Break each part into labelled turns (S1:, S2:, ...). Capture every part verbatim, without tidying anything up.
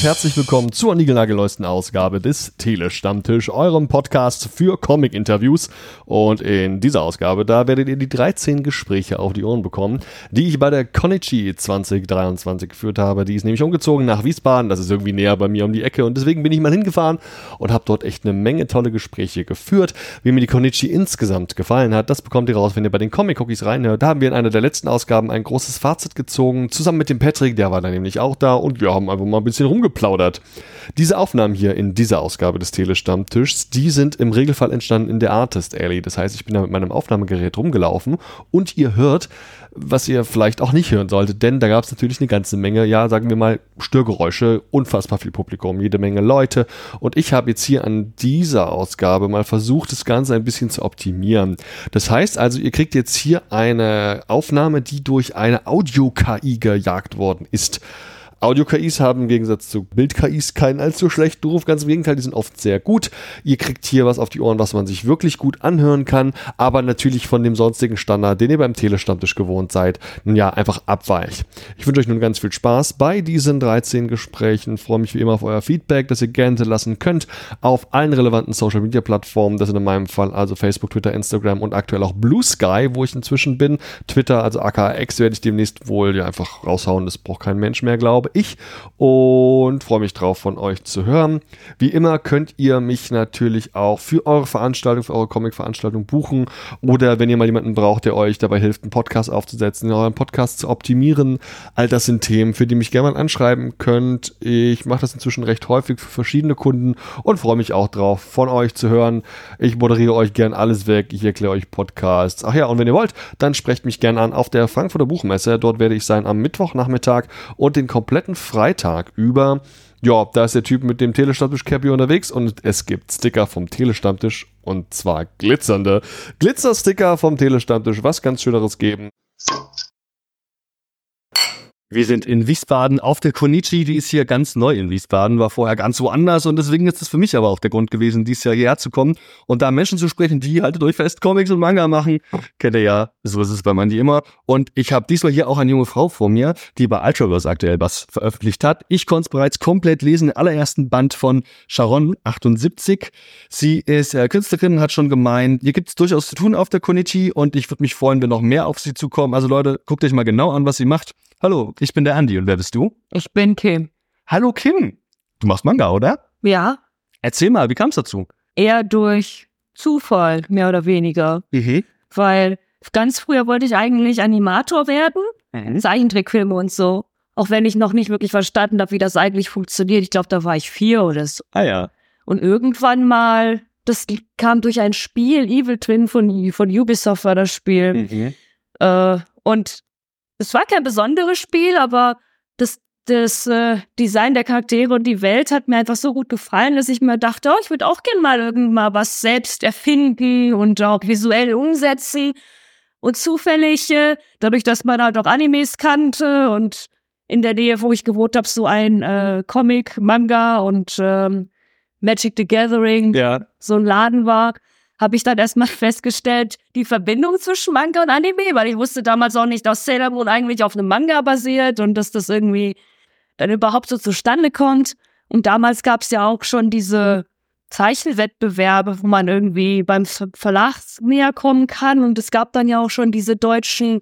S1: herzlich willkommen zur niegelnagelneuesten Ausgabe des Tele-Stammtisch, eurem Podcast für Comic-Interviews. Und in dieser Ausgabe, da werdet ihr die dreizehn Gespräche auf die Ohren bekommen, die ich bei der Konichi zwanzig dreiundzwanzig geführt habe. Die ist nämlich umgezogen nach Wiesbaden, das ist irgendwie näher bei mir um die Ecke und deswegen bin ich mal hingefahren und habe dort echt eine Menge tolle Gespräche geführt. Wie mir die Konichi insgesamt gefallen hat, das bekommt ihr raus, wenn ihr bei den Comic-Cookies reinhört. Da haben wir in einer der letzten Ausgaben ein großes Fazit gezogen, zusammen mit dem Patrick, der war da nämlich auch da und wir haben einfach mal ein bisschen rumgeplaudert. Diese Aufnahmen hier in dieser Ausgabe des Tele-Stammtischs, die sind im Regelfall entstanden in der Artist Alley. Das heißt, ich bin da mit meinem Aufnahmegerät rumgelaufen und ihr hört, was ihr vielleicht auch nicht hören solltet, denn da gab es natürlich eine ganze Menge, ja, sagen wir mal, Störgeräusche, unfassbar viel Publikum, jede Menge Leute und ich habe jetzt hier an dieser Ausgabe mal versucht, das Ganze ein bisschen zu optimieren. Das heißt also, ihr kriegt jetzt hier eine Aufnahme, die durch eine Audio-K I gejagt worden ist. Audio-K Is haben im Gegensatz zu Bild-K Is keinen allzu schlechten Ruf, ganz im Gegenteil, die sind oft sehr gut. Ihr kriegt hier was auf die Ohren, was man sich wirklich gut anhören kann, aber natürlich von dem sonstigen Standard, den ihr beim Tele-Stammtisch gewohnt seid, nun ja, einfach abweicht. Ich wünsche euch nun ganz viel Spaß bei diesen dreizehn Gesprächen, freue mich wie immer auf euer Feedback, das ihr gerne lassen könnt auf allen relevanten Social-Media-Plattformen, das sind in meinem Fall also Facebook, Twitter, Instagram und aktuell auch Blue Sky, wo ich inzwischen bin. Twitter, also aka X, werde ich demnächst wohl ja einfach raushauen, das braucht kein Mensch mehr, glaube ich, und freue mich drauf, von euch zu hören. Wie immer könnt ihr mich natürlich auch für eure Veranstaltung, für eure Comic-Veranstaltung buchen oder wenn ihr mal jemanden braucht, der euch dabei hilft, einen Podcast aufzusetzen, euren Podcast zu optimieren. All das sind Themen, für die ihr mich gerne mal anschreiben könnt. Ich mache das inzwischen recht häufig für verschiedene Kunden und freue mich auch drauf, von euch zu hören. Ich moderiere euch gern alles weg, ich erkläre euch Podcasts. Ach ja, und wenn ihr wollt, dann sprecht mich gern an auf der Frankfurter Buchmesse. Dort werde ich sein am Mittwochnachmittag und den kompletten Freitag über. Ja, da ist der Typ mit dem Tele-Stammtisch-Cappy unterwegs und es gibt Sticker vom Tele-Stammtisch und zwar glitzernde Glitzer-Sticker vom Tele-Stammtisch. Was ganz Schöneres geben. Wir sind in Wiesbaden auf der Konichi, die ist hier ganz neu in Wiesbaden, war vorher ganz woanders und deswegen ist es für mich aber auch der Grund gewesen, dieses Jahr hierher zu kommen und da Menschen zu sprechen, die, haltet euch fest, Comics und Manga machen. Kennt ihr ja, so ist es bei Mandy immer. Und ich habe diesmal hier auch eine junge Frau vor mir, die bei Ultraverse aktuell was veröffentlicht hat. Ich konnte es bereits komplett lesen, den allerersten Band von Sharon achtundsiebzig. Sie ist äh, Künstlerin, hat schon gemeint, hier gibt es durchaus zu tun auf der Konichi und ich würde mich freuen, wenn noch mehr auf sie zukommen. Also Leute, guckt euch mal genau an, was sie macht. Hallo, ich bin der Andi und wer bist du?
S2: Ich bin Kim.
S1: Hallo Kim, du machst Manga, oder?
S2: Ja.
S1: Erzähl mal, wie kam es dazu?
S2: Eher durch Zufall, mehr oder weniger.
S1: Mhm.
S2: Weil ganz früher wollte ich eigentlich Animator werden,
S1: Mhm.
S2: Zeichentrickfilme und so. Auch wenn ich noch nicht wirklich verstanden habe, wie das eigentlich funktioniert. Ich glaube, da war ich vier oder so.
S1: Ah ja.
S2: Und irgendwann mal, das kam durch ein Spiel, Evil Twin von, von Ubisoft war das Spiel.
S1: Mhm.
S2: Äh, und es war kein besonderes Spiel, aber das, das äh, Design der Charaktere und die Welt hat mir einfach so gut gefallen, dass ich mir dachte, oh, ich würde auch gerne mal irgendwann mal was selbst erfinden und auch visuell umsetzen. Und zufällig, äh, dadurch, dass man halt auch Animes kannte und in der Nähe, wo ich gewohnt habe, so ein äh, Comic, Manga und ähm, Magic the Gathering,
S1: Ja.
S2: so ein Laden war, habe ich dann erstmal festgestellt, die Verbindung zwischen Manga und Anime, weil ich wusste damals auch nicht, dass Sailor Moon eigentlich auf einem Manga basiert und dass das irgendwie dann überhaupt so zustande kommt. Und damals gab es ja auch schon diese Zeichenwettbewerbe, wo man irgendwie beim Ver- Verlag näher kommen kann. Und es gab dann ja auch schon diese Deutschen,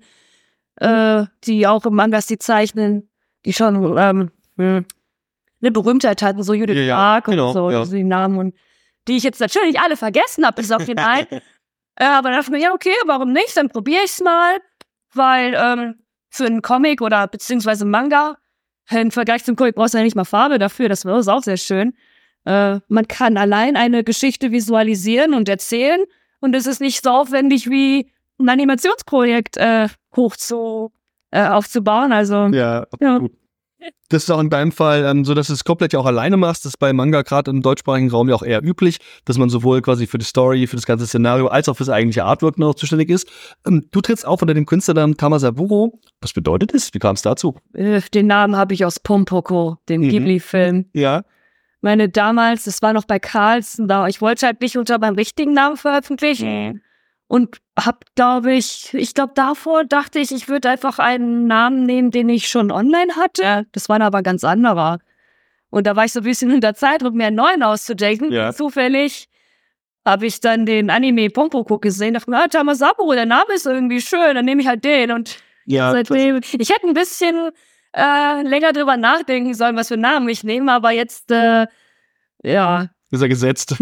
S2: äh, die auch im Mangas die zeichnen, die schon ähm, hm, eine Berühmtheit hatten, so Judith
S1: Ja, ja,
S2: Park und
S1: genau,
S2: so,
S1: ja.
S2: diese Namen und die ich jetzt natürlich alle vergessen habe, bis auf den einen. äh, aber da dachte ich mir, ja, okay, warum nicht? Dann probiere ich es mal, weil ähm, für einen Comic oder beziehungsweise Manga, im Vergleich zum Comic brauchst du ja nicht mal Farbe dafür, das ist auch sehr schön. Äh, man kann allein eine Geschichte visualisieren und erzählen und es ist nicht so aufwendig wie ein Animationsprojekt äh, hoch zu, äh, aufzubauen. Also
S1: Ja,
S2: ja.
S1: absolut. Das ist auch in deinem Fall ähm, so, dass du es komplett ja auch alleine machst. Das ist bei Manga gerade im deutschsprachigen Raum ja auch eher üblich, dass man sowohl quasi für die Story, für das ganze Szenario, als auch für das eigentliche Artwork noch zuständig ist. Ähm, du trittst auch unter dem Künstlernamen Kamasaburo. Was bedeutet das? Wie kam es dazu?
S2: Äh, den Namen habe ich aus Pompoko, dem
S1: Mhm.
S2: Ghibli-Film.
S1: Ja.
S2: Meine damals, das war noch bei Carlsen da, ich wollte halt nicht unter meinem richtigen Namen veröffentlichen und hab, glaube ich, ich glaube davor dachte ich, ich würde einfach einen Namen nehmen, den ich schon online hatte. Das war aber ein ganz anderer. Und da war ich so ein bisschen unter Zeitdruck, mir einen neuen auszudenken.
S1: Ja.
S2: Zufällig habe ich dann den Anime Pompoko gesehen. Dachte mir, ah, Tamasaburo, der Name ist irgendwie schön, dann nehme ich halt den. Und
S1: Ja,
S2: seitdem, ich hätte ein bisschen äh, länger drüber nachdenken sollen, was für Namen ich nehme, aber jetzt, äh, ja.
S1: Ist er gesetzt.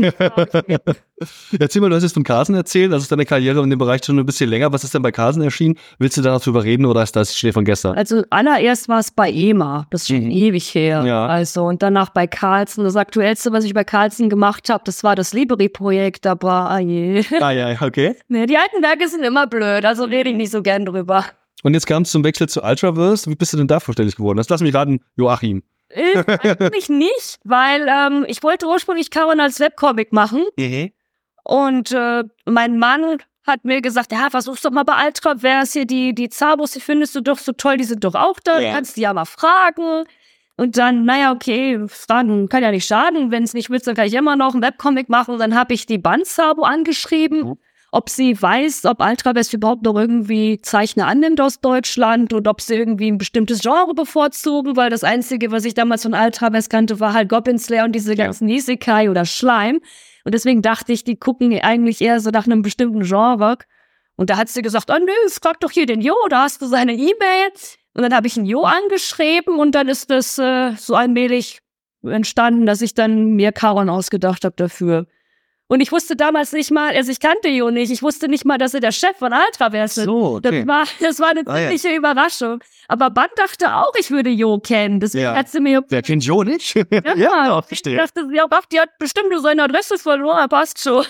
S1: Erzähl mal, du hast jetzt von Carson erzählt, das ist deine Karriere in dem Bereich schon ein bisschen länger. Was ist denn bei Carson erschienen? Willst du darüber reden oder ist das Schnee von gestern?
S2: Also allererst war es bei E M A, das ist schon
S1: Mhm.
S2: ewig her.
S1: Ja.
S2: Also und danach bei Carlsen. Das Aktuellste, was ich bei Carlsen gemacht habe, das war das Libri-Projekt, aber ah je.
S1: Ah ja, okay.
S2: Nee, die alten Werke sind immer blöd, also rede ich nicht so gern drüber.
S1: Und jetzt kam es zum Wechsel zu Ultraverse. Wie bist du denn da vorstellig geworden? Das lass mich raten, Joachim.
S2: Äh, eigentlich nicht, weil ähm, ich wollte ursprünglich Karon als Webcomic machen
S1: Mhm.
S2: und äh, mein Mann hat mir gesagt, ja, versuch's doch mal bei Ultraverse hier, die, die Zabos, die findest du doch so toll, die sind doch auch da,
S1: Ja.
S2: kannst die ja mal fragen. Und dann, naja, okay, fragen kann ja nicht schaden, wenn es nicht willst, dann kann ich immer noch einen Webcomic machen. Dann habe ich die Band-Zabo angeschrieben,
S1: Mhm.
S2: ob sie weiß, ob Ultraverse überhaupt noch irgendwie Zeichner annimmt aus Deutschland und ob sie irgendwie ein bestimmtes Genre bevorzugen, weil das Einzige, was ich damals von Ultraverse kannte, war halt Goblin Slayer und diese
S1: Ja.
S2: ganzen Isekai oder Schleim. Und deswegen dachte ich, die gucken eigentlich eher so nach einem bestimmten Genre. Und da hat sie gesagt, oh nö, frag doch hier den Jo, da hast du seine E-Mail. Und dann habe ich einen Jo angeschrieben und dann ist das äh, so allmählich entstanden, dass ich dann mir Karon ausgedacht habe dafür. Und ich wusste damals nicht mal, also ich kannte Jo nicht, ich wusste nicht mal, dass er der Chef von Ultraverse ist.
S1: So, okay.
S2: Das war, das war eine
S1: Ah, ja.
S2: ziemliche Überraschung. Aber Band dachte auch, ich würde Jo kennen. Deswegen
S1: Ja.
S2: hat sie mir
S1: Wer kennt Joe nicht?
S2: ja,
S1: verstehe.
S2: ich dachte, sie, ach, die hat bestimmt nur seine Adresse verloren, passt schon.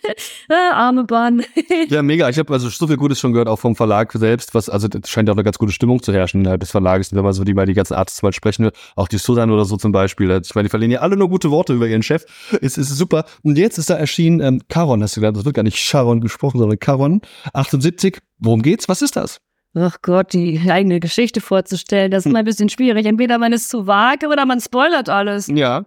S2: ah, arme Bahn.
S1: Ja, mega. Ich habe also so viel Gutes schon gehört, auch vom Verlag selbst, was, also das scheint ja auch eine ganz gute Stimmung zu herrschen innerhalb des Verlages. Wenn man so die mal die ganzen Artists mal sprechen, auch die Susan oder so zum Beispiel. Ich meine, die verlieren ja alle nur gute Worte über ihren Chef. Es ist super. Und jetzt ist da erschienen, ähm, Karon, hast du gesagt, das wird gar nicht Sharon gesprochen, sondern Karon, achtundsiebzig. Worum geht's? Was ist das?
S2: Ach Gott, die eigene Geschichte vorzustellen, das ist immer ein bisschen schwierig. Entweder man ist zu vage oder man spoilert alles.
S1: Ja.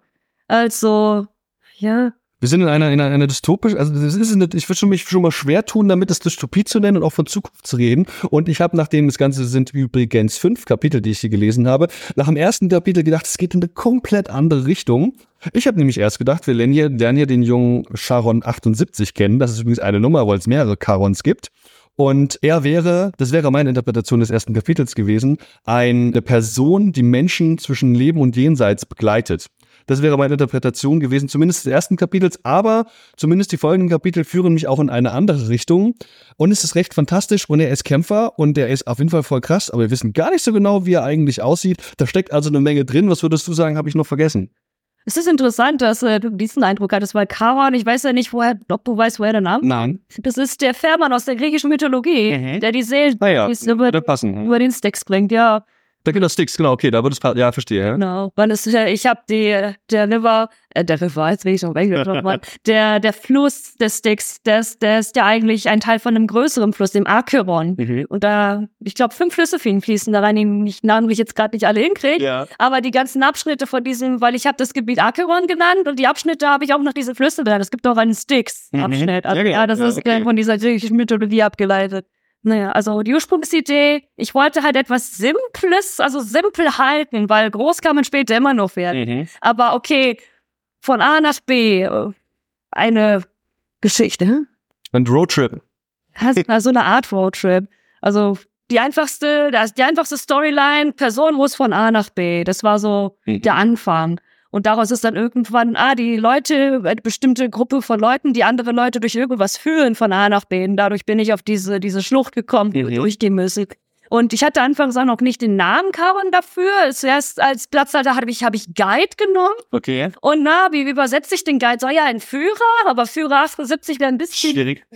S2: Also, ja.
S1: Wir sind in einer, in einer, einer dystopisch, also das ist eine, ich würde schon mich schon mal schwer tun, damit es Dystopie zu nennen und auch von Zukunft zu reden. Und ich habe, nachdem das Ganze sind übrigens fünf Kapitel, die ich hier gelesen habe, nach dem ersten Kapitel gedacht, es geht in eine komplett andere Richtung. Ich habe nämlich erst gedacht, wir lernen hier, lernen hier den jungen Sharon achtundsiebzig kennen. Das ist übrigens eine Nummer, weil es mehrere Karons gibt. Und er wäre, das wäre meine Interpretation des ersten Kapitels gewesen, eine Person, die Menschen zwischen Leben und Jenseits begleitet. Das wäre meine Interpretation gewesen, zumindest des ersten Kapitels, aber zumindest die folgenden Kapitel führen mich auch in eine andere Richtung. Und es ist recht fantastisch und er ist Kämpfer und er ist auf jeden Fall voll krass, aber wir wissen gar nicht so genau, wie er eigentlich aussieht. Da steckt also eine Menge drin. Was würdest du sagen, habe ich noch vergessen?
S2: Es ist interessant, dass äh, du diesen Eindruck hattest, weil Karon, ich weiß ja nicht, woher, ob du weißt, woher der Name
S1: Nein.
S2: Das ist der Fährmann aus der griechischen Mythologie,
S1: Mhm.
S2: der die Seelen
S1: Naja,
S2: die über,
S1: würde passen.
S2: über den Sticks bringt, ja.
S1: Da geht das Sticks, genau, okay, da würde es passen. Ja, verstehe. Ja.
S2: Genau. Weil es, äh, ich habe die, der River, äh, der River, jetzt will ich schon weg, der, der Fluss des Sticks, der ist, der ist ja eigentlich ein Teil von einem größeren Fluss, dem Acheron.
S1: Mhm.
S2: Und da, ich glaube, fünf Flüsse für ihn fließen da rein, die ich, Namen, die ich jetzt gerade nicht alle hinkriege.
S1: Ja.
S2: Aber die ganzen Abschnitte von diesem, weil ich habe das Gebiet Acheron genannt und die Abschnitte habe ich auch noch diese Flüsse drin. Es gibt auch einen Sticks-Abschnitt.
S1: Mhm.
S2: Also,
S1: Ja, genau.
S2: ja, das
S1: Ja,
S2: ist
S1: okay.
S2: äh, von dieser griechischen Mythologie abgeleitet. Naja, also die Ursprungsidee, ich wollte halt etwas Simples, also simpel halten, weil groß kann man später immer noch werden.
S1: Mhm.
S2: Aber okay, von A nach B, äh, eine Geschichte.
S1: Ein Roadtrip.
S2: Das ist so eine Art Roadtrip. Also die einfachste, das die einfachste Storyline, Person muss von A nach B. Das war so
S1: Mhm.
S2: der Anfang. Und daraus ist dann irgendwann, ah, die Leute, eine bestimmte Gruppe von Leuten, die andere Leute durch irgendwas führen von A nach B. Und dadurch bin ich auf diese, diese Schlucht gekommen, die wir
S1: Mhm.
S2: durchgehen müssen. Und ich hatte anfangs auch noch nicht den Namen Karon dafür. Zuerst als Platzhalter habe ich, habe ich Guide genommen.
S1: Okay.
S2: Und na, wie, wie übersetze ich den Guide? So, ja, ein Führer, aber Führer achtundsiebzig wäre ein bisschen
S1: Schwierig.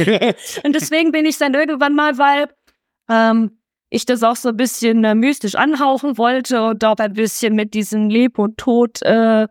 S2: und deswegen bin ich dann irgendwann mal, weil ähm, ich das auch so ein bisschen äh, mystisch anhauchen wollte und auch ein bisschen mit diesen Leb und Tod, äh,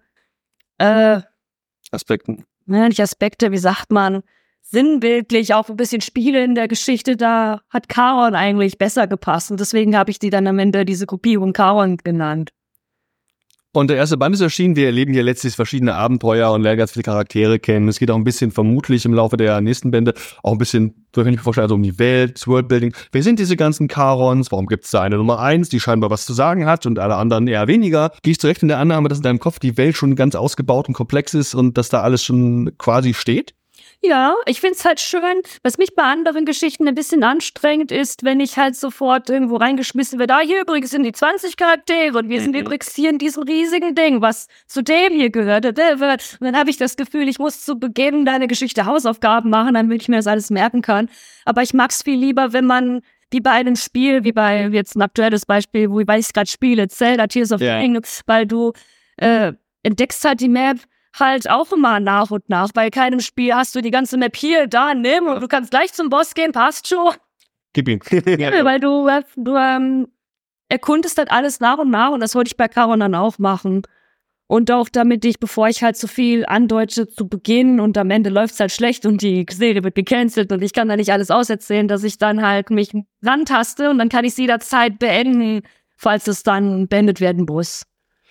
S2: äh,
S1: Aspekten.
S2: ne, nicht Aspekte, wie sagt man, sinnbildlich auch ein bisschen Spiele in der Geschichte, da hat Karon eigentlich besser gepasst und deswegen habe ich die dann am Ende diese Gruppierung Karon genannt.
S1: Und der erste Band ist erschienen. Wir erleben hier letztlich verschiedene Abenteuer und lernen ganz viele Charaktere kennen. Es geht auch ein bisschen vermutlich im Laufe der nächsten Bände auch ein bisschen, so kann ich mir vorstellen, also um die Welt, das Worldbuilding. Wer sind diese ganzen Charons? Warum gibt es da eine Nummer eins, die scheinbar was zu sagen hat und alle anderen eher weniger? Gehe ich direkt in der Annahme, dass in deinem Kopf die Welt schon ganz ausgebaut und komplex ist und dass da alles schon quasi steht?
S2: Ja, ich find's halt schön. Was mich bei anderen Geschichten ein bisschen anstrengend ist, wenn ich halt sofort irgendwo reingeschmissen werde. Ah, hier übrigens sind die zwanzig Charaktere und wir sind mhm. übrigens hier in diesem riesigen Ding, was zu dem hier gehört. Und dann habe ich das Gefühl, ich muss zu Beginn deiner Geschichte Hausaufgaben machen, damit ich mir das alles merken kann. Aber ich mag's viel lieber, wenn man wie bei einem Spiel, wie bei jetzt ein aktuelles Beispiel, wo ich es gerade spiele, Zelda, Tears of the
S1: yeah.
S2: Kingdom, weil du äh, entdeckst halt die Map halt auch immer nach und nach. Bei keinem Spiel hast du die ganze Map hier, da, nimm und du kannst gleich zum Boss gehen, passt schon.
S1: Gib ihm.
S2: Ja, weil du, du ähm, erkundest halt alles nach und nach und das wollte ich bei Charon dann auch machen. Und auch damit ich, bevor ich halt zu viel andeute zu Beginn und am Ende läuft's halt schlecht und die Serie wird gecancelt und ich kann da nicht alles auserzählen, dass ich dann halt mich rantaste und dann kann ich sie jederzeit beenden, falls es dann beendet werden muss.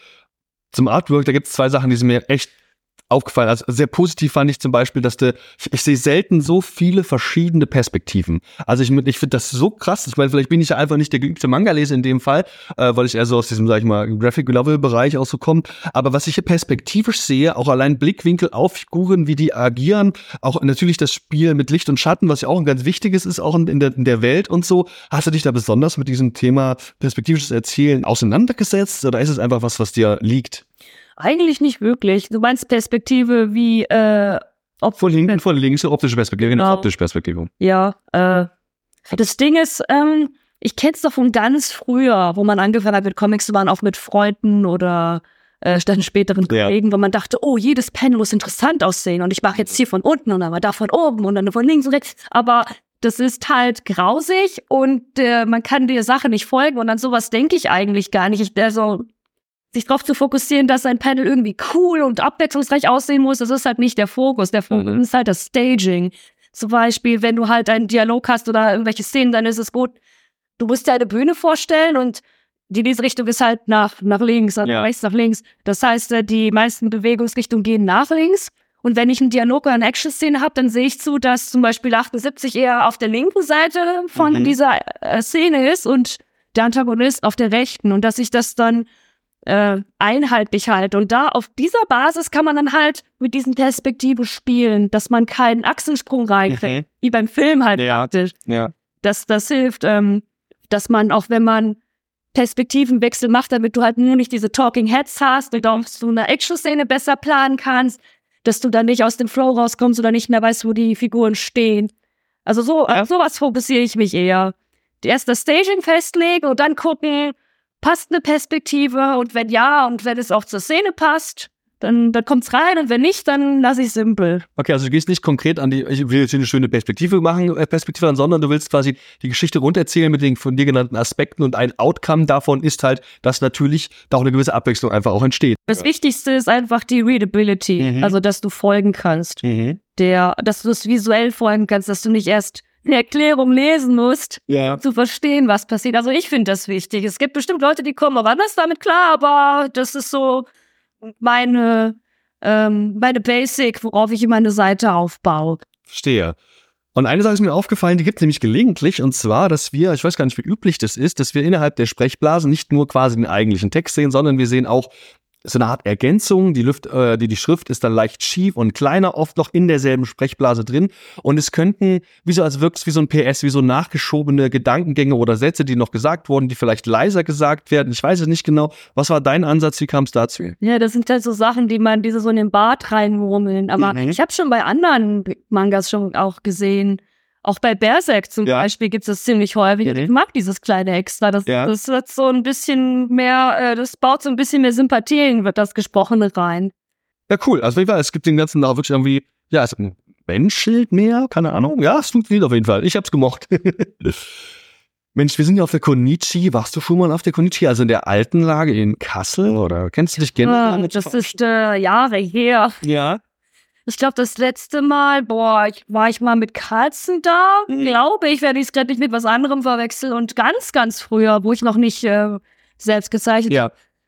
S1: Zum Artwork, da gibt es zwei Sachen, die sind mir echt aufgefallen. Also sehr positiv fand ich zum Beispiel, dass du, ich, ich sehe selten so viele verschiedene Perspektiven. Also ich, ich finde das so krass. Ich meine, vielleicht bin ich ja einfach nicht der geübte Manga-Leser in dem Fall, äh, weil ich eher so aus diesem, sag ich mal, Graphic-Novel-Bereich auch so komme. Aber was ich hier perspektivisch sehe, auch allein Blickwinkel auf Figuren, wie die agieren, auch natürlich das Spiel mit Licht und Schatten, was ja auch ein ganz wichtiges ist, auch in der, in der Welt und so. Hast du dich da besonders mit diesem Thema perspektivisches Erzählen auseinandergesetzt oder ist es einfach was, was dir liegt?
S2: Eigentlich nicht wirklich. Du meinst Perspektive wie, äh,
S1: ob von hinten, von links, optische Perspektive, genau, optische Perspektive.
S2: Ja, äh, das Ding ist, ähm, ich kenn's doch von ganz früher, wo man angefangen hat mit Comics zu machen, auch mit Freunden oder äh, dann späteren Kollegen, ja. Wo man dachte, oh, jedes Panel muss interessant aussehen und ich mache jetzt hier von unten und dann mal da von oben und dann von links und rechts, aber das ist halt grausig und äh, man kann der Sache nicht folgen und an sowas denke ich eigentlich gar nicht. Ich, also, sich darauf zu fokussieren, dass ein Panel irgendwie cool und abwechslungsreich aussehen muss, das ist halt nicht der Fokus. Der Fokus mhm. ist halt das Staging. Zum Beispiel, wenn du halt einen Dialog hast oder irgendwelche Szenen, dann ist es gut, du musst dir eine Bühne vorstellen und die Leserichtung ist halt nach, nach links, nach ja. rechts, nach links. Das heißt, die meisten Bewegungsrichtungen gehen nach links. Und wenn ich einen Dialog oder eine Action-Szene habe, dann sehe ich zu, dass zum Beispiel achtundsiebzig eher auf der linken Seite von mhm. dieser äh, Szene ist und der Antagonist auf der rechten. Und dass ich das dann Äh, einheitlich halt. Und da auf dieser Basis kann man dann halt mit diesen Perspektiven spielen, dass man keinen Achsensprung reinkriegt, mhm. wie beim Film halt
S1: ja.
S2: praktisch.
S1: Ja.
S2: Das, das hilft, ähm, dass man, auch wenn man Perspektivenwechsel macht, damit du halt nur nicht diese Talking Heads hast und auch so eine Action-Szene besser planen kannst, dass du dann nicht aus dem Flow rauskommst oder nicht mehr weißt, wo die Figuren stehen. Also so, ja. auf sowas fokussiere ich mich eher. Erst das Staging festlegen und dann gucken, passt eine Perspektive und wenn ja und wenn es auch zur Szene passt, dann, dann kommt's rein und wenn nicht, dann lasse ich simpel.
S1: Okay, also du gehst nicht konkret an die, ich will jetzt eine schöne Perspektive machen, äh, Perspektive an, sondern du willst quasi die Geschichte runtererzählen mit den von dir genannten Aspekten und ein Outcome davon ist halt, dass natürlich da auch eine gewisse Abwechslung einfach auch entsteht.
S2: Das ja. Wichtigste ist einfach die Readability, mhm. also dass du folgen kannst, mhm. der, dass du es visuell folgen kannst, dass du nicht erst eine Erklärung lesen musst, ja. um zu verstehen, was passiert. Also ich finde das wichtig. Es gibt bestimmt Leute, die kommen aber anders damit klar, aber das ist so meine, ähm, meine Basic, worauf ich meine Seite aufbaue.
S1: Verstehe. Und eine Sache ist mir aufgefallen, die gibt es nämlich gelegentlich, und zwar, dass wir, ich weiß gar nicht, wie üblich das ist, dass wir innerhalb der Sprechblasen nicht nur quasi den eigentlichen Text sehen, sondern wir sehen auch so eine Art Ergänzung. Die, Luft, äh, die, die Schrift ist dann leicht schief und kleiner, oft noch in derselben Sprechblase drin. Und es könnten, wie so, als wirkt es wie so ein P S, wie so nachgeschobene Gedankengänge oder Sätze, die noch gesagt wurden, die vielleicht leiser gesagt werden. Ich weiß es nicht genau. Was war dein Ansatz? Wie kam es dazu?
S2: Ja, das sind halt so Sachen, die man diese so in den Bart reinmurmeln. Aber mhm. ich habe schon bei anderen Mangas schon auch gesehen. Auch bei Berserk zum ja. Beispiel gibt es das ziemlich häufig. Mhm. Ich mag dieses kleine Extra. Das, ja. das wird so ein bisschen mehr, äh, das baut so ein bisschen mehr Sympathien, wird das Gesprochene rein.
S1: Ja, cool. Also wie war, es gibt den ganzen auch wirklich irgendwie, ja, es menschelt mehr, keine Ahnung. Ja, es funktioniert auf jeden Fall. Ich hab's gemocht. Mensch, wir sind ja auf der Konichi. Warst du schon mal auf der Konichi? Also in der alten Lage in Kassel? Oder kennst du dich gerne?
S2: Ah, das ist äh, Jahre her.
S1: Ja.
S2: Ich glaube, das letzte Mal, boah, ich, war ich mal mit Carlsen da, mhm. glaube ich, werde ich es gerade nicht mit was anderem verwechseln. Und ganz, ganz früher, wo ich noch nicht äh, selbst gezeichnet
S1: ja.
S2: habe,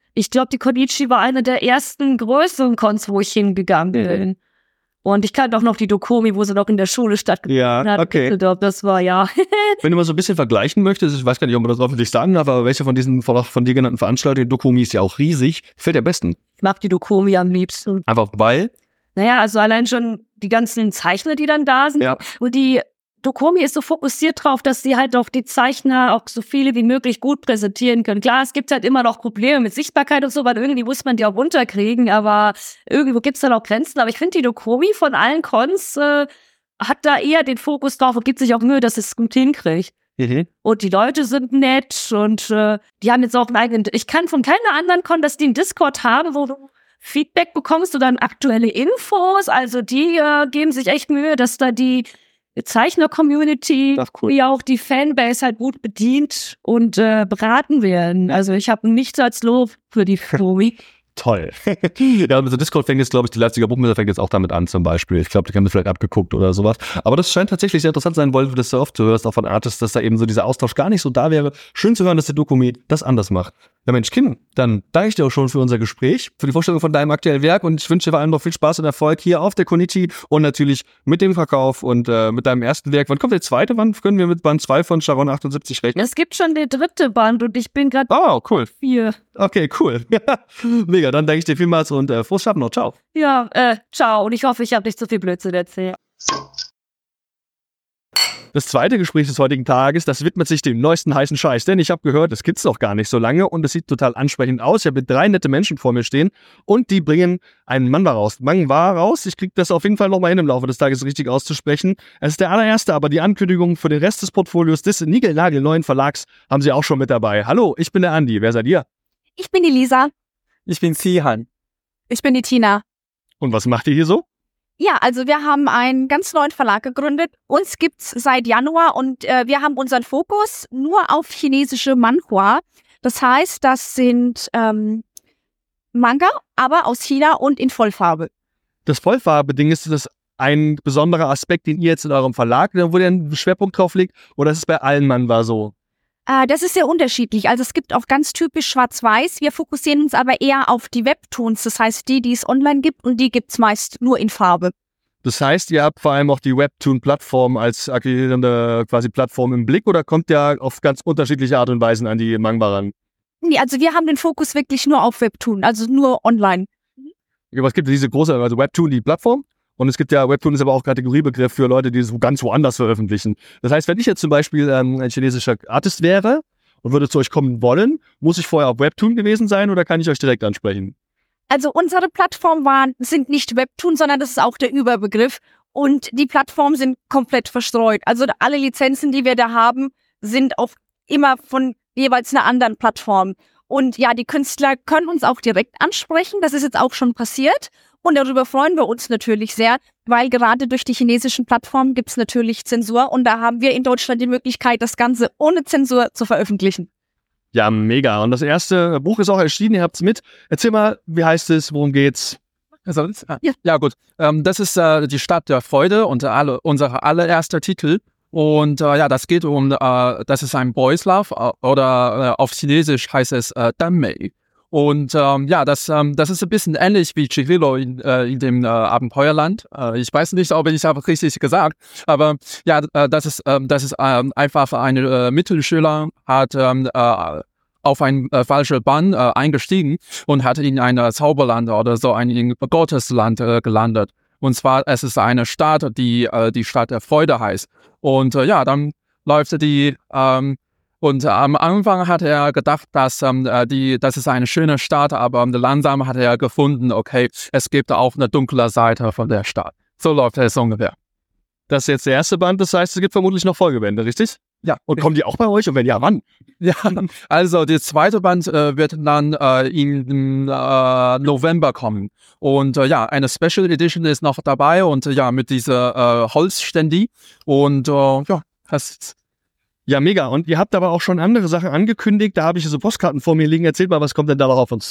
S2: ich glaube, die Konichi war eine der ersten größeren Cons, wo ich hingegangen bin. Mhm. Und ich kannte auch noch die Dokomi, wo sie noch in der Schule stattgefunden
S1: ja,
S2: hat.
S1: Okay.
S2: Das war, ja.
S1: Wenn du mal so ein bisschen vergleichen möchtest, ich weiß gar nicht, ob man das öffentlich sagen darf, aber welche von diesen von, von dir genannten Veranstaltungen, die Dokomi ist ja auch riesig, gefällt dir am besten?
S2: Ich mag die Dokomi am liebsten.
S1: Einfach weil?
S2: Naja, also allein schon die ganzen Zeichner, die dann da sind.
S1: Ja.
S2: Und die Dokomi ist so fokussiert drauf, dass sie halt auch die Zeichner auch so viele wie möglich gut präsentieren können. Klar, es gibt halt immer noch Probleme mit Sichtbarkeit und so, weil irgendwie muss man die auch runterkriegen, aber irgendwo gibt's dann auch Grenzen. Aber ich finde, die Dokomi von allen Cons äh, hat da eher den Fokus drauf und gibt sich auch Mühe, dass es gut hinkriegt. Mhm. Und die Leute sind nett und äh, die haben jetzt auch einen eigenen... Ich kann von keiner anderen Con, dass die einen Discord haben, wo du Feedback bekommst oder dann aktuelle Infos. Also die äh, geben sich echt Mühe, dass da die Zeichner-Community, cool. wie auch die Fanbase halt gut bedient und äh, beraten werden. Also ich habe nichts als Lob für die Dokomi.
S1: Toll. Ja, also Discord fängt jetzt, glaube ich, die Leipziger Buchmesse fängt jetzt auch damit an zum Beispiel. Ich glaube, die haben das vielleicht abgeguckt oder sowas. Aber das scheint tatsächlich sehr interessant sein, weil du das so oft hörst, auch von Artists, dass da eben so dieser Austausch gar nicht so da wäre. Schön zu hören, dass der Dokomi das anders macht. Ja Mensch, Kim, dann danke ich dir auch schon für unser Gespräch, für die Vorstellung von deinem aktuellen Werk und ich wünsche dir vor allem noch viel Spaß und Erfolg hier auf der Konichi und natürlich mit dem Verkauf und äh, mit deinem ersten Werk. Wann kommt der zweite Band? Können wir mit Band zwei von Charon achtundsiebzig rechnen?
S2: Es gibt schon den dritten Band und ich bin gerade
S1: oh, cool.
S2: vier.
S1: Okay, cool. Mega, dann danke ich dir vielmals und äh, frohes Schaffen noch. Ciao.
S2: Ja, äh, ciao und ich hoffe, ich habe nicht zu viel Blödsinn erzählt.
S1: Das zweite Gespräch des heutigen Tages, das widmet sich dem neuesten heißen Scheiß, denn ich habe gehört, es gibt's noch gar nicht so lange und es sieht total ansprechend aus. Ich habe drei nette Menschen vor mir stehen und die bringen einen Manhwa raus. Manhwa raus, ich kriege das auf jeden Fall nochmal hin im Laufe des Tages richtig auszusprechen. Es ist der allererste, aber die Ankündigung für den Rest des Portfolios des niegelnagelneuen Verlags haben sie auch schon mit dabei. Hallo, ich bin der Andi, wer seid ihr?
S3: Ich bin die Lisa.
S4: Ich bin Sihan.
S3: Ich bin die Tina.
S1: Und was macht ihr hier so?
S3: Ja, also wir haben einen ganz neuen Verlag gegründet. Uns gibt's seit Januar und äh, wir haben unseren Fokus nur auf chinesische Manhwa. Das heißt, das sind ähm, Manga, aber aus China und in Vollfarbe.
S1: Das Vollfarbe-Ding, ist das ein besonderer Aspekt, den ihr jetzt in eurem Verlag, wo ihr einen Schwerpunkt drauf legt, oder ist es bei allen Manhwa so?
S3: Äh, das ist sehr unterschiedlich. Also es gibt auch ganz typisch Schwarz-Weiß. Wir fokussieren uns aber eher auf die Webtoons. Das heißt, die, die es online gibt und die gibt's meist nur in Farbe.
S1: Das heißt, ihr habt vor allem auch die Webtoon-Plattform als akquirierende quasi Plattform im Blick oder kommt ihr auf ganz unterschiedliche Art und Weisen an die Manga ran?
S3: Nee, also wir haben den Fokus wirklich nur auf Webtoon, also nur online.
S1: Aber es gibt diese große, also Webtoon, die Plattform. Und es gibt ja, Webtoon ist aber auch Kategoriebegriff für Leute, die es ganz woanders veröffentlichen. Das heißt, wenn ich jetzt zum Beispiel ähm, ein chinesischer Artist wäre und würde zu euch kommen wollen, muss ich vorher auf Webtoon gewesen sein oder kann ich euch direkt ansprechen?
S3: Also unsere Plattformen waren, sind nicht Webtoon, sondern das ist auch der Überbegriff. Und die Plattformen sind komplett verstreut. Also alle Lizenzen, die wir da haben, sind auch immer von jeweils einer anderen Plattform. Und ja, die Künstler können uns auch direkt ansprechen. Das ist jetzt auch schon passiert. Und darüber freuen wir uns natürlich sehr, weil gerade durch die chinesischen Plattformen gibt es natürlich Zensur. Und da haben wir in Deutschland die Möglichkeit, das Ganze ohne Zensur zu veröffentlichen.
S1: Ja, mega. Und das erste Buch ist auch erschienen, ihr habt es mit. Erzähl mal, wie heißt es, worum geht's?
S4: Also, ja. ja, gut. Ähm, das ist äh, die Stadt der Freude und alle, unser allererster Titel. Und äh, ja, das geht um, äh, das ist ein Boys Love äh, oder äh, auf Chinesisch heißt es äh, Danmei. Und ähm, ja, das, ähm, das ist ein bisschen ähnlich wie Chihiro in, äh, in dem äh, Abenteuerland. Äh, ich weiß nicht, ob ich habe richtig gesagt, aber ja, äh, das ist, äh, das ist äh, einfach ein äh, Mittelschüler hat ähm, äh, auf ein äh, falsches Bahn äh, eingestiegen und hat in ein Zauberland oder so ein Gottesland äh, gelandet. Und zwar, es ist eine Stadt, die äh, die Stadt der Freude heißt. Und äh, ja, dann läuft die ähm, Und äh, am Anfang hat er gedacht, dass ähm, die, das ist eine schöne Stadt, aber ähm, langsam hat er gefunden, okay, es gibt auch eine dunkle Seite von der Stadt. So läuft es ungefähr.
S1: Das ist jetzt der erste Band, das heißt, es gibt vermutlich noch Folgebände, richtig?
S4: Ja.
S1: Und kommen die auch bei euch? Und wenn ja, wann?
S4: Ja, also der zweite Band äh, wird dann äh, im äh, November kommen. Und äh, ja, eine Special Edition ist noch dabei und äh, ja, mit dieser äh, Holzständi. Und äh, ja, das ist...
S1: Ja, mega. Und ihr habt aber auch schon andere Sachen angekündigt. Da habe ich so Postkarten vor mir liegen. Erzählt mal, was kommt denn da noch auf uns zu?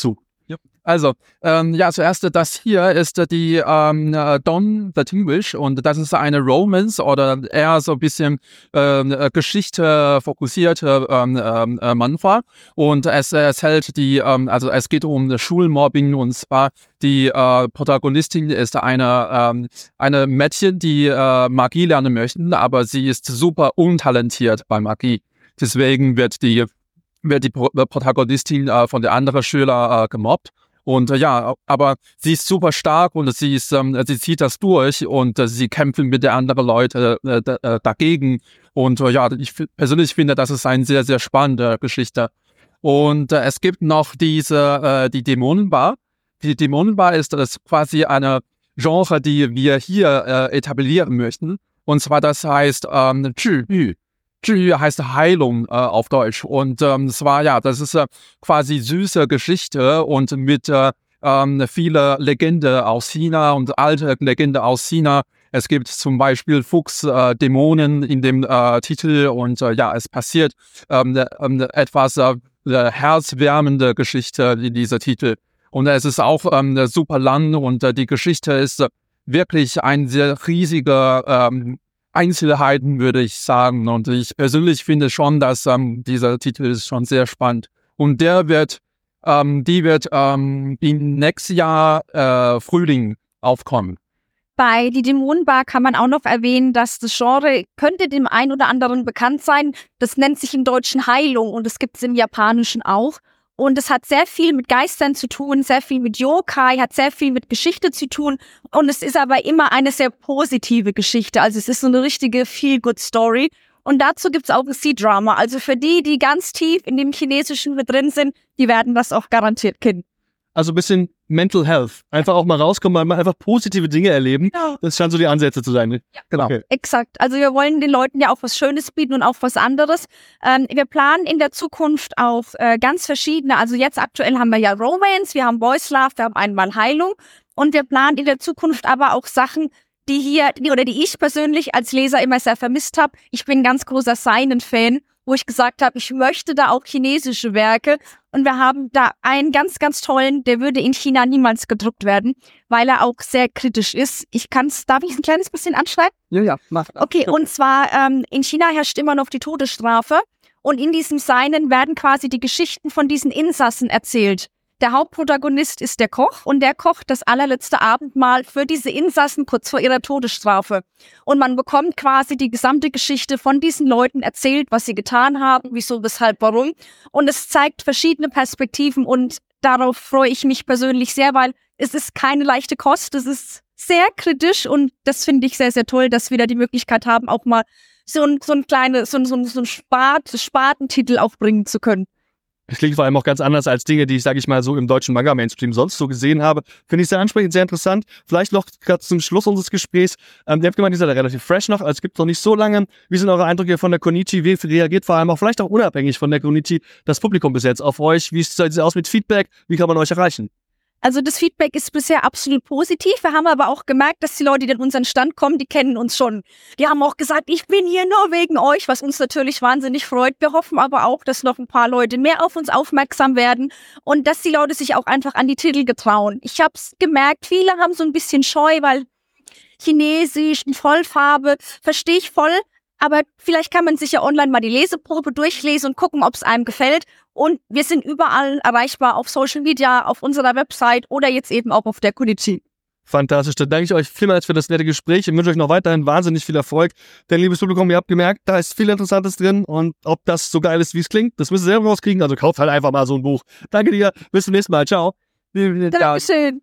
S4: Ja. Also, ähm, ja, zuerst das hier ist die ähm, Don the Tinguish und das ist eine Romance oder eher so ein bisschen ähm, Geschichte fokussierte ähm, ähm, Manhwa und es erzählt die, ähm, also es geht um Schulmobbing und zwar die äh, Protagonistin ist eine, ähm, eine Mädchen, die äh, Magie lernen möchten, aber sie ist super untalentiert bei Magie. Deswegen wird die wird die Pro- Protagonistin äh, von der anderen Schüler äh, gemobbt. Und äh, ja, aber sie ist super stark und sie ist, ähm, sie zieht das durch und äh, sie kämpfen mit den anderen Leuten äh, d- äh, dagegen. Und äh, ja, ich f- persönlich finde, das ist eine sehr, sehr spannende Geschichte. Und äh, es gibt noch diese, äh, die Dämonenbar. Die Dämonenbar ist das quasi eine Genre, die wir hier äh, etablieren möchten. Und zwar das heißt ähm, 治愈. 治愈 heißt Heilung äh, auf Deutsch. Und ähm, es war ja, das ist äh, quasi süße Geschichte und mit äh, ähm, viele Legende aus China und alte Legende aus China. Es gibt zum Beispiel Fuchs, äh, Dämonen in dem äh, Titel und äh, ja, es passiert ähm, äh, etwas äh, herzwärmende Geschichte in dieser Titel. Und es ist auch ähm, super lang und äh, die Geschichte ist äh, wirklich ein sehr riesiger ähm, Einzelheiten, würde ich sagen. Und ich persönlich finde schon, dass ähm, dieser Titel ist schon sehr spannend. Und der wird, ähm, die wird ähm, im nächsten Jahr äh, Frühling aufkommen.
S3: Bei Die Dämonenbar kann man auch noch erwähnen, dass das Genre könnte dem einen oder anderen bekannt sein. Das nennt sich im Deutschen Heilung und das gibt es im Japanischen auch. Und es hat sehr viel mit Geistern zu tun, sehr viel mit Yokai, hat sehr viel mit Geschichte zu tun. Und es ist aber immer eine sehr positive Geschichte. Also es ist so eine richtige Feel-Good-Story. Und dazu gibt's auch ein C-Drama. Also für die, die ganz tief in dem Chinesischen mit drin sind, die werden das auch garantiert kennen.
S1: Also ein bisschen Mental Health. Einfach auch mal rauskommen, mal einfach positive Dinge erleben.
S3: Genau.
S1: Das scheinen so die Ansätze zu sein.
S3: Ja,
S4: genau.
S1: Okay.
S3: Exakt. Also wir wollen den Leuten ja auch was Schönes bieten und auch was anderes. Ähm, wir planen in der Zukunft auch äh, ganz verschiedene, also jetzt aktuell haben wir ja Romance, wir haben Boys Love, wir haben einmal Heilung und wir planen in der Zukunft aber auch Sachen, die hier, die, oder die ich persönlich als Leser immer sehr vermisst habe. Ich bin ein ganz großer Seinen-Fan, wo ich gesagt habe, ich möchte da auch chinesische Werke. Und wir haben da einen ganz, ganz tollen, der würde in China niemals gedruckt werden, weil er auch sehr kritisch ist. Ich kann's, darf ich es ein kleines bisschen anschreiben?
S4: Ja, ja, mach.
S3: Okay, und zwar ähm, in China herrscht immer noch die Todesstrafe. Und in diesem Seinen werden quasi die Geschichten von diesen Insassen erzählt. Der Hauptprotagonist ist der Koch und der kocht das allerletzte Abendmahl für diese Insassen kurz vor ihrer Todesstrafe. Und man bekommt quasi die gesamte Geschichte von diesen Leuten erzählt, was sie getan haben, wieso, weshalb, warum. Und es zeigt verschiedene Perspektiven und darauf freue ich mich persönlich sehr, weil es ist keine leichte Kost, es ist sehr kritisch und das finde ich sehr, sehr toll, dass wir da die Möglichkeit haben, auch mal so ein, so ein kleine, so ein, so ein, so ein Spat, Spartentitel aufbringen zu können.
S1: Das klingt vor allem auch ganz anders als Dinge, die ich, sage ich mal, so im deutschen Manga-Mainstream sonst so gesehen habe. Finde ich sehr ansprechend, sehr interessant. Vielleicht noch gerade zum Schluss unseres Gesprächs. Ähm, ihr habt gemeint, ihr seid relativ fresh noch, also es gibt noch nicht so lange. Wie sind eure Eindrücke von der Konichi? Wie reagiert vor allem auch vielleicht auch unabhängig von der Konichi das Publikum bis jetzt auf euch? Wie sieht es aus mit Feedback? Wie kann man euch erreichen?
S3: Also das Feedback ist bisher absolut positiv. Wir haben aber auch gemerkt, dass die Leute, die an unseren Stand kommen, die kennen uns schon. Die haben auch gesagt, ich bin hier nur wegen euch, was uns natürlich wahnsinnig freut. Wir hoffen aber auch, dass noch ein paar Leute mehr auf uns aufmerksam werden und dass die Leute sich auch einfach an die Titel getrauen. Ich habe es gemerkt, viele haben so ein bisschen Scheu, weil Chinesisch in Vollfarbe, verstehe ich voll. Aber vielleicht kann man sich ja online mal die Leseprobe durchlesen und gucken, ob es einem gefällt. Und wir sind überall erreichbar auf Social Media, auf unserer Website oder jetzt eben auch auf der Konichi.
S1: Fantastisch, dann danke ich euch vielmals für das nette Gespräch und wünsche euch noch weiterhin wahnsinnig viel Erfolg. Denn, liebes Publikum, ihr habt gemerkt, da ist viel Interessantes drin und ob das so geil ist, wie es klingt, das müsst ihr selber rauskriegen. Also kauft halt einfach mal so ein Buch. Danke dir, bis zum nächsten Mal, ciao.
S3: Dankeschön.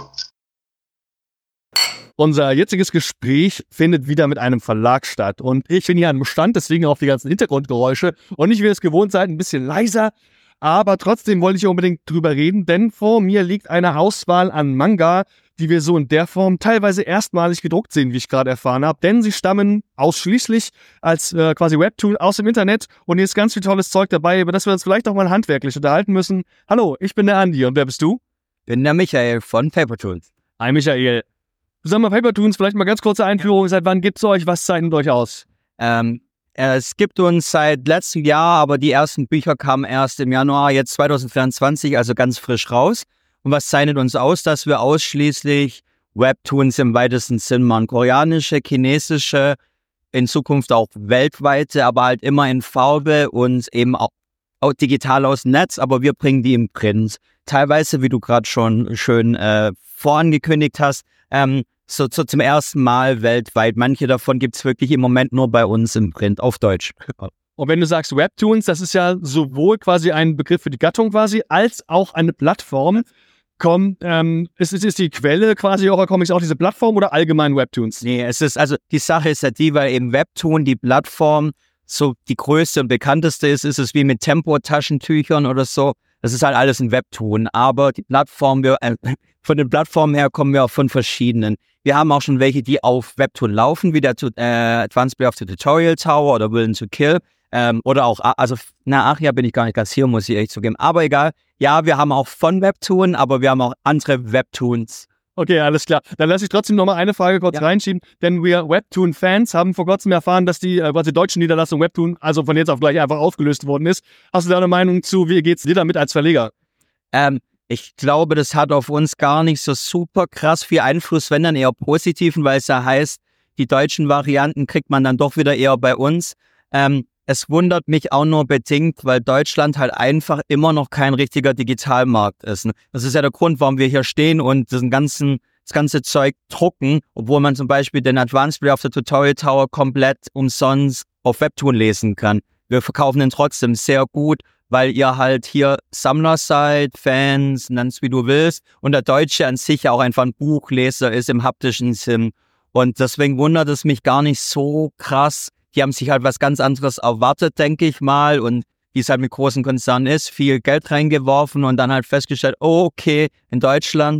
S1: Unser jetziges Gespräch findet wieder mit einem Verlag statt und ich bin hier am Stand, deswegen auch die ganzen Hintergrundgeräusche und nicht wie ihr es gewohnt seid, ein bisschen leiser, aber trotzdem wollte ich unbedingt drüber reden, denn vor mir liegt eine Auswahl an Manga, die wir so in der Form teilweise erstmalig gedruckt sehen, wie ich gerade erfahren habe, denn sie stammen ausschließlich als äh, quasi Webtool aus dem Internet und hier ist ganz viel tolles Zeug dabei, über das wir uns vielleicht auch mal handwerklich unterhalten müssen. Hallo, ich bin der Andi und wer bist du?
S5: Bin der Michael von Papertoons.
S1: Hi Michael. Sag mal, Papertoons, vielleicht mal ganz kurze Einführung. Seit wann gibt's euch? Was zeichnet euch aus?
S5: Ähm, es gibt uns seit letztem Jahr, aber die ersten Bücher kamen erst im Januar jetzt zwanzig vierundzwanzig, also ganz frisch raus. Und was zeichnet uns aus, dass wir ausschließlich Webtoons im weitesten Sinn machen? Koreanische, chinesische, in Zukunft auch weltweite, aber halt immer in Farbe und eben auch, auch digital aus dem Netz, aber wir bringen die im Print. Teilweise, wie du gerade schon schön äh, vorangekündigt hast, ähm, so, so zum ersten Mal weltweit. Manche davon gibt es wirklich im Moment nur bei uns im Print, auf Deutsch.
S1: Und wenn du sagst Webtoons, das ist ja sowohl quasi ein Begriff für die Gattung quasi, als auch eine Plattform. Komm, ähm, ist, ist, ist die Quelle quasi eurer Comics auch diese Plattform oder allgemein Webtoons?
S5: Nee, es ist, also die Sache ist ja die, weil eben Webtoon, die Plattform, so die größte und bekannteste ist, ist es wie mit Tempo-Taschentüchern oder so. Das ist halt alles ein Webtoon, aber die Plattform, wir, äh, von den Plattformen her kommen wir auch von verschiedenen. Wir haben auch schon welche, die auf Webtoon laufen, wie der äh, Advanced Play of the Tutorial Tower oder Willing to Kill. Ähm, oder auch, also, na, ach ja, bin ich gar nicht ganz hier, muss ich ehrlich zugeben. Aber egal, ja, wir haben auch von Webtoon, aber wir haben auch andere Webtoons.
S1: Okay, alles klar. Dann lasse ich trotzdem noch mal eine Frage kurz
S5: ja.
S1: reinschieben, denn wir Webtoon-Fans haben vor kurzem erfahren, dass die äh, quasi deutsche Niederlassung Webtoon, also von jetzt auf gleich einfach aufgelöst worden ist. Hast du da eine Meinung zu, wie geht's dir damit als Verleger?
S5: Ähm, ich glaube, das hat auf uns gar nicht so super krass viel Einfluss, wenn dann eher positiven, weil es ja heißt, die deutschen Varianten kriegt man dann doch wieder eher bei uns. Ähm, Es wundert mich auch nur bedingt, weil Deutschland halt einfach immer noch kein richtiger Digitalmarkt ist. Das ist ja der Grund, warum wir hier stehen und das ganzen, das ganze Zeug drucken, obwohl man zum Beispiel den Advanced Play of the Tutorial Tower komplett umsonst auf Webtoon lesen kann. Wir verkaufen den trotzdem sehr gut, weil ihr halt hier Sammler seid, Fans, nenn's wie du willst, und der Deutsche an sich auch einfach ein Buchleser ist im haptischen Sinn. Und deswegen wundert es mich gar nicht so krass. Die haben sich halt was ganz anderes erwartet, denke ich mal, und wie es halt mit großen Konzernen ist, viel Geld reingeworfen und dann halt festgestellt, oh, okay, in Deutschland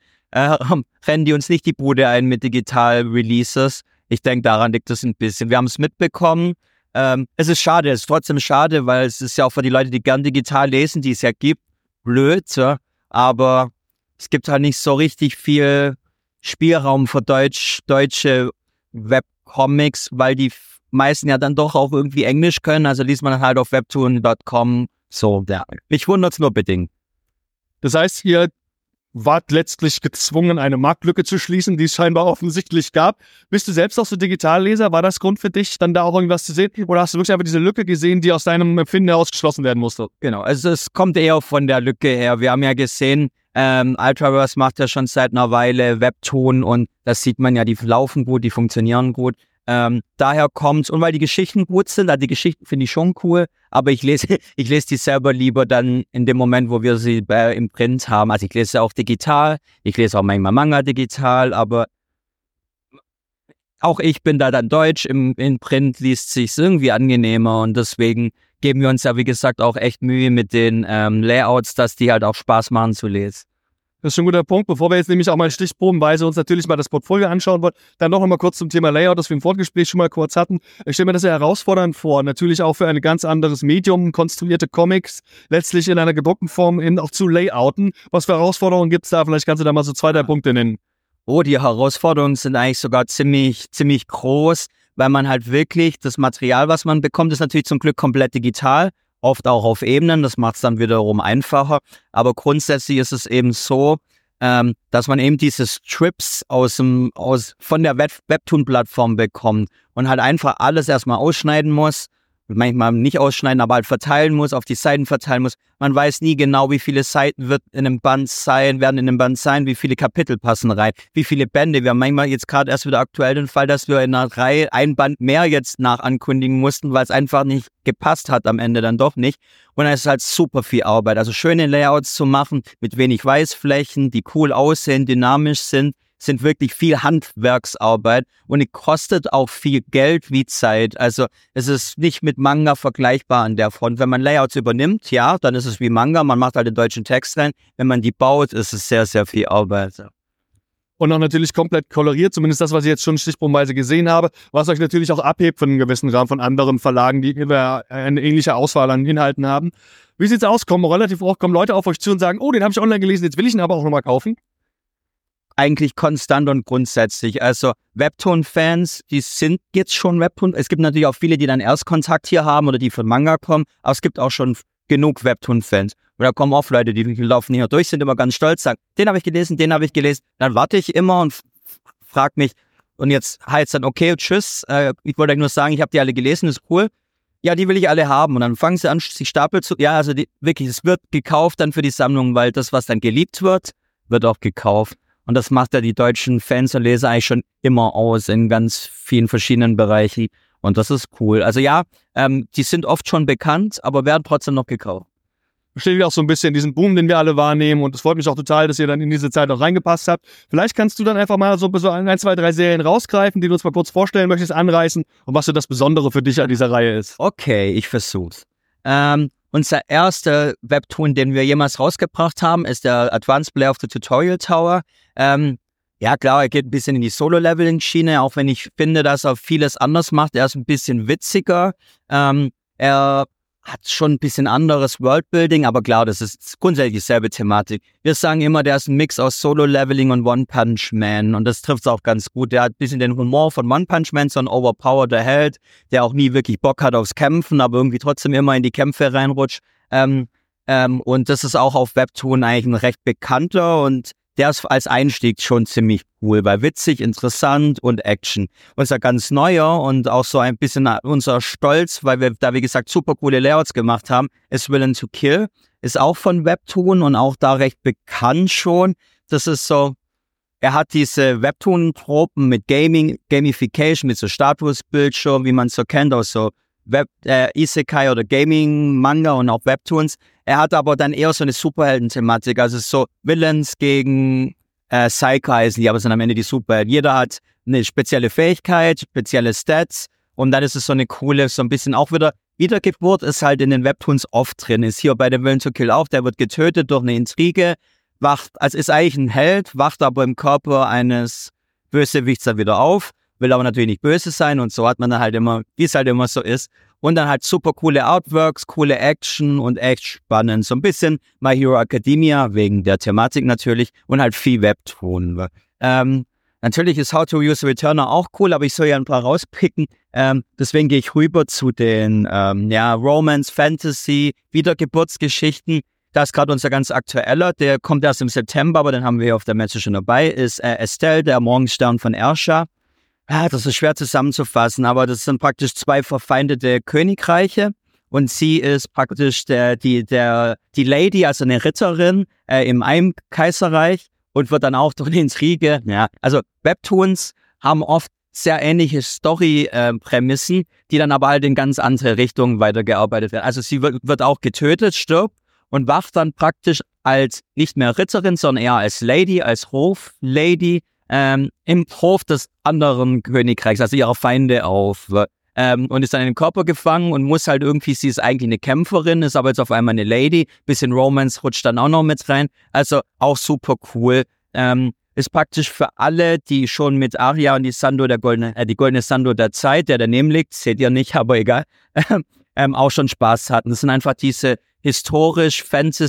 S5: äh, rennen die uns nicht die Bude ein mit Digital-Releases. Ich denke, daran liegt es ein bisschen. Wir haben es mitbekommen. Ähm, es ist schade, es ist trotzdem schade, weil es ist ja auch für die Leute, die gern digital lesen, die es ja gibt, blöd, ja? Aber es gibt halt nicht so richtig viel Spielraum für Deutsch, deutsche Webcomics, weil die meisten ja dann doch auch irgendwie Englisch können, also liest man halt auf webtoon Punkt com, so, ja. Mich wundert's nur bedingt.
S1: Das heißt, ihr wart letztlich gezwungen, eine Marktlücke zu schließen, die es scheinbar offensichtlich gab. Bist du selbst auch so Digitalleser? War das Grund für dich, dann da auch irgendwas zu sehen? Oder hast du wirklich einfach diese Lücke gesehen, die aus deinem Empfinden heraus geschlossen werden musste?
S5: Genau, also es kommt eher von der Lücke her. Wir haben ja gesehen, ähm, Ultraverse macht ja schon seit einer Weile Webtoon und das sieht man ja, die laufen gut, die funktionieren gut. Ähm, daher kommt's, und weil die Geschichten gut sind, also die Geschichten finde ich schon cool, aber ich lese, ich lese die selber lieber dann in dem Moment, wo wir sie äh, im Print haben. Also ich lese sie auch digital, ich lese auch manchmal Manga digital, aber auch ich bin da dann deutsch, im, im Print liest sich's irgendwie angenehmer und deswegen geben wir uns ja, wie gesagt, auch echt Mühe mit den ähm, Layouts, dass die halt auch Spaß machen zu lesen.
S1: Das ist schon ein guter Punkt. Bevor wir jetzt nämlich auch mal stichprobenweise uns natürlich mal das Portfolio anschauen wollen, dann noch mal kurz zum Thema Layout, das wir im Vorgespräch schon mal kurz hatten. Ich stelle mir das sehr herausfordernd vor. Natürlich auch für ein ganz anderes Medium, konstruierte Comics, letztlich in einer gedruckten Form in, auch zu layouten. Was für Herausforderungen gibt es da? Vielleicht kannst du da mal so zwei, drei Punkte nennen.
S5: Oh, die Herausforderungen sind eigentlich sogar ziemlich, ziemlich groß, weil man halt wirklich das Material, was man bekommt, ist natürlich zum Glück komplett digital. Oft auch auf Ebenen, das macht es dann wiederum einfacher. Aber grundsätzlich ist es eben so, ähm, dass man eben diese Strips aus dem, aus, von der Web- Webtoon-Plattform bekommt und halt einfach alles erstmal ausschneiden muss. Manchmal nicht ausschneiden, aber halt verteilen muss, auf die Seiten verteilen muss. Man weiß nie genau, wie viele Seiten wird in einem Band sein, werden in einem Band sein, wie viele Kapitel passen rein, wie viele Bände. Wir haben manchmal jetzt gerade erst wieder aktuell den Fall, dass wir in einer Reihe ein Band mehr jetzt nachankündigen mussten, weil es einfach nicht gepasst hat am Ende dann doch nicht. Und dann ist es halt super viel Arbeit. Also schöne Layouts zu machen mit wenig Weißflächen, die cool aussehen, dynamisch sind, sind wirklich viel Handwerksarbeit und es kostet auch viel Geld wie Zeit. Also es ist nicht mit Manga vergleichbar an der Front. Wenn man Layouts übernimmt, ja, dann ist es wie Manga, man macht halt den deutschen Text rein. Wenn man die baut, ist es sehr, sehr viel Arbeit.
S1: Und auch natürlich komplett koloriert, zumindest das, was ich jetzt schon stichprobenweise gesehen habe, was euch natürlich auch abhebt von einem gewissen Rahmen von anderen Verlagen, die immer eine ähnliche Auswahl an Inhalten haben. Wie sieht's aus? Kommen relativ oft kommen Leute auf euch zu und sagen, oh, den habe ich online gelesen, jetzt will ich ihn aber auch nochmal kaufen?
S5: Eigentlich konstant und grundsätzlich. Also Webtoon-Fans, die sind jetzt schon Webtoon. Es gibt natürlich auch viele, die dann Erstkontakt hier haben oder die von Manga kommen. Aber es gibt auch schon genug Webtoon-Fans. Und da kommen oft Leute, die laufen hier durch, sind immer ganz stolz, sagen, den habe ich gelesen, den habe ich gelesen. Dann warte ich immer und f- frage mich, und jetzt heißt dann, okay, tschüss, äh, ich wollte euch nur sagen, ich habe die alle gelesen, ist cool. Ja, die will ich alle haben. Und dann fangen sie an, sich Stapel zu, ja, also die, wirklich, es wird gekauft dann für die Sammlung, weil das, was dann geliebt wird, wird auch gekauft. Und das macht ja die deutschen Fans und Leser eigentlich schon immer aus in ganz vielen verschiedenen Bereichen. Und das ist cool. Also ja, ähm, die sind oft schon bekannt, aber werden trotzdem noch gekauft.
S1: Bestätigt auch so ein bisschen diesen Boom, den wir alle wahrnehmen. Und es freut mich auch total, dass ihr dann in diese Zeit auch reingepasst habt. Vielleicht kannst du dann einfach mal so, so ein, zwei, drei Serien rausgreifen, die du uns mal kurz vorstellen möchtest, anreißen und was so das Besondere für dich an dieser Reihe ist.
S5: Okay, ich versuch's. Ähm, unser erster Webtoon, den wir jemals rausgebracht haben, ist der Advanced Player of the Tutorial Tower. Ähm, ja klar, er geht ein bisschen in die Solo-Leveling-Schiene, auch wenn ich finde, dass er vieles anders macht. Er ist ein bisschen witziger. Ähm, er hat schon ein bisschen anderes Worldbuilding, aber klar, das ist grundsätzlich dieselbe Thematik. Wir sagen immer, der ist ein Mix aus Solo-Leveling und One-Punch-Man und das trifft es auch ganz gut. Der hat ein bisschen den Humor von One-Punch-Man, so ein overpowerter Held, der auch nie wirklich Bock hat aufs Kämpfen, aber irgendwie trotzdem immer in die Kämpfe reinrutscht. Ähm, ähm, und das ist auch auf Webtoon eigentlich ein recht bekannter und der ist als Einstieg schon ziemlich cool, weil witzig, interessant und Action. Unser ganz neuer und auch so ein bisschen unser Stolz, weil wir da, wie gesagt, super coole Layouts gemacht haben, ist Villain to Kill. Ist auch von Webtoon und auch da recht bekannt schon. Das ist so, er hat diese Webtoon-Tropen mit Gaming, Gamification, mit so Statusbildschirm, wie man es so kennt, aus so Web, äh, Isekai oder Gaming-Manga und auch Webtoons. Er hat aber dann eher so eine Superhelden-Thematik, also so Villains gegen äh, Psycho heißen die, aber sind am Ende die Superhelden. Jeder hat eine spezielle Fähigkeit, spezielle Stats und dann ist es so eine coole, so ein bisschen auch wieder, Wiedergeburt ist halt in den Webtoons oft drin, ist hier bei dem Villain to Kill auch, der wird getötet durch eine Intrige, wacht, also ist eigentlich ein Held, wacht aber im Körper eines Bösewichts dann wieder auf, will aber natürlich nicht böse sein und so hat man dann halt immer, wie es halt immer so ist. Und dann halt super coole Artworks, coole Action und echt spannend. So ein bisschen My Hero Academia, wegen der Thematik natürlich, und halt viel Webtoon. Ähm, natürlich ist How to Use Returner auch cool, aber ich soll ja ein paar rauspicken. Ähm, deswegen gehe ich rüber zu den ähm, ja, Romance, Fantasy, Wiedergeburtsgeschichten. Da ist gerade unser ganz aktueller, der kommt erst im September, aber den haben wir auf der Messe schon dabei, ist äh, Estelle, der Morgenstern von Ersha. Ja, das ist schwer zusammenzufassen, aber das sind praktisch zwei verfeindete Königreiche und sie ist praktisch der, die, der, die Lady, also eine Ritterin äh, im einen Kaiserreich und wird dann auch durch eine Intrige, ja, also Webtoons haben oft sehr ähnliche Story-Prämissen, äh, die dann aber halt in ganz andere Richtungen weitergearbeitet werden. Also sie wird, wird auch getötet, stirbt und wacht dann praktisch als nicht mehr Ritterin, sondern eher als Lady, als Hoflady, Ähm, im Hof des anderen Königreichs, also ihrer Feinde auf ähm, und ist dann in den Körper gefangen und muss halt irgendwie, sie ist eigentlich eine Kämpferin, ist aber jetzt auf einmal eine Lady, bisschen Romance rutscht dann auch noch mit rein, also auch super cool, ähm, ist praktisch für alle, die schon mit Arya und die Sando, der goldene, äh, die goldene Sando der Zeit, der daneben liegt, seht ihr nicht, aber egal, ähm, auch schon Spaß hatten. Das sind einfach diese historisch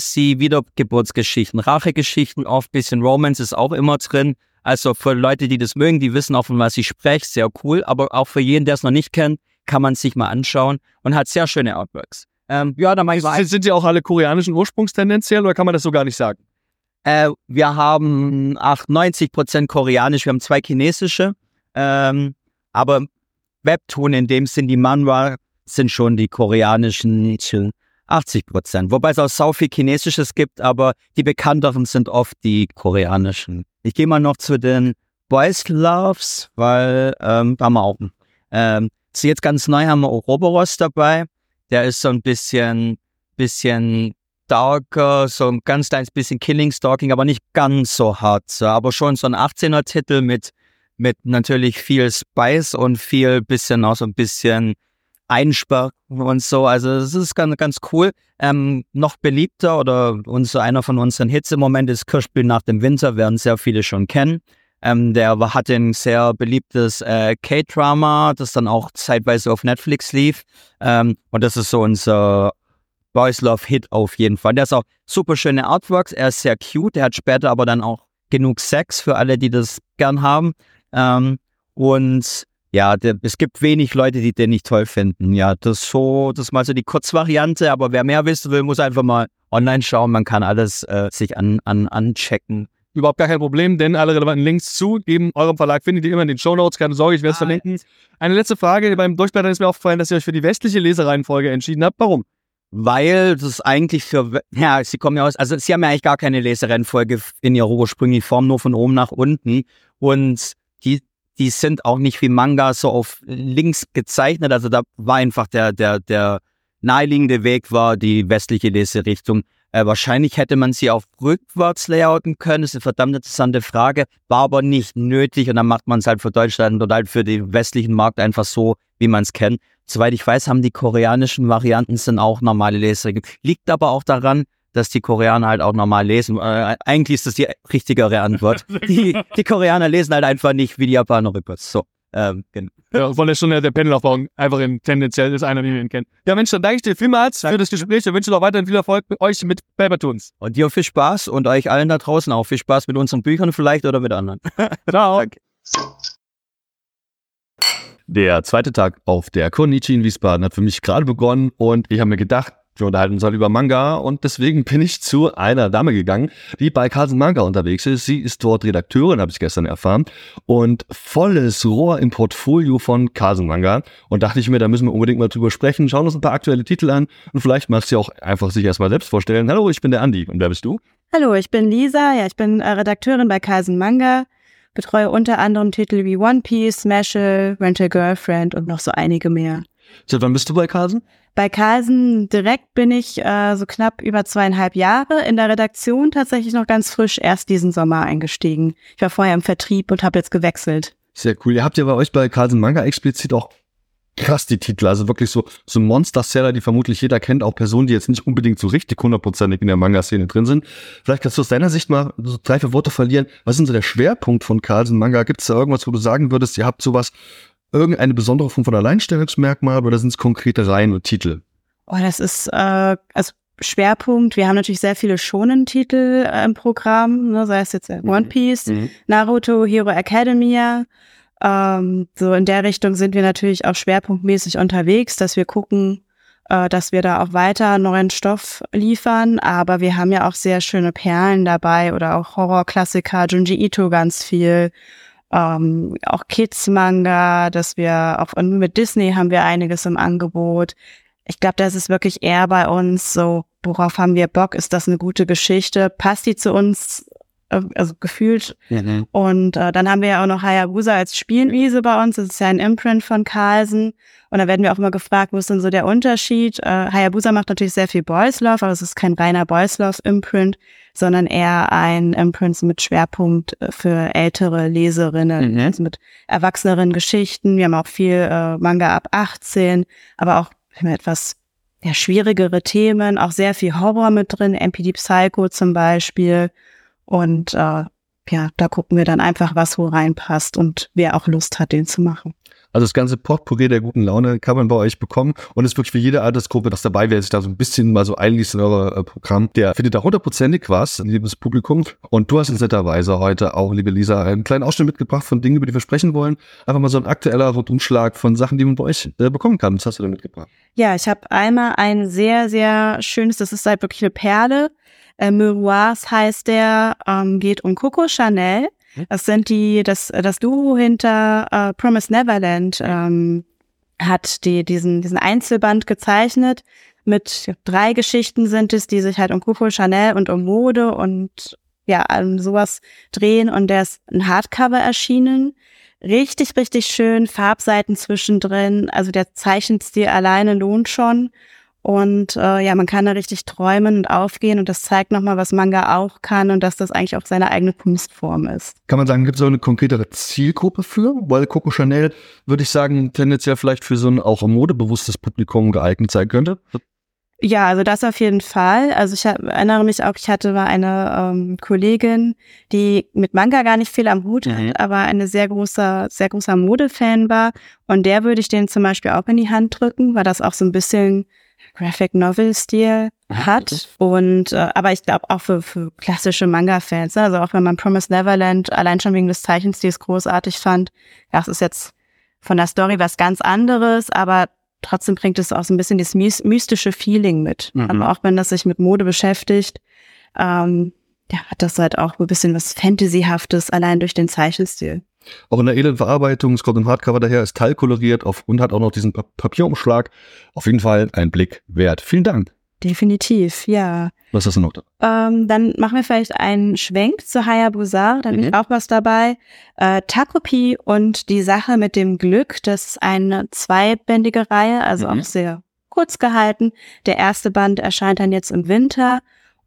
S5: Fantasy-Wiedergeburtsgeschichten, Rachegeschichten, oft bisschen Romance ist auch immer drin. Also für Leute, die das mögen, die wissen auch, von was ich spreche, sehr cool. Aber auch für jeden, der es noch nicht kennt, kann man es sich mal anschauen und hat sehr schöne Artworks. Ähm, ja, dann mache ich mal.
S1: Sind sie auch alle koreanischen Ursprungs tendenziell oder kann man das so gar nicht sagen?
S5: Äh, wir haben achtundneunzig Prozent koreanisch, wir haben zwei chinesische. Ähm, aber Webtoon, in dem Sinn die Manhwa, sind schon die koreanischen achtzig Prozent. Wobei es auch sau viel Chinesisches gibt, aber die bekannteren sind oft die koreanischen. Ich gehe mal noch zu den Boys Loves, weil ähm, haben wir auch. Ähm, jetzt ganz neu haben wir Ouroboros dabei. Der ist so ein bisschen, bisschen darker, so ein ganz kleines bisschen Killing Stalking, aber nicht ganz so hart. So, aber schon so ein achtzehner Titel mit, mit natürlich viel Spice und viel bisschen auch so ein bisschen Einsperren und so. Also es ist ganz, ganz cool. Ähm, noch beliebter oder unser, einer von unseren Hits im Moment ist Kirschspiel nach dem Winter, werden sehr viele schon kennen. Ähm, der hatte ein sehr beliebtes äh, K-Drama, das dann auch zeitweise auf Netflix lief. Ähm, und das ist so unser Boys Love Hit auf jeden Fall. Der ist auch super schöne Artworks, er ist sehr cute, der hat später aber dann auch genug Sex für alle, die das gern haben. Ähm, und ja, der, es gibt wenig Leute, die den nicht toll finden. Ja, das ist so, das ist mal so die Kurzvariante, aber wer mehr wissen will, muss einfach mal online schauen. Man kann alles äh, sich an, an, anchecken.
S1: Überhaupt gar kein Problem, denn alle relevanten Links zu eben eurem Verlag findet ihr immer in den Shownotes. Keine Sorge, ich werde es ah, verlinken. Eine letzte Frage. Beim Durchblättern ist mir aufgefallen, dass ihr euch für die westliche Lesereihenfolge entschieden habt. Warum?
S5: Weil das eigentlich für, ja, sie kommen ja aus, also sie haben ja eigentlich gar keine Lesereihenfolge in ihrer ursprünglichen Form, nur von oben nach unten. Und die, die sind auch nicht wie Manga so auf links gezeichnet. Also da war einfach der, der, der naheliegende Weg war die westliche Leserichtung. Äh, wahrscheinlich hätte man sie auch rückwärts layouten können. Das ist eine verdammt interessante Frage. War aber nicht nötig und dann macht man es halt für Deutschland oder halt für den westlichen Markt einfach so, wie man es kennt. Soweit ich weiß, haben die koreanischen Varianten sind auch normale Leseregeln. Liegt aber auch daran, dass die Koreaner halt auch normal lesen. Äh, eigentlich ist das die richtigere Antwort. Die, die Koreaner lesen halt einfach nicht wie die Japaner rückwärts. So. Ähm, genau.
S1: Ja, von der Stunde der Pendelaufbau einfach in, tendenziell ist einer, den wir ihn kennen. Ja, Mensch, dann danke ich dir vielmals für das Gespräch und wünsche noch weiterhin viel Erfolg mit euch mit Papertoons.
S5: Und dir viel Spaß und euch allen da draußen auch viel Spaß mit unseren Büchern vielleicht oder mit anderen.
S1: Ciao. Danke. Der zweite Tag auf der Konichi in Wiesbaden hat für mich gerade begonnen und ich habe mir gedacht, wir unterhalten uns halt über Manga und deswegen bin ich zu einer Dame gegangen, die bei Carlsen Manga unterwegs ist. Sie ist dort Redakteurin, habe ich gestern erfahren, und volles Rohr im Portfolio von Carlsen Manga. Und dachte ich mir, da müssen wir unbedingt mal drüber sprechen, schauen uns ein paar aktuelle Titel an und vielleicht magst du ja auch einfach sich erstmal selbst vorstellen. Hallo, ich bin der Andi und wer bist du?
S6: Hallo, ich bin Lisa, ja, ich bin äh, Redakteurin bei Carlsen Manga, betreue unter anderem Titel wie One Piece, Smashel, Rent a Girlfriend und noch so einige mehr.
S1: Seit wann bist du bei Carlsen?
S6: Bei Carlsen direkt bin ich äh, so knapp über zweieinhalb Jahre, in der Redaktion tatsächlich noch ganz frisch erst diesen Sommer eingestiegen. Ich war vorher im Vertrieb und habe jetzt gewechselt.
S1: Sehr cool. Ihr habt ja bei euch bei Carlsen Manga explizit auch krass die Titel, also wirklich so, so Monster-Seller, die vermutlich jeder kennt, auch Personen, die jetzt nicht unbedingt so richtig hundertprozentig in der Manga-Szene drin sind. Vielleicht kannst du aus deiner Sicht mal so drei, vier Worte verlieren. Was ist denn so der Schwerpunkt von Carlsen Manga? Gibt es da irgendwas, wo du sagen würdest, ihr habt sowas, irgendeine besondere Form von Alleinstellungsmerkmal oder sind es konkrete Reihen und Titel?
S6: Oh, das ist äh, also Schwerpunkt. Wir haben natürlich sehr viele Shonen-Titel äh, im Programm, ne, sei es jetzt äh, One Piece, mhm. Naruto, Hero Academia. Ähm, so in der Richtung sind wir natürlich auch schwerpunktmäßig unterwegs, dass wir gucken, äh, dass wir da auch weiter neuen Stoff liefern. Aber wir haben ja auch sehr schöne Perlen dabei oder auch Horrorklassiker, Junji Ito ganz viel. Ähm, auch Kids-Manga, dass wir auch und mit Disney haben wir einiges im Angebot. Ich glaube, das ist wirklich eher bei uns so, worauf haben wir Bock? Ist das eine gute Geschichte? Passt die zu uns? Also gefühlt. Mhm. Und äh, dann haben wir ja auch noch Hayabusa als Spielwiese bei uns. Das ist ja ein Imprint von Carlsen. Und da werden wir auch immer gefragt, wo ist denn so der Unterschied? Äh, Hayabusa macht natürlich sehr viel Boys Love, aber es ist kein reiner Boys Love Imprint, sondern eher ein Imprint mit Schwerpunkt für ältere Leserinnen, mhm. also mit erwachseneren Geschichten. Wir haben auch viel äh, Manga ab achtzehn, aber auch etwas ja, schwierigere Themen, auch sehr viel Horror mit drin, M P D Psycho zum Beispiel. Und äh, ja, da gucken wir dann einfach, was wo reinpasst und wer auch Lust hat, den zu machen.
S1: Also das ganze Potpourri der guten Laune kann man bei euch bekommen und ist wirklich für jede Altersgruppe, das dabei, wer sich da so ein bisschen mal so einliest in euer äh, Programm, der findet da hundertprozentig was, liebes Publikum. Und du hast in netterweise heute auch, liebe Lisa, einen kleinen Ausschnitt mitgebracht von Dingen, über die wir sprechen wollen. Einfach mal so ein aktueller Rundumschlag von Sachen, die man bei euch äh, bekommen kann. Was hast du da mitgebracht?
S6: Ja, ich habe einmal ein sehr, sehr schönes, das ist halt wirklich eine Perle. Äh, Miroirs heißt der, ähm, geht um Coco Chanel. Das sind die, das, das Duo hinter äh, Promised Neverland ähm, hat die, diesen, diesen Einzelband gezeichnet. Mit drei Geschichten sind es, die sich halt um Coco Chanel und um Mode und ja, um sowas drehen. Und der ist ein Hardcover erschienen. Richtig, richtig schön, Farbseiten zwischendrin. Also der Zeichenstil alleine lohnt schon. Und äh, ja, man kann da richtig träumen und aufgehen und das zeigt nochmal, was Manga auch kann und dass das eigentlich auch seine eigene Kunstform ist.
S1: Kann man sagen, gibt es auch eine konkretere Zielgruppe für? Weil Coco Chanel, würde ich sagen, tendenziell vielleicht für so ein auch modebewusstes Publikum geeignet sein könnte.
S6: Ja, also das auf jeden Fall. Also ich hab, erinnere mich auch, ich hatte mal eine ähm, Kollegin, die mit Manga gar nicht viel am Hut mhm. hat, aber eine sehr großer, sehr großer Modefan war und der würde ich den zum Beispiel auch in die Hand drücken, weil das auch so ein bisschen Graphic Novel Stil hat und äh, aber ich glaube auch für für klassische Manga-Fans, ne? Also auch wenn man Promised Neverland allein schon wegen des Zeichenstils großartig fand, ja, es ist jetzt von der Story was ganz anderes, aber trotzdem bringt es auch so ein bisschen das mystische Feeling mit. Mhm. Aber auch wenn das sich mit Mode beschäftigt, ähm, ja, hat das halt auch ein bisschen was Fantasyhaftes, allein durch den Zeichenstil.
S1: Auch in der edlen Verarbeitung, es kommt im Hardcover daher, ist teilkoloriert auf, und hat auch noch diesen Papierumschlag. Auf jeden Fall ein Blick wert. Vielen Dank.
S6: Definitiv, ja.
S1: Was hast du noch da?
S6: Ähm, dann machen wir vielleicht einen Schwenk zu Hayabusa, da mhm. ist auch was dabei. Äh, Takopi und die Sache mit dem Glück, das ist eine zweibändige Reihe, also mhm. auch sehr kurz gehalten. Der erste Band erscheint dann jetzt im Winter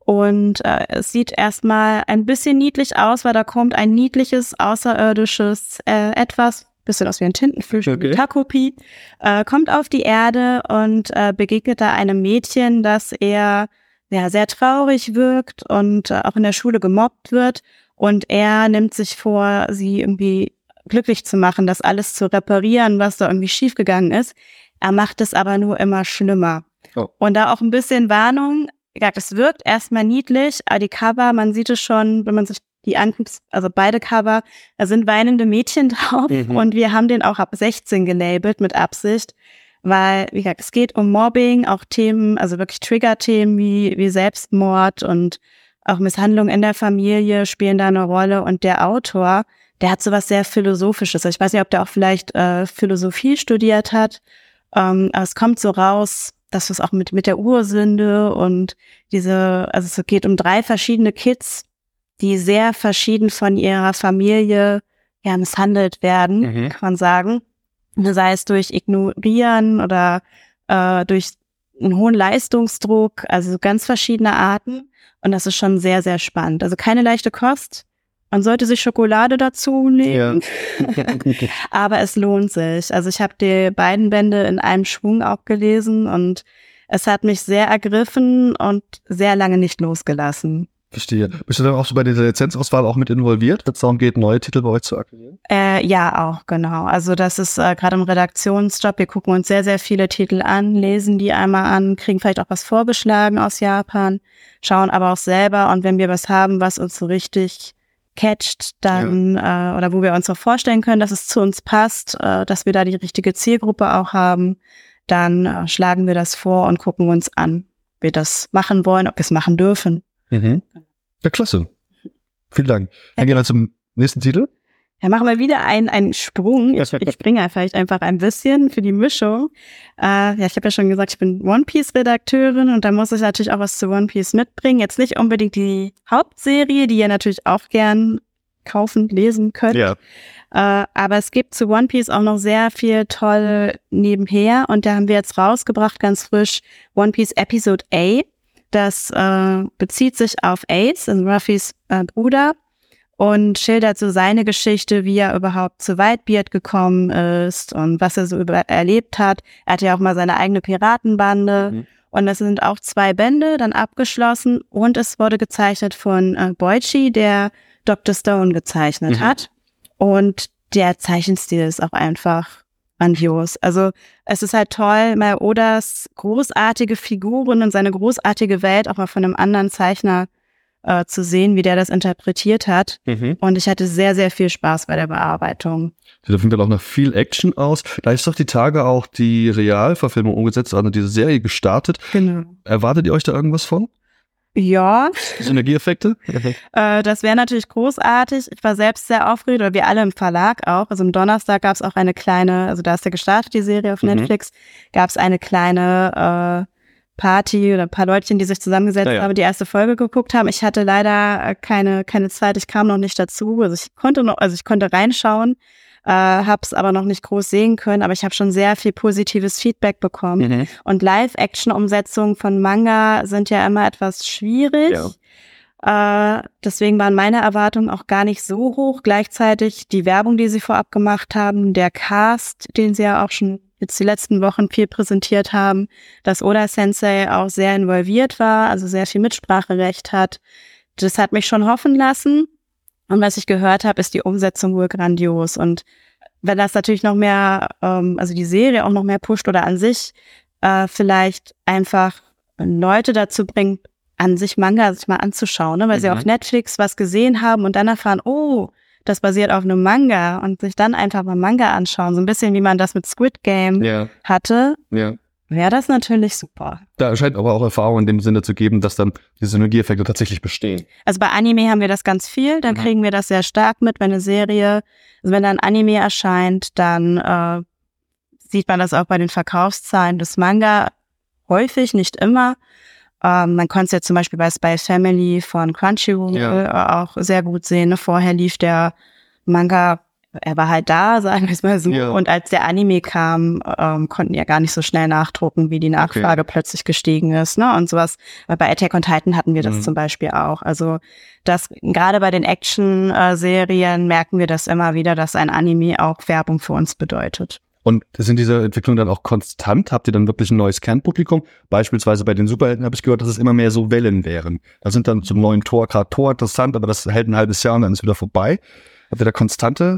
S6: und äh, es sieht erstmal ein bisschen niedlich aus, weil da kommt ein niedliches, außerirdisches äh, Etwas, bisschen aus wie ein Tintenfisch, okay. Takopi, äh, kommt auf die Erde und äh, begegnet da einem Mädchen, das eher ja, sehr traurig wirkt und äh, auch in der Schule gemobbt wird. Und er nimmt sich vor, sie irgendwie glücklich zu machen, das alles zu reparieren, was da irgendwie schiefgegangen ist. Er macht es aber nur immer schlimmer. Oh. Und da auch ein bisschen Warnung, ja, das wirkt erstmal niedlich, aber die Cover, man sieht es schon, wenn man sich die anguckt, also beide Cover, da sind weinende Mädchen drauf mhm. und wir haben den auch ab sechzehn gelabelt mit Absicht, weil, wie gesagt, es geht um Mobbing, auch Themen, also wirklich Trigger-Themen wie, wie Selbstmord und auch Misshandlung in der Familie spielen da eine Rolle und der Autor, der hat sowas sehr Philosophisches. Ich weiß nicht, ob der auch vielleicht äh, Philosophie studiert hat, ähm, aber es kommt so raus, dass es auch mit, mit der Ursünde und diese, also es geht um drei verschiedene Kids, die sehr verschieden von ihrer Familie ja misshandelt werden, mhm. kann man sagen. Sei es durch Ignorieren oder äh, durch einen hohen Leistungsdruck, also ganz verschiedene Arten. Und das ist schon sehr, sehr spannend. Also keine leichte Kost. Man sollte sich Schokolade dazu nehmen. Ja. Aber es lohnt sich. Also ich habe die beiden Bände in einem Schwung auch gelesen und es hat mich sehr ergriffen und sehr lange nicht losgelassen.
S1: Verstehe. Bist du dann auch so bei der Lizenzauswahl auch mit involviert, wenn es darum geht, neue Titel bei euch zu akquirieren?
S6: Äh, ja, auch, genau. Also das ist äh, gerade im Redaktionsjob, wir gucken uns sehr, sehr viele Titel an, lesen die einmal an, kriegen vielleicht auch was vorgeschlagen aus Japan, schauen aber auch selber und wenn wir was haben, was uns so richtig catcht, dann ja. äh, oder wo wir uns auch vorstellen können, dass es zu uns passt, äh, dass wir da die richtige Zielgruppe auch haben, dann äh, schlagen wir das vor und gucken uns an, ob wir das machen wollen, ob wir es machen dürfen.
S1: Mhm. Ja, klasse. Vielen Dank. Dann gehen wir zum nächsten Titel.
S6: Ja, machen wir wieder einen, einen Sprung. Ich, ich springe vielleicht einfach ein bisschen für die Mischung. Äh, ja, ich habe ja schon gesagt, ich bin One-Piece-Redakteurin und da muss ich natürlich auch was zu One Piece mitbringen. Jetzt nicht unbedingt die Hauptserie, die ihr natürlich auch gern kaufen, lesen könnt. Ja. Äh, aber es gibt zu One Piece auch noch sehr viel toll nebenher und da haben wir jetzt rausgebracht, ganz frisch, One Piece Episode A. Das äh, bezieht sich auf Ace, also Ruffys äh, Bruder, und schildert so seine Geschichte, wie er überhaupt zu Whitebeard gekommen ist und was er so über erlebt hat. Er hatte ja auch mal seine eigene Piratenbande. Mhm. Und das sind auch zwei Bände dann abgeschlossen und es wurde gezeichnet von äh, Boichi, der Doktor Stone gezeichnet mhm. hat. Und der Zeichenstil ist auch einfach grandios. Also es ist halt toll, mal Odas großartige Figuren und seine großartige Welt auch mal von einem anderen Zeichner äh, zu sehen, wie der das interpretiert hat. Mhm. Und ich hatte sehr, sehr viel Spaß bei der Bearbeitung.
S1: Da findet dann auch noch viel Action aus. Da ist doch die Tage auch die Realverfilmung umgesetzt, also diese Serie gestartet. Genau. Erwartet ihr euch da irgendwas von?
S6: Ja.
S1: Synergieeffekte?
S6: äh, das wäre natürlich großartig. Ich war selbst sehr aufgeregt, oder wir alle im Verlag auch. Also am Donnerstag gab es auch eine kleine, also da ist ja gestartet, die Serie auf mhm. Netflix, gab es eine kleine äh, Party oder ein paar Leutchen, die sich zusammengesetzt ja, ja. haben, die erste Folge geguckt haben. Ich hatte leider keine keine Zeit, ich kam noch nicht dazu. Also ich konnte noch, also ich konnte reinschauen, äh, hab's aber noch nicht groß sehen können, aber ich habe schon sehr viel positives Feedback bekommen. Mhm. Und Live-Action-Umsetzungen von Manga sind ja immer etwas schwierig. Ja. Äh, deswegen waren meine Erwartungen auch gar nicht so hoch. Gleichzeitig die Werbung, die sie vorab gemacht haben, der Cast, den sie ja auch schon jetzt die letzten Wochen viel präsentiert haben, dass Oda-Sensei auch sehr involviert war, also sehr viel Mitspracherecht hat. Das hat mich schon hoffen lassen. Und was ich gehört habe, ist die Umsetzung wohl grandios. Und wenn das natürlich noch mehr, ähm, also die Serie auch noch mehr pusht oder an sich äh, vielleicht einfach Leute dazu bringt, an sich Manga sich mal anzuschauen, ne? Weil mhm. sie auf Netflix was gesehen haben und dann erfahren, oh, das basiert auf einem Manga und sich dann einfach mal Manga anschauen, so ein bisschen wie man das mit Squid Game
S1: Ja.
S6: hatte,
S1: Ja.
S6: wäre das natürlich super.
S1: Da scheint aber auch Erfahrung in dem Sinne zu geben, dass dann die Synergieeffekte tatsächlich bestehen.
S6: Also bei Anime haben wir das ganz viel, dann
S1: Mhm.
S6: kriegen wir das sehr stark mit, wenn eine Serie, also wenn da ein Anime erscheint, dann äh, sieht man das auch bei den Verkaufszahlen des Manga häufig, nicht immer. Ähm, man konnte es jetzt zum Beispiel bei Spy Family von Crunchyroll
S1: Ja.
S6: äh, auch sehr gut sehen. Ne? Vorher lief der Manga, er war halt da, sagen wir es mal so.
S1: Ja.
S6: Und als der Anime kam, ähm, konnten ja gar nicht so schnell nachdrucken, wie die Nachfrage plötzlich gestiegen ist, ne? Und sowas. Weil bei Attack on Titan hatten wir das
S1: Mhm.
S6: zum Beispiel auch. Also das gerade bei den Action-Serien merken wir das immer wieder, dass ein Anime auch Werbung für uns bedeutet.
S1: Und sind diese Entwicklungen dann auch konstant? Habt ihr dann wirklich ein neues Kernpublikum? Beispielsweise bei den Superhelden habe ich gehört, dass es immer mehr so Wellen wären. Da sind dann zum neuen Tor gerade Tor interessant, aber das hält ein halbes Jahr und dann ist wieder vorbei. Habt ihr da konstante?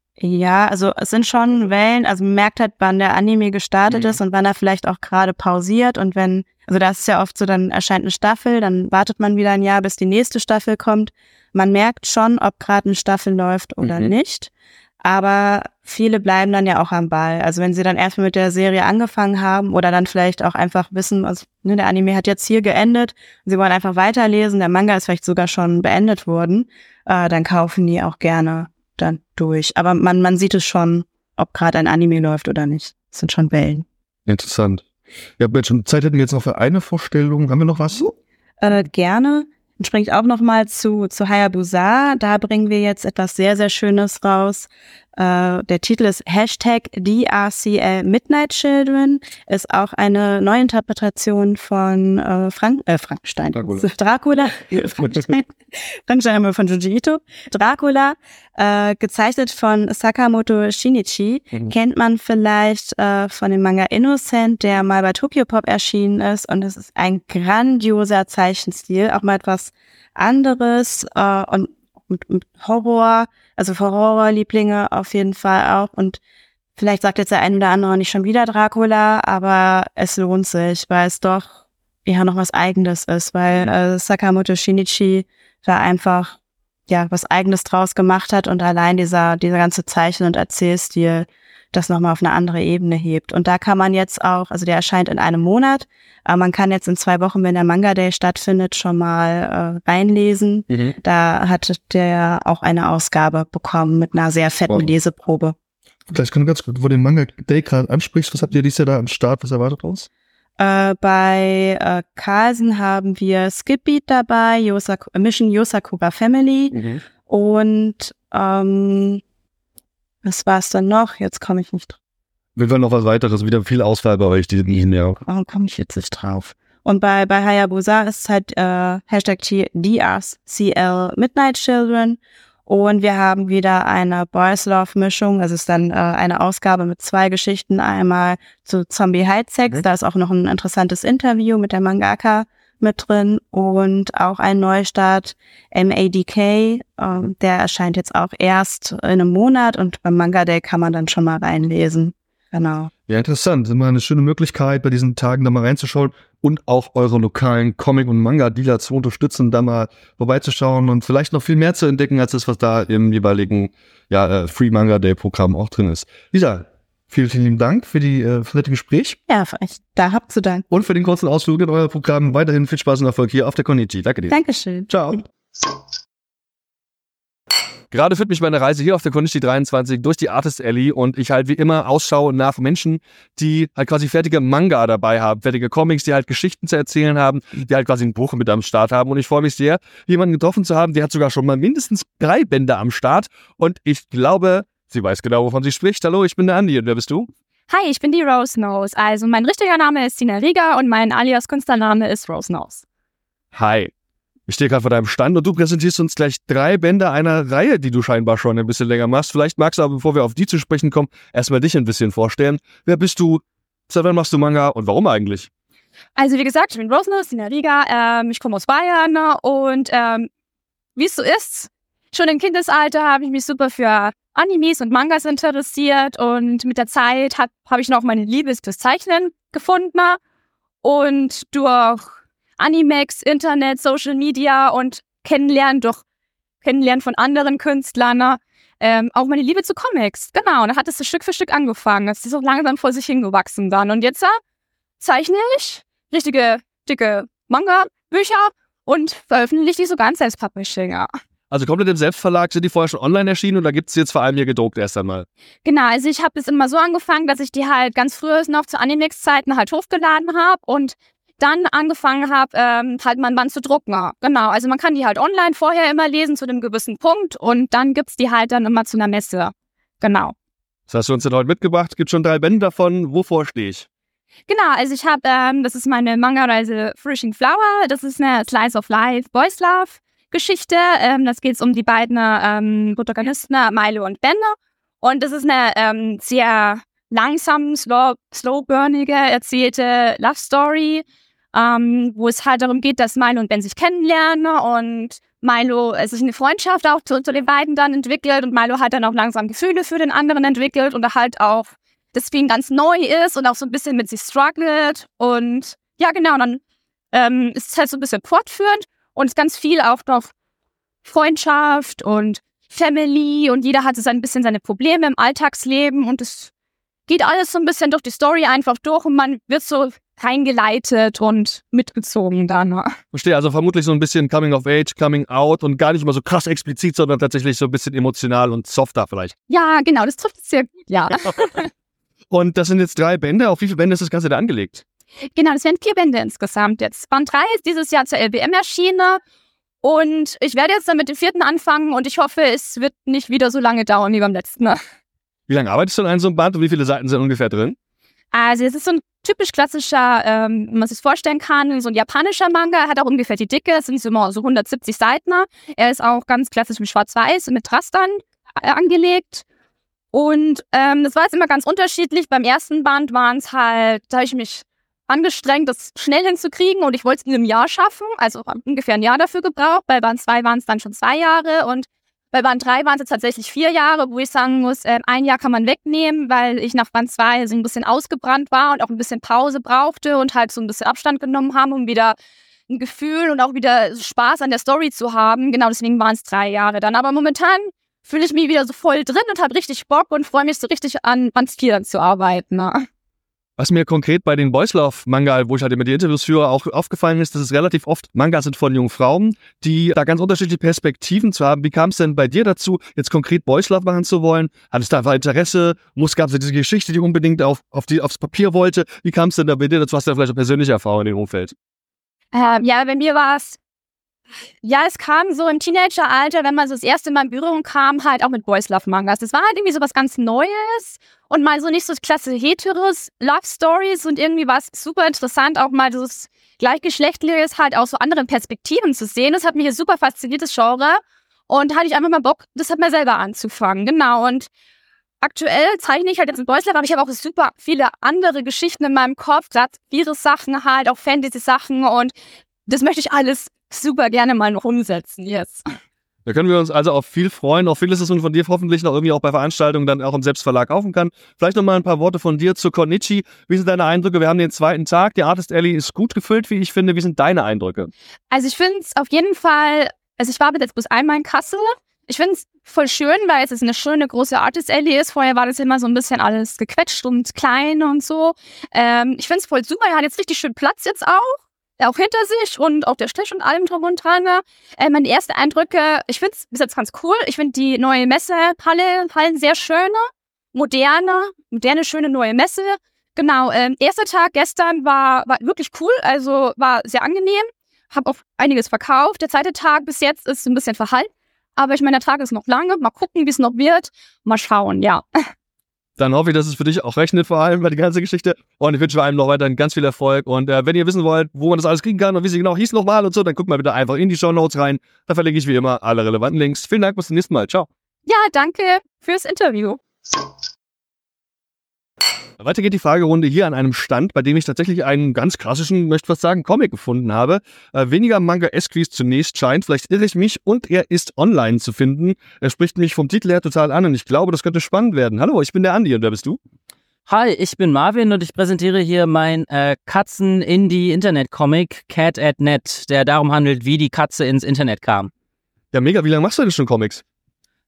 S6: Ja, also es sind schon Wellen, also man merkt halt, wann der Anime gestartet
S1: Mhm.
S6: ist und wann er vielleicht auch gerade pausiert und wenn, also das ist ja oft so, dann erscheint eine Staffel, dann wartet man wieder ein Jahr, bis die nächste Staffel kommt. Man merkt schon, ob gerade eine Staffel läuft oder
S1: Mhm.
S6: nicht, aber viele bleiben dann ja auch am Ball. Also wenn sie dann erstmal mit der Serie angefangen haben oder dann vielleicht auch einfach wissen, also, ne, der Anime hat jetzt hier geendet, sie wollen einfach weiterlesen, der Manga ist vielleicht sogar schon beendet worden, äh, dann kaufen die auch gerne dann durch. Aber man, man sieht es schon, ob gerade ein Anime läuft oder nicht. Das sind schon Wellen.
S1: Interessant. Ja, schon Zeit hätten wir jetzt noch für eine Vorstellung. Haben wir noch was?
S6: Äh, gerne. Dann springt auch noch mal zu, zu Hayabusa. Da bringen wir jetzt etwas sehr, sehr Schönes raus. Äh, der Titel ist Hashtag D R C L Midnight Children. Ist auch eine Neuinterpretation von äh, Frank, äh, Frankenstein.
S1: Dracula.
S6: Dracula. Frankenstein. Frankenstein haben wir von Junji Ito. Dracula, äh, gezeichnet von Sakamoto Shinichi.
S1: Mhm.
S6: Kennt man vielleicht äh, von dem Manga Innocent, der mal bei Tokyopop erschienen ist. Und es ist ein grandioser Zeichenstil, auch mal etwas anderes äh, und mit, mit Horror, also für Horrorlieblinge auf jeden Fall auch. Und vielleicht sagt jetzt der ein oder andere nicht schon wieder Dracula, aber es lohnt sich, weil es doch ja noch was Eigenes ist, weil äh, Sakamoto Shinichi da einfach ja was Eigenes draus gemacht hat und allein dieser dieser ganze Zeichen- und Erzählstil das nochmal auf eine andere Ebene hebt. Und da kann man jetzt auch, also der erscheint in einem Monat, aber man kann jetzt in zwei Wochen, wenn der Manga Day stattfindet, schon mal äh, reinlesen.
S1: Mhm.
S6: Da hat der auch eine Ausgabe bekommen mit einer sehr fetten
S1: Wow.
S6: Leseprobe.
S1: Vielleicht können wir ganz kurz, wo du den Manga Day gerade ansprichst, was habt ihr dieses Jahr da am Start? Was erwartet uns?
S6: Äh, bei äh, Carlsen haben wir Skipbeat dabei, Yosaku, Mission Yosakura Family
S1: Mhm.
S6: und ähm, was war's dann noch? Jetzt komme ich nicht drauf.
S1: Wir wollen noch was weiteres, wieder viel Auswahl bei euch diesen Jahr.
S6: Warum komme ich jetzt nicht drauf? Und bei, bei Hayabusa ist es halt äh, Hashtag D R C L Midnight Children. Und wir haben wieder eine Boys Love Mischung. Also es ist dann äh, eine Ausgabe mit zwei Geschichten. Einmal zu Zombie Hidesex.
S1: Mhm.
S6: Da ist auch noch ein interessantes Interview mit der Mangaka mit drin. Und auch ein Neustart, M A D K. Ähm, der erscheint jetzt auch erst in einem Monat. Und beim Manga Day kann man dann schon mal reinlesen. Genau.
S1: Ja, interessant. Immer eine schöne Möglichkeit, bei diesen Tagen da mal reinzuschauen und auch eure lokalen Comic- und Manga-Dealer zu unterstützen, da mal vorbeizuschauen und vielleicht noch viel mehr zu entdecken, als das, was da im jeweiligen ja, äh, Free Manga Day-Programm auch drin ist. Lisa, vielen, vielen lieben Dank für, die, äh, für das nette Gespräch
S6: Ja, ich, da habt zu danken.
S1: und für den kurzen Ausflug in euer Programm. Weiterhin viel Spaß und Erfolg hier auf der Konichi. Danke dir.
S6: Dankeschön.
S1: Ciao. Gerade führt mich meine Reise hier auf der Konichi dreiundzwanzig durch die Artist Alley und ich halt wie immer Ausschau nach Menschen, die halt quasi fertige Manga dabei haben, fertige Comics, die halt Geschichten zu erzählen haben, die halt quasi ein Buch mit am Start haben und ich freue mich sehr, jemanden getroffen zu haben, der hat sogar schon mal mindestens drei Bände am Start und ich glaube, sie weiß genau, wovon sie spricht. Hallo, ich bin der Andi und wer bist du?
S7: Hi, ich bin die Rose Nose. Also mein richtiger Name ist Tina Rieger und mein alias Künstlername ist Rose Nose.
S1: Hi. Ich stehe gerade vor deinem Stand und du präsentierst uns gleich drei Bände einer Reihe, die du scheinbar schon ein bisschen länger machst. Vielleicht magst du aber, bevor wir auf die zu sprechen kommen, erstmal dich ein bisschen vorstellen. Wer bist du? Seit wann machst du Manga und warum eigentlich?
S7: Also wie gesagt, ich bin Rose Nose, Tina Rieger. Ähm, ich komme aus Bayern und ähm, wie es so ist, schon im Kindesalter habe ich mich super für Animes und Mangas interessiert und mit der Zeit habe hab ich noch meine Liebe fürs Zeichnen gefunden und durch Animex, Internet, Social Media und Kennenlernen durch Kennenlernen von anderen Künstlern ähm, auch meine Liebe zu Comics. Genau, und dann hat es so Stück für Stück angefangen. Es ist so langsam vor sich hingewachsen dann. Und jetzt äh, zeichne ich richtige, dicke Manga-Bücher und veröffentliche die sogar in Self-Publishing, ja.
S1: Also komplett im Selbstverlag, sind die vorher schon online erschienen oder gibt es jetzt vor allem hier gedruckt erst einmal?
S7: Genau, also ich habe das immer so angefangen, dass ich die halt ganz früher noch zu Animex-Zeiten halt hochgeladen habe und dann angefangen habe, ähm, halt mal ein Band zu drucken. Genau, also man kann die halt online vorher immer lesen zu einem gewissen Punkt und dann gibt's die halt dann immer zu einer Messe. Genau.
S1: Was hast du uns denn heute mitgebracht? Gibt schon drei Bände davon. Wovor stehe ich?
S7: Genau, also ich habe, ähm, das ist meine Manga-Reise Flourishing Flower. Das ist eine Slice of Life Boys Love Geschichte. Ähm, das geht um die beiden ähm, Protagonisten, Milo und Ben. Und das ist eine ähm, sehr langsam, slow, slowburnige erzählte Love Story, ähm, wo es halt darum geht, dass Milo und Ben sich kennenlernen und Milo, es sich eine Freundschaft auch zu, zu den beiden dann entwickelt und Milo hat dann auch langsam Gefühle für den anderen entwickelt und halt auch das für ihn ganz neu ist und auch so ein bisschen mit sich struggelt und ja genau, und dann ähm, ist es halt so ein bisschen fortführend und es ist ganz viel auch auf Freundschaft und Family und jeder hat so ein bisschen seine Probleme im Alltagsleben und es geht alles so ein bisschen durch die Story einfach durch und man wird so reingeleitet und mitgezogen dann.
S1: Verstehe, also vermutlich so ein bisschen Coming of Age, Coming Out und gar nicht immer so krass explizit, sondern tatsächlich so ein bisschen emotional und softer vielleicht.
S7: Ja, genau, das trifft es sehr gut, ja.
S1: Und das sind jetzt drei Bände. Auf wie viele Bände ist das Ganze da angelegt?
S7: Genau, das wären vier Bände insgesamt jetzt. Band drei ist dieses Jahr zur L B M erschienen und ich werde jetzt dann mit dem vierten anfangen und ich hoffe, es wird nicht wieder so lange dauern wie beim letzten.
S1: Wie lange arbeitest du an so einem Band und wie viele Seiten sind ungefähr drin?
S7: Also es ist so ein typisch klassischer, ähm, wenn man sich vorstellen kann, so ein japanischer Manga. Er hat auch ungefähr die Dicke, es sind so, so hundertsiebzig Seiten. Er ist auch ganz klassisch mit Schwarz-Weiß und mit Rastern äh, angelegt. Und ähm, das war jetzt immer ganz unterschiedlich. Beim ersten Band waren es halt, da habe ich mich angestrengt, das schnell hinzukriegen und ich wollte es in einem Jahr schaffen. Also ungefähr ein Jahr dafür gebraucht. Bei Band zwei waren es dann schon zwei Jahre und bei Band drei waren es jetzt tatsächlich vier Jahre, wo ich sagen muss, äh, ein Jahr kann man wegnehmen, weil ich nach Band zwei so ein bisschen ausgebrannt war und auch ein bisschen Pause brauchte und halt so ein bisschen Abstand genommen haben, um wieder ein Gefühl und auch wieder Spaß an der Story zu haben. Genau, deswegen waren es drei Jahre dann. Aber momentan fühle ich mich wieder so voll drin und habe richtig Bock und freue mich so richtig an Band vier dann zu arbeiten. Ne?
S1: Was mir konkret bei den Boys Love Manga, wo ich halt immer die Interviews führe, auch aufgefallen ist, dass es relativ oft Mangas sind von jungen Frauen, die da ganz unterschiedliche Perspektiven zu haben. Wie kam es denn bei dir dazu, jetzt konkret Boys Love machen zu wollen? Hattest du einfach Interesse? Muss, gab es diese Geschichte, die unbedingt auf, auf die, aufs Papier wollte? Wie kam es denn da bei dir dazu? Hast du da vielleicht eine persönliche Erfahrung in dem Umfeld?
S7: Ähm, ja, bei mir war es, ja, es kam so im Teenageralter, wenn man so das erste Mal in Berührung kam, halt auch mit Boys Love Mangas. Das war halt irgendwie so was ganz Neues und mal so nicht so klasse heteros Love Stories und irgendwie war es super interessant, auch mal das Gleichgeschlechtliches halt aus so anderen Perspektiven zu sehen. Das hat mich jetzt super fasziniert, das Genre. Und hatte ich einfach mal Bock, das hat mir selber anzufangen. Genau. Und aktuell zeichne ich halt jetzt in Boys Love, aber ich habe auch super viele andere Geschichten in meinem Kopf, gerade Virus-Sachen halt, auch Fantasy-Sachen und das möchte ich alles super gerne mal noch umsetzen jetzt.
S1: Da können wir uns also auf viel freuen. Auf vieles, das man von dir hoffentlich noch irgendwie auch bei Veranstaltungen dann auch im Selbstverlag kaufen kann. Vielleicht noch mal ein paar Worte von dir zu Konichi. Wie sind deine Eindrücke? Wir haben den zweiten Tag. Die Artist Alley ist gut gefüllt, wie ich finde. Wie sind deine Eindrücke?
S7: Also ich finde es auf jeden Fall, also ich war bis jetzt bloß einmal in Kassel. Ich finde es voll schön, weil es eine schöne große Artist Alley ist. Vorher war das immer so ein bisschen alles gequetscht und klein und so. Ähm, ich finde es voll super. Er hat jetzt richtig schön Platz jetzt auch. Auch hinter sich und auch der Stich und allem drum und dran. Äh, meine ersten Eindrücke, ich finde es bis jetzt ganz cool. Ich finde die neue Messehalle Hallen sehr schön, moderne, moderne, schöne neue Messe. Genau, ähm, erster Tag gestern war, war wirklich cool, also war sehr angenehm. Habe auch einiges verkauft. Der zweite Tag bis jetzt ist ein bisschen verhalten. Aber ich meine, der Tag ist noch lange. Mal gucken, wie es noch wird. Mal schauen, ja.
S1: Dann hoffe ich, dass es für dich auch rechnet, vor allem bei der ganzen Geschichte. Und ich wünsche einem noch weiterhin ganz viel Erfolg. Und äh, wenn ihr wissen wollt, wo man das alles kriegen kann und wie sie genau hieß nochmal und so, dann guckt mal bitte einfach in die Shownotes rein. Da verlinke ich wie immer alle relevanten Links. Vielen Dank, bis zum nächsten Mal. Ciao.
S7: Ja, danke fürs Interview.
S1: Weiter geht die Fragerunde hier an einem Stand, bei dem ich tatsächlich einen ganz klassischen, möchte ich fast sagen, Comic gefunden habe. Äh, weniger Manga-esque, wie es zunächst scheint. Vielleicht irre ich mich und er ist online zu finden. Er spricht mich vom Titel her total an und ich glaube, das könnte spannend werden. Hallo, ich bin der Andi und wer bist du?
S8: Hi, ich bin Marvin und ich präsentiere hier mein äh, Katzen-Indie-Internet-Comic Cat at Net, der darum handelt, wie die Katze ins Internet kam.
S1: Ja, mega. Wie lange machst du denn schon Comics?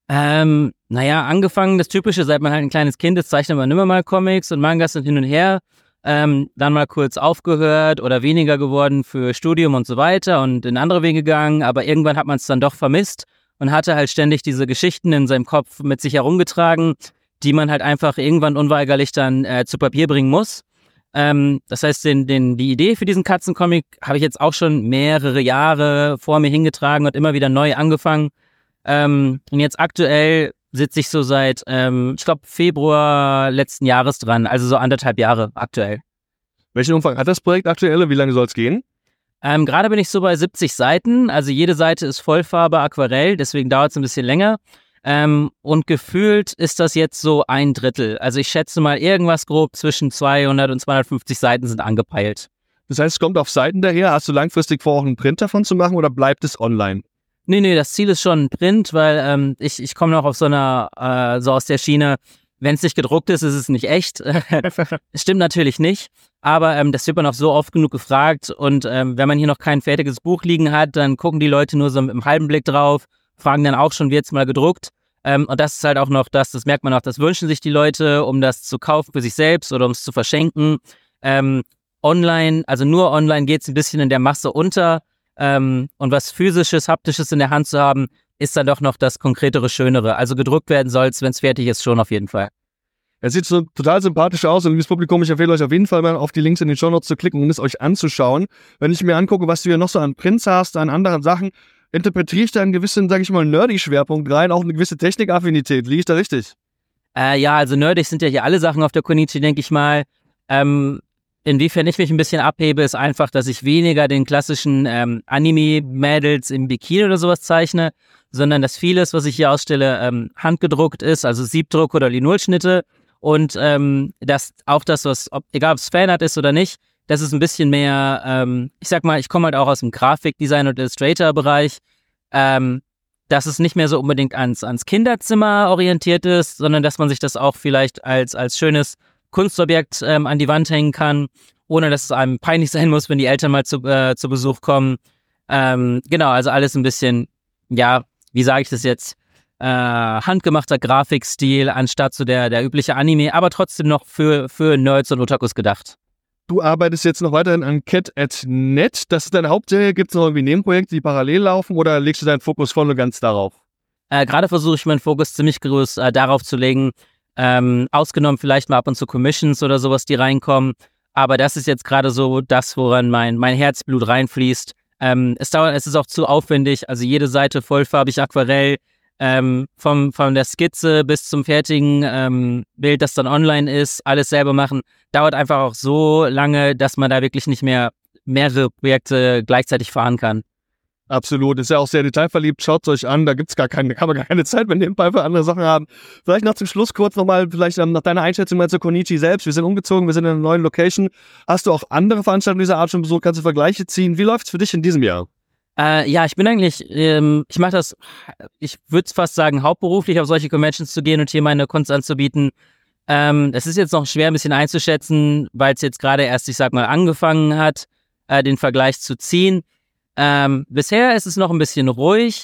S8: Ähm, naja, angefangen, das Typische, seit man halt ein kleines Kind ist, zeichnet man immer mal Comics und Mangas und hin und her. Ähm, dann mal kurz aufgehört oder weniger geworden für Studium und so weiter und in andere Wege gegangen, aber irgendwann hat man es dann doch vermisst und hatte halt ständig diese Geschichten in seinem Kopf mit sich herumgetragen, die man halt einfach irgendwann unweigerlich dann äh, zu Papier bringen muss. Ähm, das heißt, den, den, die Idee für diesen Katzencomic habe ich jetzt auch schon mehrere Jahre vor mir hingetragen und immer wieder neu angefangen. Ähm, und jetzt aktuell sitze ich so seit, ähm, ich glaube, Februar letzten Jahres dran, also so anderthalb Jahre aktuell.
S1: Welchen Umfang hat das Projekt aktuell? Wie lange soll es gehen?
S8: Ähm, gerade bin ich so bei siebzig Seiten, also jede Seite ist Vollfarbe Aquarell, deswegen dauert es ein bisschen länger. Ähm, und gefühlt ist das jetzt so ein Drittel. Also ich schätze mal, irgendwas grob zwischen zweihundert und zweihundertfünfzig Seiten sind angepeilt.
S1: Das heißt, es kommt auf Seiten daher. Hast du langfristig vor, auch einen Print davon zu machen oder bleibt es online?
S8: Nee, nee, das Ziel ist schon ein Print, weil ähm, ich, ich komme noch auf so einer, äh, so aus der Schiene, wenn es nicht gedruckt ist, ist es nicht echt. Stimmt natürlich nicht, aber ähm, das wird man auch so oft genug gefragt und ähm, wenn man hier noch kein fertiges Buch liegen hat, dann gucken die Leute nur so mit einem halben Blick drauf, fragen dann auch schon, wird's mal gedruckt? Ähm, und das ist halt auch noch das, das merkt man auch, das wünschen sich die Leute, um das zu kaufen für sich selbst oder um es zu verschenken. Ähm, online, also nur online geht's ein bisschen in der Masse unter. Ähm, und was Physisches, Haptisches in der Hand zu haben, ist dann doch noch das Konkretere, Schönere. Also gedruckt werden soll es, wenn es fertig ist, schon auf jeden Fall.
S1: Es sieht so total sympathisch aus und liebes Publikum, ich empfehle euch auf jeden Fall mal auf die Links in den Shownotes zu klicken und es euch anzuschauen. Wenn ich mir angucke, was du hier noch so an Prints hast, an anderen Sachen, interpretiere ich da einen gewissen, sag ich mal, Nerdy-Schwerpunkt rein, auch eine gewisse Technikaffinität. Liege ich da richtig?
S8: Äh, ja, also nerdig sind ja hier alle Sachen auf der Konichi, denke ich mal. Ähm, inwiefern ich mich ein bisschen abhebe, ist einfach, dass ich weniger den klassischen ähm, Anime-Mädels im Bikini oder sowas zeichne, sondern dass vieles, was ich hier ausstelle, ähm, handgedruckt ist, also Siebdruck oder Linolschnitte. Und ähm, dass auch das, was, ob, egal ob es Fanart ist oder nicht, das ist ein bisschen mehr, ähm, ich sag mal, ich komme halt auch aus dem Grafikdesign- und Illustrator-Bereich, ähm, dass es nicht mehr so unbedingt ans, ans Kinderzimmer orientiert ist, sondern dass man sich das auch vielleicht als, als schönes Kunstobjekt ähm, an die Wand hängen kann, ohne dass es einem peinlich sein muss, wenn die Eltern mal zu, äh, zu Besuch kommen. Ähm, genau, also alles ein bisschen, ja, wie sage ich das jetzt, äh, handgemachter Grafikstil anstatt so der, der übliche Anime, aber trotzdem noch für, für Nerds und Otakus gedacht.
S1: Du arbeitest jetzt noch weiterhin an cat punkt net. Das ist deine Hauptserie. Gibt es noch irgendwie Nebenprojekte, die parallel laufen oder legst du deinen Fokus voll und ganz darauf?
S8: Äh, Gerade versuche ich meinen Fokus ziemlich groß äh, darauf zu legen, ähm, ausgenommen vielleicht mal ab und zu Commissions oder sowas, die reinkommen. Aber das ist jetzt gerade so das, woran mein, mein Herzblut reinfließt. Ähm, es dauert, es ist auch zu aufwendig. Also jede Seite vollfarbig Aquarell, ähm, vom, von der Skizze bis zum fertigen ähm, Bild, das dann online ist, alles selber machen, dauert einfach auch so lange, dass man da wirklich nicht mehr mehrere Projekte gleichzeitig fahren kann.
S1: Absolut, ist ja auch sehr detailverliebt, schaut es euch an, da gibt's gar keine, kann man gar keine Zeit, wenn nebenbei für andere Sachen haben. Vielleicht noch zum Schluss kurz nochmal, vielleicht ähm, nach deiner Einschätzung mal zur Konichi selbst. Wir sind umgezogen, wir sind in einer neuen Location. Hast du auch andere Veranstaltungen dieser Art schon besucht? Kannst du Vergleiche ziehen? Wie läuft's für dich in diesem Jahr?
S8: Äh, ja, ich bin eigentlich, ähm, ich mache das, ich würde fast sagen, hauptberuflich auf solche Conventions zu gehen und hier meine Kunst anzubieten. Ähm, es ist jetzt noch schwer ein bisschen einzuschätzen, weil es jetzt gerade erst, ich sag mal, angefangen hat, äh, den Vergleich zu ziehen. Ähm, bisher ist es noch ein bisschen ruhig.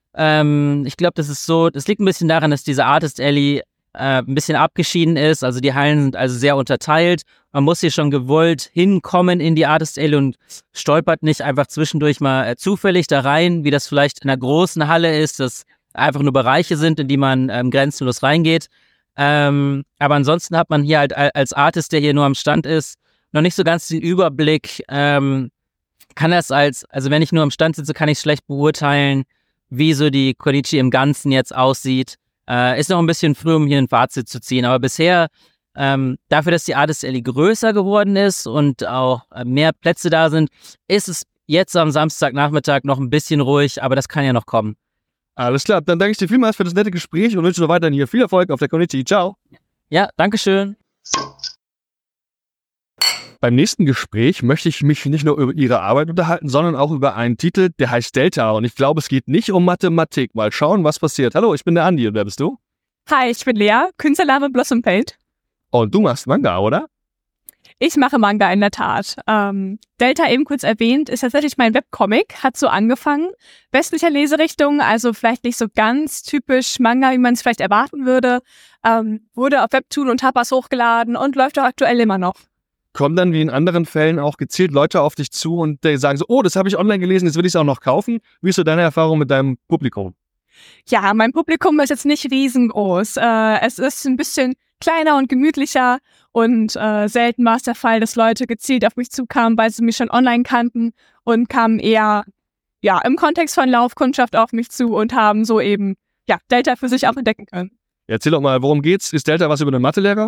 S8: Ähm, ich glaube, das ist so, das liegt ein bisschen daran, dass diese Artist Alley äh, ein bisschen abgeschieden ist. Also die Hallen sind also sehr unterteilt. Man muss hier schon gewollt hinkommen in die Artist Alley und stolpert nicht einfach zwischendurch mal äh, zufällig da rein, wie das vielleicht in einer großen Halle ist, dass einfach nur Bereiche sind, in die man ähm, grenzenlos reingeht. Ähm, aber ansonsten hat man hier halt als Artist, der hier nur am Stand ist, noch nicht so ganz den Überblick, ähm, kann das als, also wenn ich nur am Stand sitze, kann ich schlecht beurteilen, wie so die Konichi im Ganzen jetzt aussieht. Äh, ist noch ein bisschen früh, um hier ein Fazit zu ziehen, aber bisher, ähm, dafür, dass die Artist Alley größer geworden ist und auch äh, mehr Plätze da sind, ist es jetzt am Samstagnachmittag noch ein bisschen ruhig, aber das kann ja noch kommen.
S1: Alles klar, dann danke ich dir vielmals für das nette Gespräch und wünsche noch weiterhin hier viel Erfolg auf der Konichi. Ciao.
S8: Ja, danke schön.
S1: Beim nächsten Gespräch möchte ich mich nicht nur über ihre Arbeit unterhalten, sondern auch über einen Titel, der heißt Delta. Und ich glaube, es geht nicht um Mathematik. Mal schauen, was passiert. Hallo, ich bin der Andi. Und wer bist du?
S9: Hi, ich bin Lea, Künstlername Blossom Paint.
S1: Und du machst Manga, oder?
S7: Ich mache Manga in der Tat. Ähm, Delta, eben kurz erwähnt, ist tatsächlich mein Webcomic, hat so angefangen. Westlicher Leserichtung, also vielleicht nicht so ganz typisch Manga, wie man es vielleicht erwarten würde. Ähm, wurde auf Webtoon und Tapas hochgeladen und läuft auch aktuell immer noch.
S1: Kommen dann wie in anderen Fällen auch gezielt Leute auf dich zu und die sagen so, oh, das habe ich online gelesen, jetzt will ich es auch noch kaufen. Wie ist so deine Erfahrung mit deinem Publikum?
S7: Ja, mein Publikum ist jetzt nicht riesengroß. Äh, es ist ein bisschen kleiner und gemütlicher und äh, selten war es der Fall, dass Leute gezielt auf mich zukamen, weil sie mich schon online kannten und kamen eher ja im Kontext von Laufkundschaft auf mich zu und haben so eben ja Delta für sich auch entdecken können.
S1: Erzähl doch mal, worum geht's? Ist Delta was über einen Mathelehrer?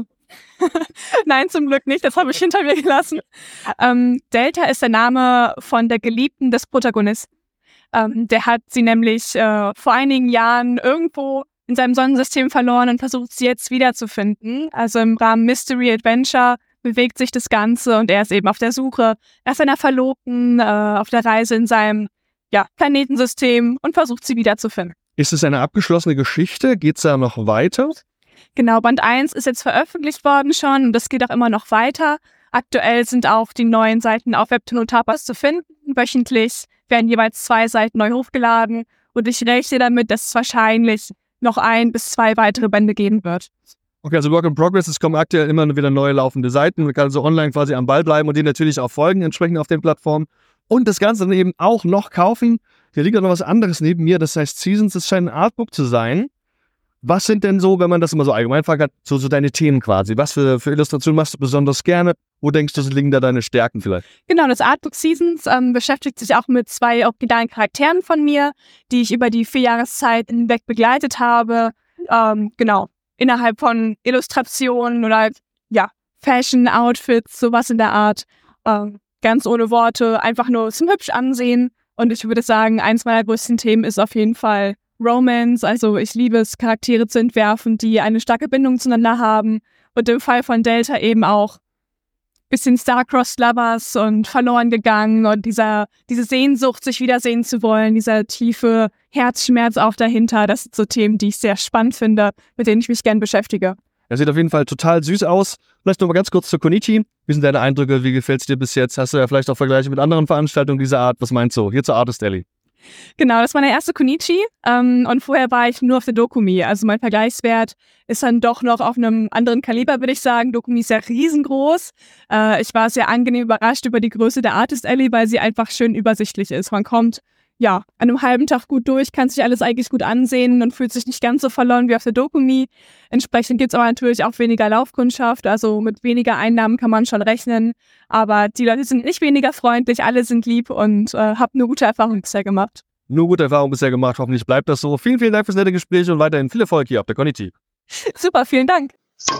S7: Nein, zum Glück nicht. Das habe ich hinter mir gelassen. Ähm, Delta ist der Name von der Geliebten des Protagonisten. Ähm, der hat sie nämlich äh, vor einigen Jahren irgendwo in seinem Sonnensystem verloren und versucht sie jetzt wiederzufinden. Also im Rahmen Mystery Adventure bewegt sich das Ganze und er ist eben auf der Suche nach seiner Verlobten, äh, auf der Reise in seinem ja, Planetensystem und versucht sie wiederzufinden.
S1: Ist es eine abgeschlossene Geschichte? Geht's da noch weiter?
S7: Genau, Band eins ist jetzt veröffentlicht worden schon und das geht auch immer noch weiter. Aktuell sind auch die neuen Seiten auf Webtoon und Tapas zu finden. Wöchentlich werden jeweils zwei Seiten neu hochgeladen und ich rechne damit, dass es wahrscheinlich noch ein bis zwei weitere Bände geben wird.
S1: Okay, also Work in Progress, es kommen aktuell immer wieder neue laufende Seiten. Man kann so online quasi am Ball bleiben und die natürlich auch folgen, entsprechend auf den Plattformen. Und das Ganze dann eben auch noch kaufen. Hier liegt auch noch was anderes neben mir, das heißt Seasons, das scheint ein Artbook zu sein. Was sind denn so, wenn man das immer so allgemein fragt, so, so deine Themen quasi? Was für, für Illustrationen machst du besonders gerne? Wo denkst du, liegen da deine Stärken vielleicht?
S7: Genau, das Artbook Seasons ähm, beschäftigt sich auch mit zwei originalen Charakteren von mir, die ich über die vier Jahreszeit hinweg begleitet habe. Ähm, genau, innerhalb von Illustrationen oder ja, Fashion, Outfits, sowas in der Art. Ähm, ganz ohne Worte, einfach nur zum hübsch ansehen. Und ich würde sagen, eins meiner größten Themen ist auf jeden Fall Romance. Also ich liebe es, Charaktere zu entwerfen, die eine starke Bindung zueinander haben. Und im Fall von Delta eben auch bisschen Star-Crossed Lovers und verloren gegangen und dieser, diese Sehnsucht, sich wiedersehen zu wollen, dieser tiefe Herzschmerz auch dahinter. Das sind so Themen, die ich sehr spannend finde, mit denen ich mich gern beschäftige.
S1: Er sieht auf jeden Fall total süß aus. Vielleicht noch mal ganz kurz zur Konichi. Wie sind deine Eindrücke? Wie gefällt es dir bis jetzt? Hast du ja vielleicht auch Vergleiche mit anderen Veranstaltungen dieser Art? Was meinst du? Hier zur Artist Alley.
S7: Genau, das war meine erste Konichi ähm, und vorher war ich nur auf der Dokumi. Also mein Vergleichswert ist dann doch noch auf einem anderen Kaliber, würde ich sagen. Dokumi ist ja riesengroß. Äh, ich war sehr angenehm überrascht über die Größe der Artist Alley, weil sie einfach schön übersichtlich ist. Man kommt ja an einem halben Tag gut durch, kann sich alles eigentlich gut ansehen und fühlt sich nicht ganz so verloren wie auf der Dokumi. Entsprechend gibt es aber natürlich auch weniger Laufkundschaft, also mit weniger Einnahmen kann man schon rechnen. Aber die Leute sind nicht weniger freundlich, alle sind lieb und äh, habe eine gute Erfahrung bisher gemacht.
S1: Nur gute Erfahrung bisher gemacht, hoffentlich bleibt das so. Vielen, vielen Dank fürs nette Gespräch und weiterhin viel Erfolg hier auf der Konichi.
S7: Super, vielen Dank.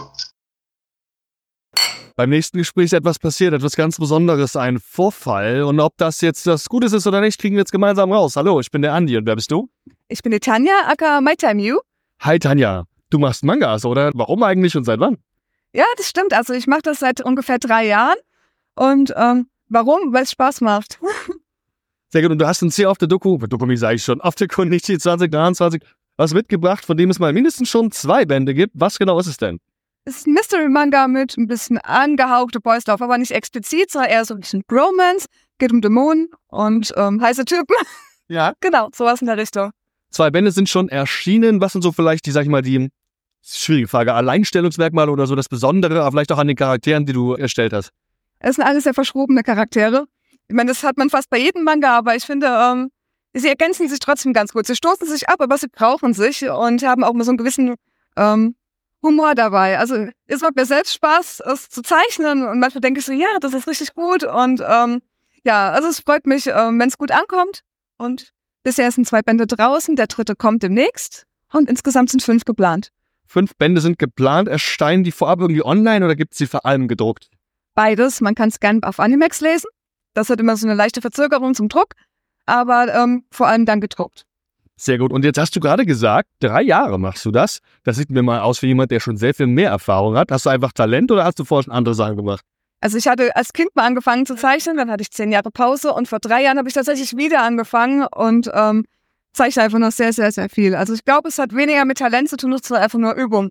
S1: Beim nächsten Gespräch ist etwas passiert, etwas ganz Besonderes, ein Vorfall. Und ob das jetzt das Gutes ist oder nicht, kriegen wir jetzt gemeinsam raus. Hallo, ich bin der Andi und wer bist du?
S9: Ich bin die Tanja, aka MyTimeU.
S1: Hi Tanja, du machst Mangas, oder? Warum eigentlich und seit wann?
S9: Ja, das stimmt. Also ich mache das seit ungefähr drei Jahren. Und ähm, warum? Weil es Spaß macht.
S1: Sehr gut, und du hast uns hier auf der Doku, Dokumi sage ich schon, auf der Konichi zwanzig dreiundzwanzig was mitgebracht, von dem es mal mindestens schon zwei Bände gibt. Was genau ist es denn?
S9: Es ist ein Mystery-Manga mit ein bisschen angehauchte Boys Love, aber nicht explizit, sondern eher so ein bisschen Bromance, geht um Dämonen und ähm, heiße Typen.
S1: Ja.
S9: Genau, sowas in der Richtung.
S1: Zwei Bände sind schon erschienen. Was sind so vielleicht die, sag ich mal, die, schwierige Frage, Alleinstellungsmerkmale oder so das Besondere, aber vielleicht auch an den Charakteren, die du erstellt hast?
S9: Es sind alles sehr verschrobene Charaktere. Ich meine, das hat man fast bei jedem Manga, aber ich finde, ähm, sie ergänzen sich trotzdem ganz gut. Sie stoßen sich ab, aber sie brauchen sich und haben auch mal so einen gewissen ähm, Humor dabei. Also es macht mir selbst Spaß, es zu zeichnen und manchmal denke ich so, ja, das ist richtig gut und ähm, ja, also es freut mich, ähm, wenn es gut ankommt und bisher sind zwei Bände draußen, der dritte kommt demnächst und insgesamt sind fünf geplant.
S1: Fünf Bände sind geplant, erscheinen die vorab irgendwie online oder gibt es sie vor allem gedruckt?
S9: Beides, man kann es gerne auf Animax lesen, das hat immer so eine leichte Verzögerung zum Druck, aber ähm, vor allem dann gedruckt.
S1: Sehr gut. Und jetzt hast du gerade gesagt, drei Jahre machst du das. Das sieht mir mal aus wie jemand, der schon sehr viel mehr Erfahrung hat. Hast du einfach Talent oder hast du vorher schon andere Sachen gemacht?
S9: Also ich hatte als Kind mal angefangen zu zeichnen, dann hatte ich zehn Jahre Pause und vor drei Jahren habe ich tatsächlich wieder angefangen und ähm, zeichne einfach noch sehr, sehr, sehr viel. Also ich glaube, es hat weniger mit Talent zu tun, es war einfach nur Übung.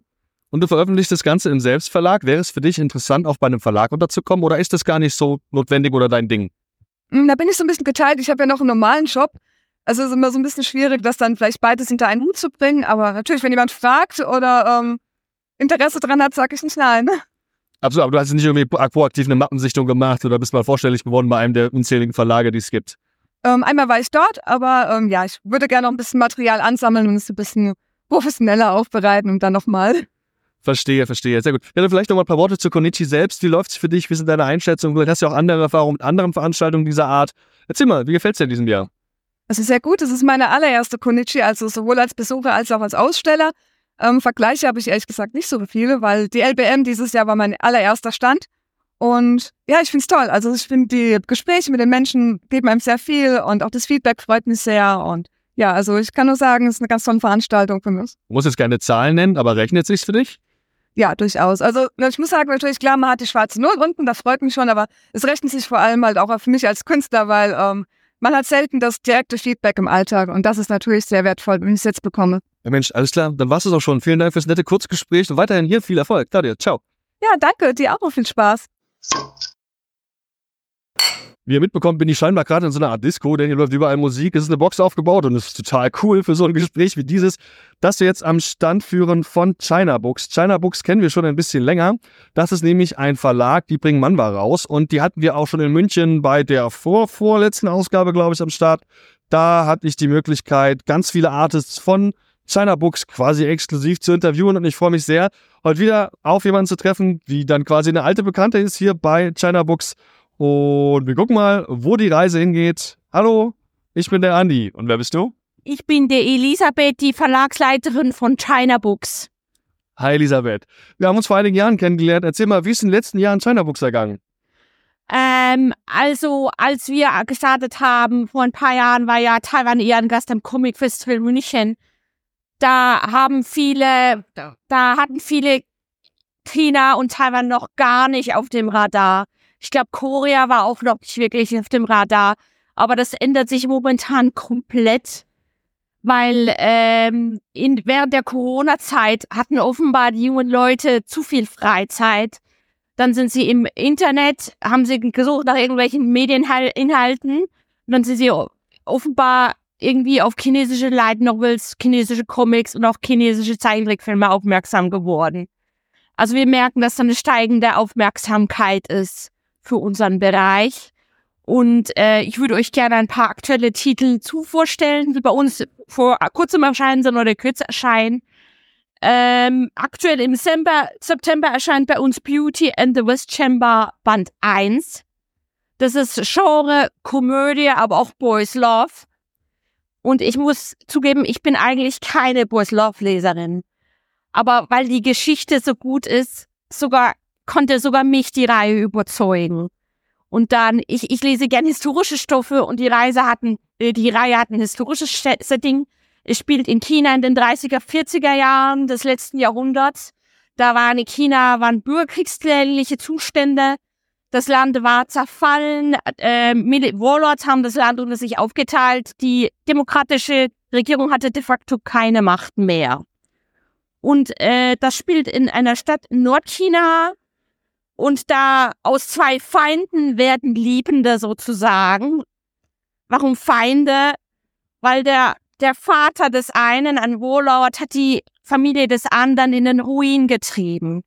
S1: und du veröffentlichst das Ganze im Selbstverlag. Wäre es für dich interessant, auch bei einem Verlag unterzukommen oder ist das gar nicht so notwendig oder dein Ding?
S9: Da bin ich so ein bisschen geteilt. Ich habe ja noch einen normalen Job. Also es ist immer so ein bisschen schwierig, das dann vielleicht beides hinter einen Hut zu bringen. Aber natürlich, wenn jemand fragt oder ähm, Interesse dran hat, sage ich nicht nein.
S1: Absolut, aber du hast nicht irgendwie proaktiv eine Mappensichtung gemacht oder bist mal vorstellig geworden bei einem der unzähligen Verlage, die es gibt?
S9: Ähm, einmal war ich dort, aber ähm, ja, ich würde gerne noch ein bisschen Material ansammeln und es ein bisschen professioneller aufbereiten und dann nochmal.
S1: Verstehe, verstehe. Sehr gut. Ja, dann vielleicht noch mal ein paar Worte zu Konichi selbst. Wie läuft's für dich? Wie sind deine Einschätzungen? Du hast ja auch andere Erfahrungen mit anderen Veranstaltungen dieser Art. Erzähl mal, wie gefällt's dir in diesem Jahr?
S9: Es ist sehr gut. Es ist meine allererste Konichi, also sowohl als Besucher als auch als Aussteller. Ähm, Vergleiche habe ich ehrlich gesagt nicht so viele, weil die L B M dieses Jahr war mein allererster Stand. Und ja, ich finde es toll. Also ich finde, die Gespräche mit den Menschen geben einem sehr viel und auch das Feedback freut mich sehr. Und ja, also ich kann nur sagen, es ist eine ganz tolle Veranstaltung für mich.
S1: Du musst jetzt keine Zahlen nennen, aber rechnet sich's für dich?
S9: Ja, durchaus. Also ich muss sagen, natürlich, klar, man hat die schwarze Null unten, das freut mich schon, aber es rechnet sich vor allem halt auch für mich als Künstler, weil ähm, man hat selten das direkte Feedback im Alltag und das ist natürlich sehr wertvoll, wenn ich es jetzt bekomme.
S1: Ja Mensch, alles klar, dann war's es auch schon. Vielen Dank fürs nette Kurzgespräch und weiterhin hier viel Erfolg. Claudia, ciao.
S9: Ja, danke, dir auch noch viel Spaß.
S1: Wie ihr mitbekommt, bin ich scheinbar gerade in so einer Art Disco, denn hier läuft überall Musik, es ist eine Box aufgebaut und es ist total cool für so ein Gespräch wie dieses, das wir jetzt am Stand führen von China Books. China Books kennen wir schon ein bisschen länger. Das ist nämlich ein Verlag, die bringen Manhwa raus und die hatten wir auch schon in München bei der vorvorletzten Ausgabe, glaube ich, am Start. Da hatte ich die Möglichkeit, ganz viele Artists von China Books quasi exklusiv zu interviewen und ich freue mich sehr, heute wieder auf jemanden zu treffen, die dann quasi eine alte Bekannte ist hier bei China Books. Und wir gucken mal, wo die Reise hingeht. Hallo, ich bin der Andi. Und wer bist du?
S3: Ich bin die Elisabeth, die Verlagsleiterin von China Books.
S1: Hi Elisabeth. Wir haben uns vor einigen Jahren kennengelernt. Erzähl mal, wie ist in den letzten Jahren China Books ergangen?
S3: Ähm, also, als wir gestartet haben, vor ein paar Jahren, war ja Taiwan eher ein Gast am Comic Festival München. Da haben viele, da hatten viele China und Taiwan noch gar nicht auf dem Radar. Ich glaube, Korea war auch noch nicht wirklich auf dem Radar. Aber das ändert sich momentan komplett, weil ähm, in, während der Corona-Zeit hatten offenbar die jungen Leute zu viel Freizeit. Dann sind sie im Internet, haben sie gesucht nach irgendwelchen Medieninhalten. Und dann sind sie offenbar irgendwie auf chinesische Light Novels, chinesische Comics und auch chinesische Zeichentrickfilme aufmerksam geworden. Also wir merken, dass da eine steigende Aufmerksamkeit ist für unseren Bereich. Und äh, ich würde euch gerne ein paar aktuelle Titel zu vorstellen, die bei uns vor kurzem erscheinen sind oder kürzer erscheinen. Ähm, aktuell im September, September erscheint bei uns Beauty and the West Chamber Band eins. Das ist Genre, Komödie, aber auch Boys Love. Und ich muss zugeben, ich bin eigentlich keine Boys Love Leserin. Aber weil die Geschichte so gut ist, sogar konnte sogar mich die Reihe überzeugen. Und dann, ich, ich lese gerne historische Stoffe und die Reise hatten, die Reihe hat ein historisches Setting. Es spielt in China in den dreißiger, vierziger Jahren des letzten Jahrhunderts. Da waren in China, waren bürgerkriegsähnliche Zustände. Das Land war zerfallen. Äh, Warlords haben das Land unter sich aufgeteilt. Die demokratische Regierung hatte de facto keine Macht mehr. Und äh, das spielt in einer Stadt in Nordchina. Und da aus zwei Feinden werden Liebende sozusagen. Warum Feinde? Weil der, der Vater des einen, ein Warlord, hat die Familie des anderen in den Ruin getrieben.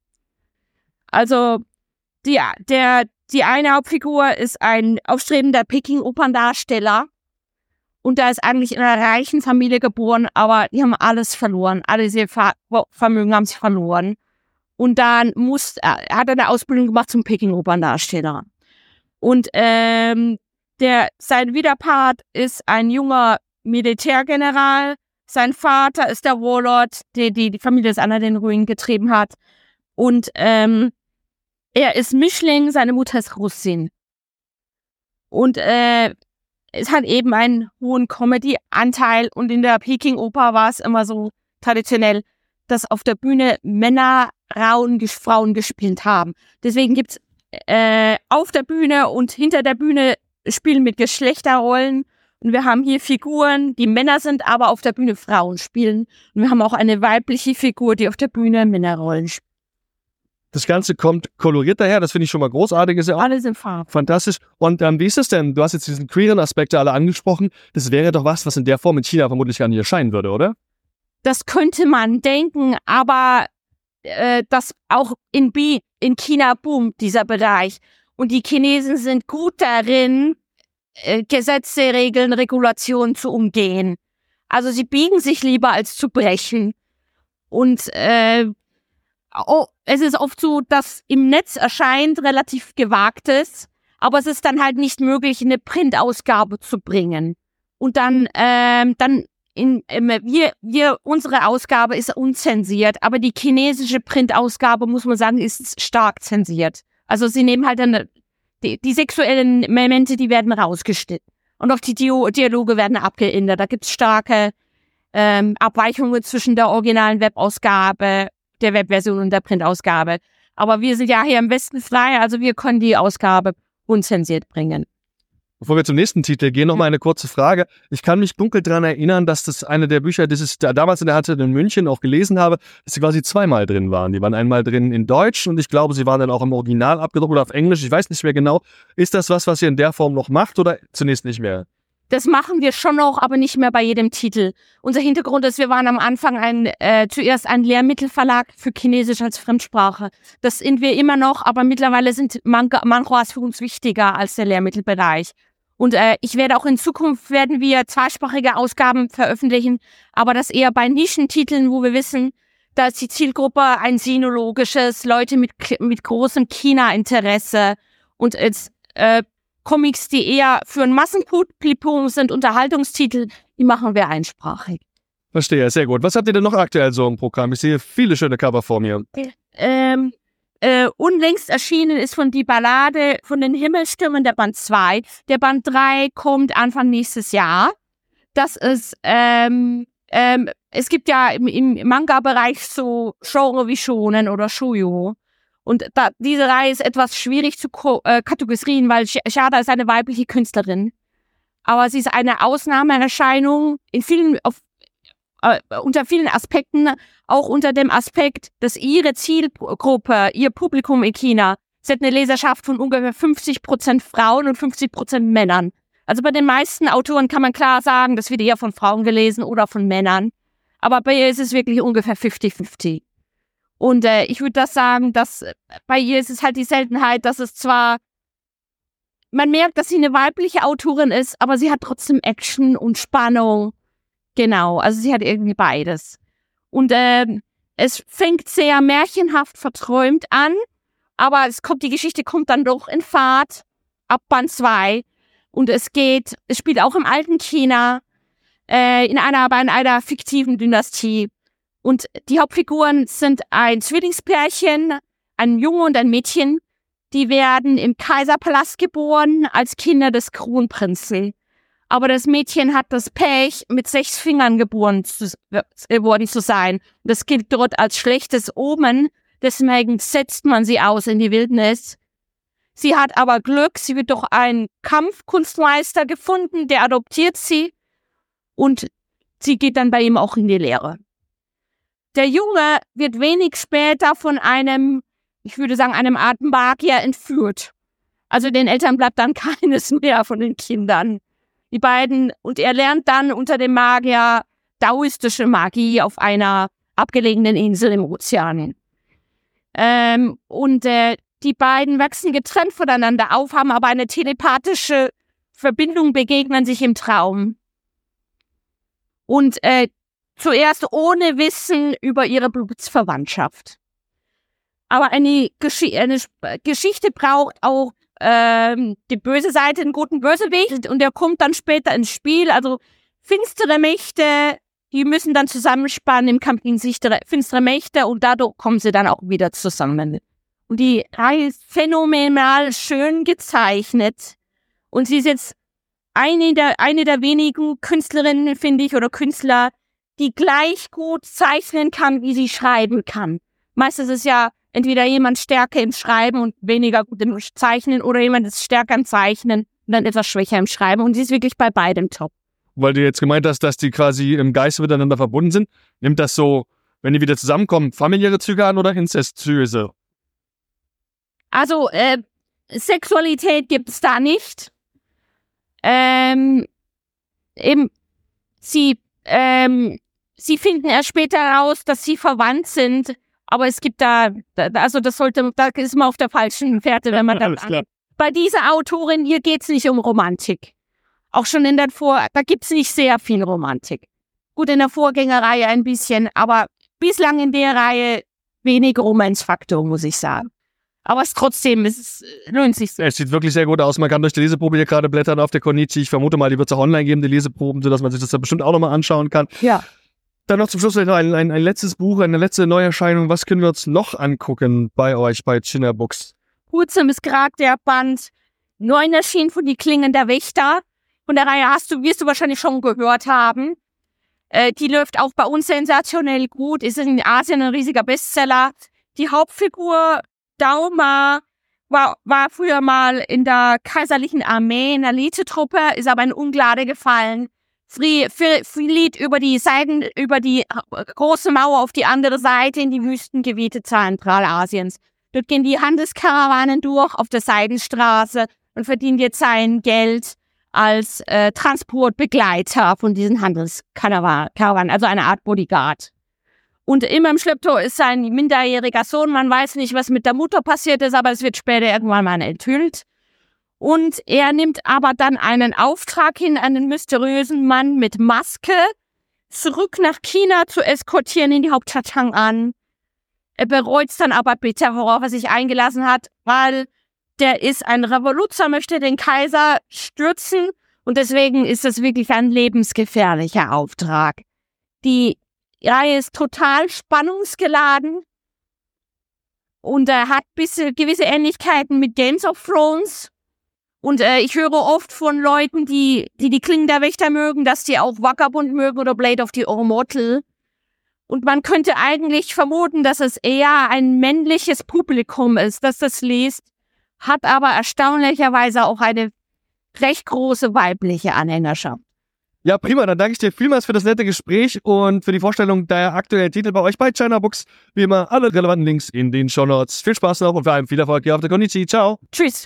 S3: Also die, der, die eine Hauptfigur ist ein aufstrebender Peking-Operndarsteller. Und da ist eigentlich in einer reichen Familie geboren, aber die haben alles verloren. Alles ihr Ver- Vermögen haben sie verloren. Und dann muss, er hat eine Ausbildung gemacht zum Peking-Operndarsteller. Und ähm, der, sein Widerpart ist ein junger Militärgeneral. Sein Vater ist der Warlord, der die, die Familie des anderen in den Ruin getrieben hat. Und ähm, er ist Mischling, seine Mutter ist Russin. Und äh, es hat eben einen hohen Comedy-Anteil. Und in der Peking-Oper war es immer so traditionell, dass auf der Bühne Männer Frauen, Frauen gespielt haben. Deswegen gibt's äh, auf der Bühne und hinter der Bühne Spielen mit Geschlechterrollen Und wir haben hier Figuren, die Männer sind, aber auf der Bühne Frauen spielen. Und wir haben auch eine weibliche Figur, die auf der Bühne Männerrollen spielt.
S1: Das Ganze kommt koloriert daher, das finde ich schon mal großartig. Ist ja auch
S3: Alles in Farbe.
S1: fantastisch. Und ähm, wie ist es denn? Du hast jetzt diesen queeren Aspekte alle angesprochen. Das wäre doch was, was in der Form in China vermutlich gar nicht erscheinen würde, oder?
S3: Das könnte man denken, aber äh, das auch in, B, in China boomt dieser Bereich. Und die Chinesen sind gut darin, äh, Gesetze, Regeln, Regulationen zu umgehen. Also sie biegen sich lieber als zu brechen. Und äh, oh, es ist oft so, dass im Netz erscheint relativ Gewagtes, aber es ist dann halt nicht möglich, eine Printausgabe zu bringen. Und dann, ähm, dann in, ähm, wir, wir, unsere Ausgabe ist unzensiert, aber die chinesische Printausgabe, muss man sagen, ist stark zensiert. Also sie nehmen halt dann, die, die sexuellen Momente, die werden rausgeschnitten. Und auch die Dio- Dialoge werden abgeändert. Da gibt es starke ähm, Abweichungen zwischen der originalen Webausgabe, der Webversion und der Printausgabe. Aber wir sind ja hier im Westen frei, also wir können die Ausgabe unzensiert bringen.
S1: Bevor wir zum nächsten Titel gehen, noch mal eine kurze Frage. Ich kann mich dunkel daran erinnern, dass das eine der Bücher, das ich da damals in der Hand in München auch gelesen habe, dass sie quasi zweimal drin waren. Die waren einmal drin in Deutsch und ich glaube, sie waren dann auch im Original abgedruckt oder auf Englisch. Ich weiß nicht mehr genau. Ist das was, was ihr in der Form noch macht oder zunächst nicht mehr?
S3: Das machen wir schon noch, aber nicht mehr bei jedem Titel. Unser Hintergrund ist, wir waren am Anfang ein, äh, zuerst ein Lehrmittelverlag für Chinesisch als Fremdsprache. Das sind wir immer noch, aber mittlerweile sind Manga, Manhwas für uns wichtiger als der Lehrmittelbereich. Und äh, ich werde auch in Zukunft, werden wir zweisprachige Ausgaben veröffentlichen, aber das eher bei Nischentiteln, wo wir wissen, da ist die Zielgruppe ein sinologisches, Leute mit, mit großem China-Interesse und jetzt äh, Comics, die eher für ein Massenpublikum sind, Unterhaltungstitel, die machen wir einsprachig.
S1: Verstehe, sehr gut. Was habt ihr denn noch aktuell so im Programm? Ich sehe viele schöne Cover vor mir.
S3: Ähm, äh, unlängst erschienen ist von Die Ballade von den Himmelstürmen der Band zwei. Der Band drei kommt Anfang nächstes Jahr. Das ist, ähm, ähm, es gibt ja im, im Manga-Bereich so Genre wie Shonen oder Shoujo. Und da, diese Reihe ist etwas schwierig zu ko- äh, kategorisieren, weil Shada ist eine weibliche Künstlerin. Aber sie ist eine Ausnahmeerscheinung in vielen, auf, äh, unter vielen Aspekten, auch unter dem Aspekt, dass ihre Zielgruppe, ihr Publikum in China, sie hat eine Leserschaft von ungefähr fünfzig Prozent Frauen und fünfzig Prozent Männern. Also bei den meisten Autoren kann man klar sagen, das wird eher von Frauen gelesen oder von Männern. Aber bei ihr ist es wirklich ungefähr fünfzig fünfzig. Und äh, ich würde das sagen, dass bei ihr ist es halt die Seltenheit, dass es zwar, man merkt, dass sie eine weibliche Autorin ist, aber sie hat trotzdem Action und Spannung. Genau, also sie hat irgendwie beides. Und äh, es fängt sehr märchenhaft verträumt an, aber es kommt, die Geschichte kommt dann doch in Fahrt ab Band zwei. Und es geht, es spielt auch im alten China, äh, in einer, bei einer fiktiven Dynastie. Und die Hauptfiguren sind ein Zwillingspärchen, ein Junge und ein Mädchen. Die werden im Kaiserpalast geboren als Kinder des Kronprinzen. Aber das Mädchen hat das Pech, mit sechs Fingern geboren zu, äh, worden zu sein. Und das gilt dort als schlechtes Omen. Deswegen setzt man sie aus in die Wildnis. Sie hat aber Glück. Sie wird durch einen Kampfkunstmeister gefunden, der adoptiert sie. Und sie geht dann bei ihm auch in die Lehre. Der Junge wird wenig später von einem, ich würde sagen, einem Art Magier entführt. Also den Eltern bleibt dann keines mehr von den Kindern. Die beiden, und er lernt dann unter dem Magier daoistische Magie auf einer abgelegenen Insel im Ozean. Ähm, und äh, die beiden wachsen getrennt voneinander auf, haben aber eine telepathische Verbindung, begegnen sich im Traum. Und äh, zuerst ohne Wissen über ihre Blutsverwandtschaft. Aber eine, Gesch- eine Geschichte braucht auch ähm, die böse Seite, einen guten Bösewicht, und der kommt dann später ins Spiel. Also finstere Mächte, die müssen dann zusammenspannen im Kampf gegen finstere Mächte, und dadurch kommen sie dann auch wieder zusammen. Und die Reihe ist phänomenal schön gezeichnet. Und sie ist jetzt eine der, eine der wenigen Künstlerinnen, finde ich, oder Künstler, die gleich gut zeichnen kann, wie sie schreiben kann. Meistens ist es ja entweder jemand stärker im Schreiben und weniger gut im Zeichnen, oder jemand ist stärker im Zeichnen,
S2: und dann etwas schwächer im Schreiben. Und sie ist wirklich bei beidem top.
S1: Weil du jetzt gemeint hast, dass die quasi im Geiste miteinander verbunden sind. Nimmt das so, wenn die wieder zusammenkommen, familiäre Züge an oder inzestiöse?
S2: Also, äh, Sexualität gibt es da nicht. Ähm, eben, sie, ähm, sie finden erst später raus, dass sie verwandt sind, aber es gibt da, also das sollte, da ist man auf der falschen Fährte, wenn man da.
S1: Alles klar.
S2: Bei dieser Autorin, hier geht's nicht um Romantik. Auch schon in der Vor, da gibt's nicht sehr viel Romantik. Gut, in der Vorgängerreihe ein bisschen, aber bislang in der Reihe wenig Romanzfaktor, muss ich sagen. Aber es trotzdem, es ist, lohnt sich.
S1: Es sieht wirklich sehr gut aus. Man kann durch die Leseprobe hier gerade blättern auf der Konichi. Ich vermute mal, die wird es auch online geben, die Leseproben, sodass man sich das da bestimmt auch nochmal anschauen kann.
S2: Ja.
S1: Dann noch zum Schluss noch ein, ein, ein letztes Buch, eine letzte Neuerscheinung. Was können wir uns noch angucken bei euch, bei China Books?
S2: Kurzem ist gerade der Band neun erschienen von Die Klingen der Wächter. Von der Reihe hast du, wirst du wahrscheinlich schon gehört haben. Äh, die läuft auch bei uns sensationell gut, ist in Asien ein riesiger Bestseller. Die Hauptfigur Dauma war, war früher mal in der kaiserlichen Armee, in der Elitetruppe, ist aber in Ungnade gefallen. Flieht über die Seiten, über die große Mauer auf die andere Seite in die Wüstengebiete Zentralasiens. Dort gehen die Handelskarawanen durch auf der Seidenstraße und verdient jetzt sein Geld als äh, Transportbegleiter von diesen Handelskarawanen, also eine Art Bodyguard. Und immer im Schlepptau ist sein minderjähriger Sohn. Man weiß nicht, was mit der Mutter passiert ist, aber es wird später irgendwann mal enthüllt. Und er nimmt aber dann einen Auftrag hin, einen mysteriösen Mann mit Maske zurück nach China zu eskortieren in die Hauptstadt Chang'an. Er bereut es dann aber bitter, worauf er sich eingelassen hat, weil der ist ein Revoluzer, möchte den Kaiser stürzen und deswegen ist das wirklich ein lebensgefährlicher Auftrag. Die Reihe ist total spannungsgeladen und er äh, hat bisschen, gewisse Ähnlichkeiten mit Games of Thrones. Und äh, ich höre oft von Leuten, die, die die Klingen der Wächter mögen, dass die auch Vagabond mögen oder Blade of the Immortal. Und man könnte eigentlich vermuten, dass es eher ein männliches Publikum ist, das das liest, hat aber erstaunlicherweise auch eine recht große weibliche Anhängerschaft.
S1: Ja, prima. Dann danke ich dir vielmals für das nette Gespräch und für die Vorstellung der aktuellen Titel bei euch bei China Books. Wie immer, alle relevanten Links in den Shownotes. Viel Spaß noch und vor allem viel Erfolg hier auf der Konichi. Ciao.
S2: Tschüss.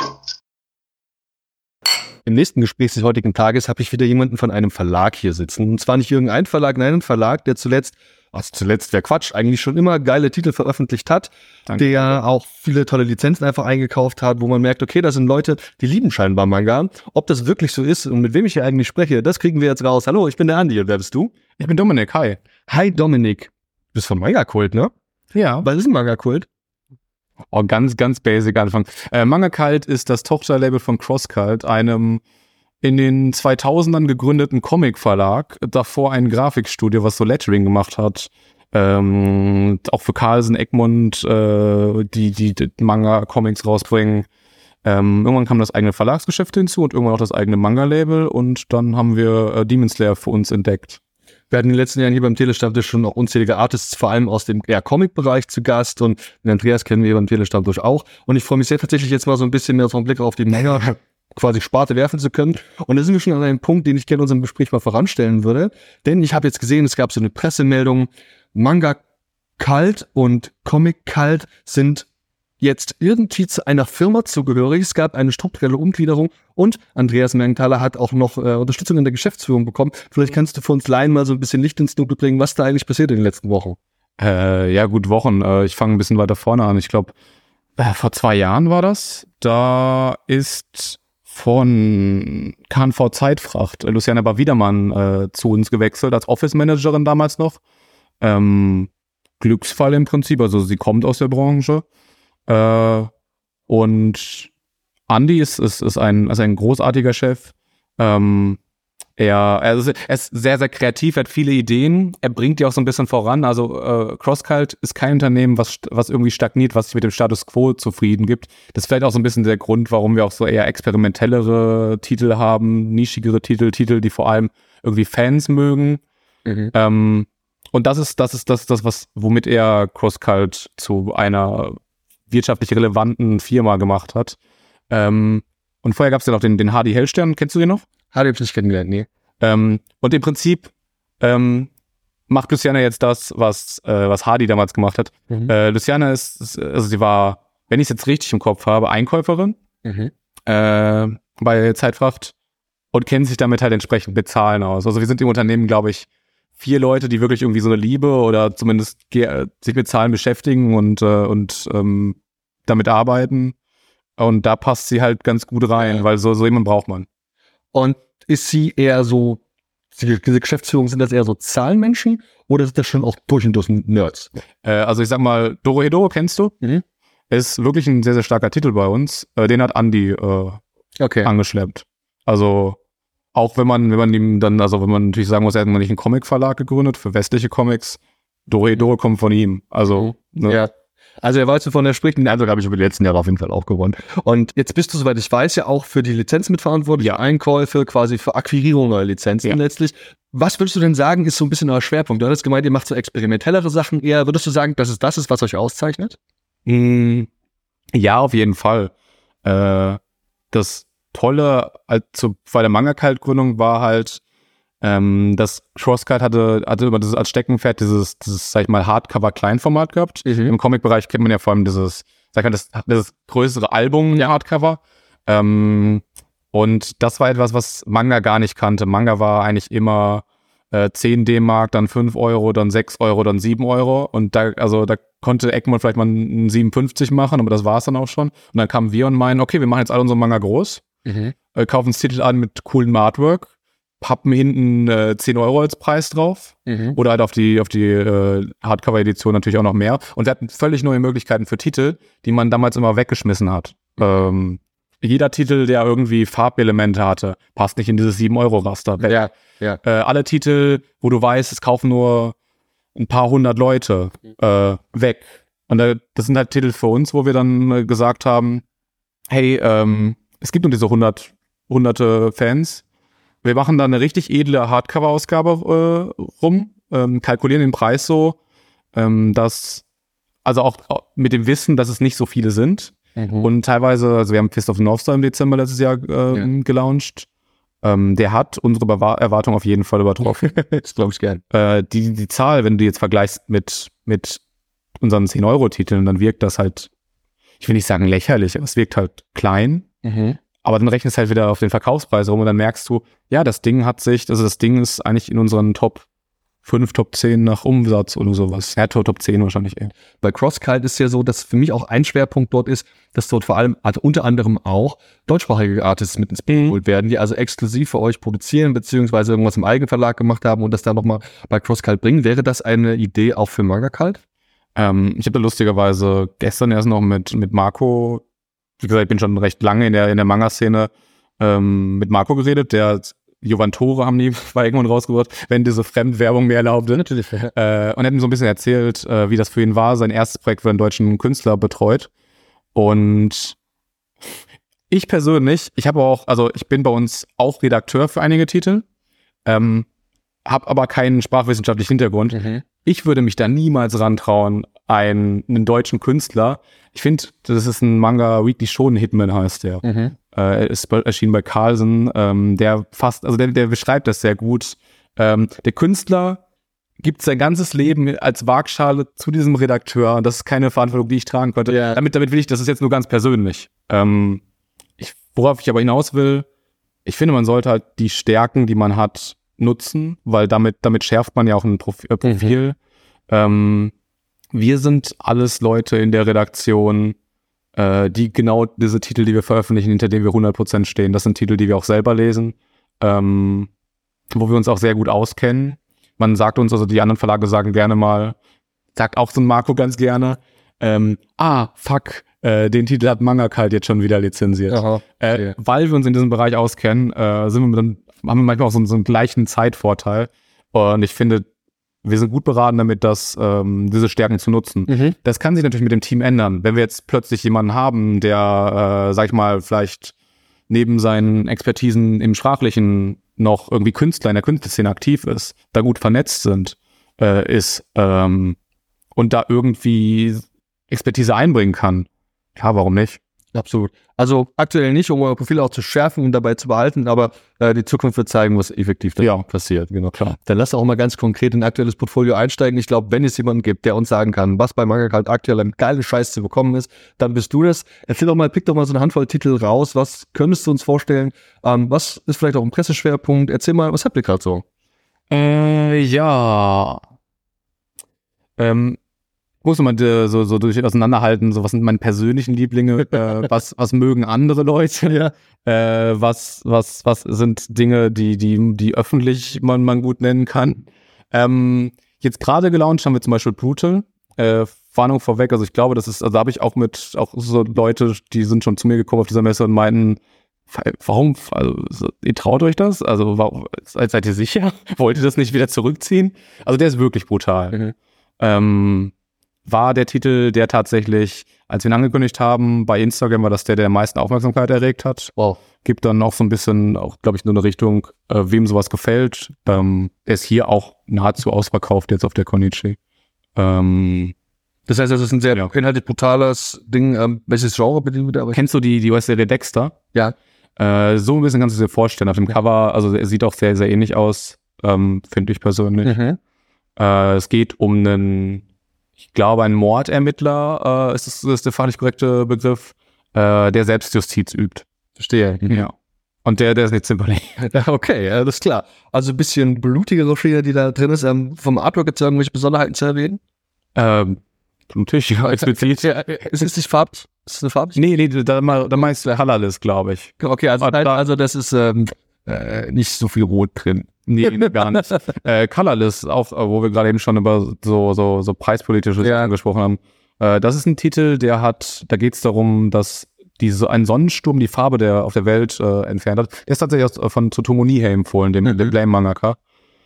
S1: Im nächsten Gespräch des heutigen Tages habe ich wieder jemanden von einem Verlag hier sitzen. Und zwar nicht irgendein Verlag, nein, ein Verlag, der zuletzt, also zuletzt wäre Quatsch, eigentlich schon immer geile Titel veröffentlicht hat, Danke. Der auch viele tolle Lizenzen einfach eingekauft hat, wo man merkt, okay, da sind Leute, die lieben scheinbar Manga. Ob das wirklich so ist und mit wem ich hier eigentlich spreche, das kriegen wir jetzt raus. Hallo, ich bin der Andi und wer bist du?
S10: Ich bin Dominik, hi.
S1: Hi Dominik. Du bist von Manga-Kult, ne?
S10: Ja.
S1: Was ist ein Manga-Kult?
S10: Oh, ganz, ganz basic Anfang. Äh, Manga Cult ist das Tochterlabel von Cross Cult, einem in den zweitausendern gegründeten Comic-Verlag, davor ein Grafikstudio, was so Lettering gemacht hat. Ähm, auch für Carlsen, Egmont, äh, die, die, die Manga-Comics rausbringen. Ähm, irgendwann kam das eigene Verlagsgeschäft hinzu und irgendwann auch das eigene Manga-Label und dann haben wir äh, Demon Slayer für uns entdeckt. Wir hatten in den letzten Jahren hier beim Telestammtisch schon auch unzählige Artists, vor allem aus dem eher Comic-Bereich zu Gast und den Andreas kennen wir hier beim Telestammtisch auch und ich freue mich sehr tatsächlich jetzt mal so ein bisschen mehr so einen Blick auf die Manga quasi Sparte werfen zu können und da sind wir schon an einem Punkt, den ich gerne unserem Gespräch mal voranstellen würde, denn ich habe jetzt gesehen, es gab so eine Pressemeldung, Manga Cult und Comic Cult sind jetzt irgendwie zu einer Firma zugehörig. Es gab eine strukturelle Umgliederung und Andreas Mergenthaler hat auch noch äh, Unterstützung in der Geschäftsführung bekommen. Vielleicht kannst du für uns Laien mal so ein bisschen Licht ins Dunkel bringen, was da eigentlich passiert in den letzten Wochen. Äh, ja, gut, Wochen. Äh, ich fange ein bisschen weiter vorne an. Ich glaube, äh, vor zwei Jahren war das. Da ist von K N V Zeitfracht Luciana Bawiedermann äh, zu uns gewechselt, als Office-Managerin damals noch. Ähm, Glücksfall im Prinzip, also sie kommt aus der Branche. Äh, und Andi ist, ist, ist, ein, ist ein großartiger Chef. Ähm, er, er, ist, er ist sehr, sehr kreativ, er hat viele Ideen. Er bringt die auch so ein bisschen voran. Also äh, CrossCult ist kein Unternehmen, was, was irgendwie stagniert, was sich mit dem Status Quo zufrieden gibt. Das ist vielleicht auch so ein bisschen der Grund, warum wir auch so eher experimentellere Titel haben, nischigere Titel, Titel, die vor allem irgendwie Fans mögen. Mhm. Ähm, und das ist das, ist das, das was, womit er CrossCult zu einer wirtschaftlich relevanten Firma gemacht hat. Ähm, Und vorher gab es ja noch den, den Hardy Hellstern, kennst du den noch?
S1: Hardy hab ich nicht kennengelernt, nee.
S10: Ähm, und im Prinzip ähm, macht Luciana jetzt das, was, äh, was Hardy damals gemacht hat.
S1: Mhm.
S10: Äh, Luciana ist, ist, also sie war, wenn ich es jetzt richtig im Kopf habe, Einkäuferin
S1: Mhm.
S10: äh, bei Zeitfracht und kennt sich damit halt entsprechend mit Zahlen aus. Also wir sind im Unternehmen, glaube ich, vier Leute, die wirklich irgendwie so eine Liebe oder zumindest ge- sich mit Zahlen beschäftigen und, äh, und ähm, damit arbeiten. Und da passt sie halt ganz gut rein,
S1: Ja.
S10: weil so, so jemanden braucht man.
S1: Und ist sie eher so, die- diese Geschäftsführung, sind das eher so Zahlenmenschen oder sind das schon auch durch und durch Nerds?
S10: Äh, also ich sag mal, Dorohedoro kennst du?
S1: Mhm.
S10: Ist wirklich ein sehr, sehr starker Titel bei uns. Äh, den hat Andi äh,
S1: Okay.
S10: angeschleppt. Also auch wenn man, wenn man ihm dann, also wenn man natürlich sagen muss, er hat mal nicht einen Comic-Verlag gegründet für westliche Comics. Dorohedoro kommt von ihm. Also, ne?
S1: Ja. Also er weiß, wovon er spricht. Den Eindruck habe ich über die letzten Jahre auf jeden Fall auch gewonnen. Und jetzt bist du, soweit ich weiß, ja auch für die Lizenzen mitverantwortlich. Ja. Einkäufe, quasi für Akquirierung neuer Lizenzen
S10: Ja.
S1: letztlich. Was würdest du denn sagen, ist so ein bisschen euer Schwerpunkt? Du hattest gemeint, ihr macht so experimentellere Sachen eher. Würdest du sagen, dass es das ist, was euch auszeichnet?
S10: Mm, ja, auf jeden Fall. Äh, das Tolle als zu, bei der Manga-Kalt-Gründung war halt, ähm, dass CrossCult hatte, hatte immer das als Steckenpferd dieses, dieses, sag ich mal, Hardcover-Kleinformat gehabt.
S1: Mhm.
S10: Im Comic-Bereich kennt man ja vor allem dieses, sag ich mal, das, das größere Album-Hardcover. Ähm, und das war etwas, was Manga gar nicht kannte. Manga war eigentlich immer äh, zehn D-Mark, dann fünf Euro, dann sechs Euro, dann sieben Euro. Und da, also da konnte Egmont vielleicht mal einen siebenundfünfzig machen, aber das war es dann auch schon. Und dann kamen wir und meinen, okay, wir machen jetzt alle unsere Manga groß,
S1: Mhm.
S10: äh, kaufen das Titel an mit coolem Artwork, pappen hinten äh, zehn Euro als Preis drauf.
S1: Mhm.
S10: Oder halt auf die, auf die äh, Hardcover-Edition natürlich auch noch mehr. Und wir hatten völlig neue Möglichkeiten für Titel, die man damals immer weggeschmissen hat. Ähm, jeder Titel, der irgendwie Farbelemente hatte, passt nicht in dieses sieben Euro Raster.
S1: Ja, ja.
S10: Äh, alle Titel, wo du weißt, es kaufen nur ein paar hundert Leute, äh, weg. Und äh, das sind halt Titel für uns, wo wir dann äh, gesagt haben, hey, ähm, es gibt nur diese hundert, hunderte Fans. Wir machen da eine richtig edle Hardcover-Ausgabe äh, rum, ähm, kalkulieren den Preis so, ähm, dass, also auch, auch mit dem Wissen, dass es nicht so viele sind.
S1: Mhm.
S10: Und teilweise, also wir haben Fist of the North Star im Dezember letztes Jahr ähm,
S1: Ja.
S10: gelauncht. Ähm, der hat unsere Bewa- Erwartung auf jeden Fall übertroffen.
S1: Das glaube ich gern.
S10: äh, die, die Zahl, wenn du jetzt vergleichst mit, mit unseren zehn Euro Titeln, dann wirkt das halt, ich will nicht sagen lächerlich, aber es wirkt halt klein.
S1: Mhm.
S10: Aber dann rechnest halt wieder auf den Verkaufspreis rum und dann merkst du, ja, das Ding hat sich, also das Ding ist eigentlich in unseren Top fünf, Top zehn nach Umsatz oder sowas. Ja, Top zehn wahrscheinlich eher.
S1: Bei CrossCult ist ja so, dass für mich auch ein Schwerpunkt dort ist, dass dort vor allem, also unter anderem auch deutschsprachige Artists mit ins Boot geholt werden, die also exklusiv für euch produzieren, beziehungsweise irgendwas im Eigenverlag gemacht haben und das dann nochmal bei CrossCult bringen. Wäre das eine Idee auch für MangaCult?
S10: Ähm, ich habe da lustigerweise gestern erst noch mit, mit Marco, wie gesagt, ich bin schon recht lange in der, in der Manga-Szene, ähm, mit Marco geredet, der Jovantore haben die bei irgendwann rausgebracht, wenn diese Fremdwerbung mir erlaubt wird.
S1: Natürlich.
S10: Äh, und er hat mir so ein bisschen erzählt, äh, wie das für ihn war, sein erstes Projekt für einen deutschen Künstler betreut. Und ich persönlich, ich habe auch, also ich bin bei uns auch Redakteur für einige Titel, ähm, habe aber keinen sprachwissenschaftlichen Hintergrund.
S1: Mhm.
S10: Ich würde mich da niemals rantrauen, einen, einen deutschen Künstler. Ich finde, das ist ein Manga Weekly Shonen Hitman heißt der.
S1: Mhm.
S10: Äh, ist be- erschienen bei Carlsen. Ähm, der fast, also der, der beschreibt das sehr gut. Ähm, der Künstler gibt sein ganzes Leben als Waagschale zu diesem Redakteur. Das ist keine Verantwortung, die ich tragen könnte.
S1: Ja.
S10: Damit, damit will ich, das ist jetzt nur ganz persönlich. Ähm, ich, worauf ich aber hinaus will, ich finde, man sollte halt die Stärken, die man hat, nutzen, weil damit, damit schärft man ja auch ein Profi- äh, Profil. Mhm. Ähm, wir sind alles Leute in der Redaktion, äh, die genau diese Titel, die wir veröffentlichen, hinter denen wir hundert Prozent stehen. Das sind Titel, die wir auch selber lesen, ähm, wo wir uns auch sehr gut auskennen. Man sagt uns, also die anderen Verlage sagen gerne mal, sagt auch so ein Marco ganz gerne, ähm, ah, fuck, äh, den Titel hat MangaCult jetzt schon wieder lizenziert.
S1: Aha,
S10: äh,
S1: okay.
S10: Weil wir uns in diesem Bereich auskennen, äh, sind wir dann, haben wir manchmal auch so, so einen gleichen Zeitvorteil. Und ich finde, wir sind gut beraten damit, das, ähm, diese Stärken zu nutzen.
S1: Mhm.
S10: Das kann sich natürlich mit dem Team ändern. Wenn wir jetzt plötzlich jemanden haben, der, äh, sag ich mal, vielleicht neben seinen Expertisen im Sprachlichen noch irgendwie Künstler in der Künstlerszene aktiv ist, da gut vernetzt sind, äh, ist ähm, und da irgendwie Expertise einbringen kann. Ja, warum nicht?
S1: Absolut. Also aktuell nicht, um euer Profil auch zu schärfen und dabei zu behalten, aber äh, die Zukunft wird zeigen, was effektiv da ja. passiert. Genau. Klar. Dann lasst auch mal ganz konkret in ein aktuelles Portfolio einsteigen. Ich glaube, wenn es jemanden gibt, der uns sagen kann, was bei Manga Cult aktuell ein geiler Scheiß zu bekommen ist, dann bist du das. Erzähl doch mal, pick doch mal so eine Handvoll Titel raus. Was könntest du uns vorstellen? Ähm, was ist vielleicht auch ein Presseschwerpunkt? Erzähl mal, was habt ihr gerade so?
S10: Äh, ja. Ähm, Ich muss mal so, so durch auseinanderhalten, so was sind meine persönlichen Lieblinge, äh, was, was mögen andere Leute, ja. äh, was, was, was sind Dinge, die, die, die öffentlich man, man gut nennen kann. Ähm, jetzt gerade gelauncht haben wir zum Beispiel Brutal, äh, Warnung vorweg, also ich glaube, das ist, also da habe ich auch mit, auch so Leute, die sind schon zu mir gekommen auf dieser Messe und meinten, warum, also ihr traut euch das? Also warum, seid, seid ihr sicher? Wollt ihr das nicht wieder zurückziehen? Also der ist wirklich brutal. Mhm. Ähm, war der Titel, der tatsächlich, als wir ihn angekündigt haben, bei Instagram war das der, der am meisten Aufmerksamkeit erregt hat. Wow. Gibt dann auch so ein bisschen, auch glaube ich, nur eine Richtung, äh, wem sowas gefällt. Ähm, er ist hier auch nahezu ausverkauft jetzt auf der Konichi. Ähm,
S1: das heißt, das ist ein sehr ja. inhaltlich brutales Ding. Ähm, welches Genre bitte wieder?
S10: Kennst du die, die Serie Dexter?
S1: Ja.
S10: Äh, so ein bisschen kannst du dir vorstellen. Auf dem Cover, also er sieht auch sehr, sehr ähnlich aus, ähm, finde ich persönlich. Mhm. Äh, es geht um einen, ich glaube, ein Mordermittler, äh, ist, das, ist der fachlich korrekte Begriff, äh, der Selbstjustiz übt.
S1: Verstehe.
S10: Mhm. Ja. Und der, der ist nicht zimperlich.
S1: Okay, ja, das ist klar. Also ein bisschen blutigere Schiene, die da drin ist. Ähm, vom Artwork jetzt irgendwelche Besonderheiten zu erwähnen?
S10: Ähm, blutig, ja, explizit.
S1: Ja, ist es nicht farb? Ist es eine Farbe?
S10: Nee, nee, da, da meinst du Halalis, glaube ich.
S1: Okay, also, nein, also das ist ähm, äh, nicht so viel Rot drin.
S10: Nee, gar nicht. äh, Colorless, auch, wo wir gerade eben schon über so, so, so preispolitisches ja. gesprochen haben. Äh, das ist ein Titel, der hat, da geht es darum, dass die, so ein Sonnensturm die Farbe der auf der Welt äh, entfernt hat. Der ist tatsächlich aus, von Tsutomu Nihei empfohlen, dem, mhm. dem Blame-Mangaka.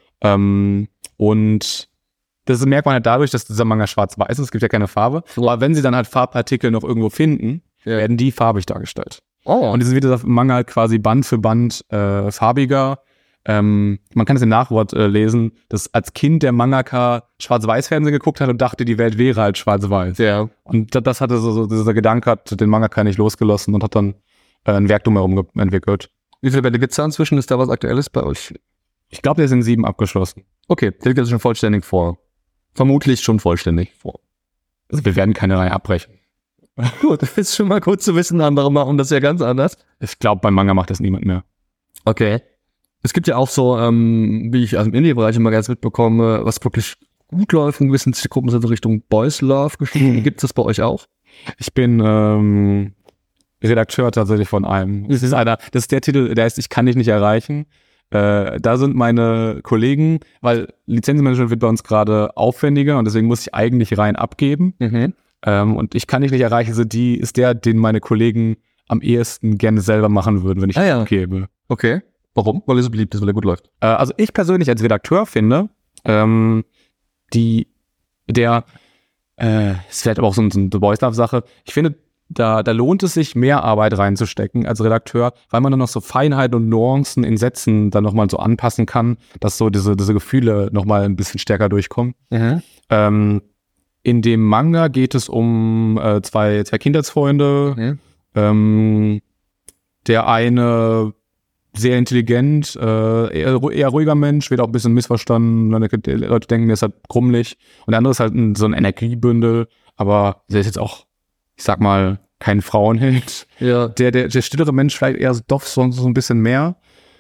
S10: Ähm, und das merkt man halt dadurch, dass dieser Manga schwarz-weiß ist, es gibt ja keine Farbe. Aber wenn sie dann halt Farbpartikel noch irgendwo finden, ja. werden die farbig dargestellt. Oh. Und die sind wieder Manga halt quasi Band für Band äh, farbiger. Ähm, man kann es im Nachwort äh, lesen, dass als Kind der Mangaka Schwarz-Weiß-Fernsehen geguckt hat und dachte, die Welt wäre halt schwarz-weiß. Ja. Und das, das hatte so, so, dieser Gedanke hat den Mangaka nicht losgelassen und hat dann äh, ein Werk drumherum entwickelt.
S1: Wie viele Bände gibt es da inzwischen? Ist da was Aktuelles bei euch?
S10: Ich glaube, der ist in sieben abgeschlossen.
S1: Okay, der liegt also schon vollständig vor. Vermutlich schon vollständig vor.
S10: Also wir werden keine Reihe abbrechen.
S1: Gut, das ist schon mal gut zu wissen, andere machen das ja ganz anders.
S10: Ich glaube, beim Manga macht das niemand mehr.
S1: Okay. Es gibt ja auch so, ähm, wie ich aus dem Indie-Bereich immer ganz mitbekomme, was wirklich gut läuft in gewissen Gruppen, sind so Richtung Boys Love geschrieben. Gibt es das bei euch auch?
S10: Ich bin ähm, Redakteur tatsächlich von einem. Das ist einer, das ist der Titel, der heißt Ich kann dich nicht erreichen. Äh, da sind meine Kollegen, weil Lizenzmanagement wird bei uns gerade aufwendiger und deswegen muss ich eigentlich rein abgeben. Mhm. Ähm, und Ich kann dich nicht erreichen, also die ist der, den meine Kollegen am ehesten gerne selber machen würden, wenn ich
S1: ah, ja.
S10: abgebe.
S1: Okay. Warum? Weil er so beliebt ist, weil er gut läuft.
S10: Äh, also ich persönlich als Redakteur finde, ähm, die, der, äh, ist vielleicht aber auch so, ein, so eine The Boys Love-Sache, ich finde, da, da lohnt es sich, mehr Arbeit reinzustecken als Redakteur, weil man dann noch so Feinheiten und Nuancen in Sätzen dann nochmal so anpassen kann, dass so diese, diese Gefühle nochmal ein bisschen stärker durchkommen. Mhm. Ähm, in dem Manga geht es um äh, zwei, zwei Kindheitsfreunde. Mhm. Ähm, der eine sehr intelligent, äh, eher, eher ruhiger Mensch, wird auch ein bisschen missverstanden. Die Leute denken, der ist halt krummelig. Und der andere ist halt ein, so ein Energiebündel, aber der ist jetzt auch, ich sag mal, kein Frauenheld. Ja. Der, der, der stillere Mensch vielleicht eher doch so, so ein bisschen mehr.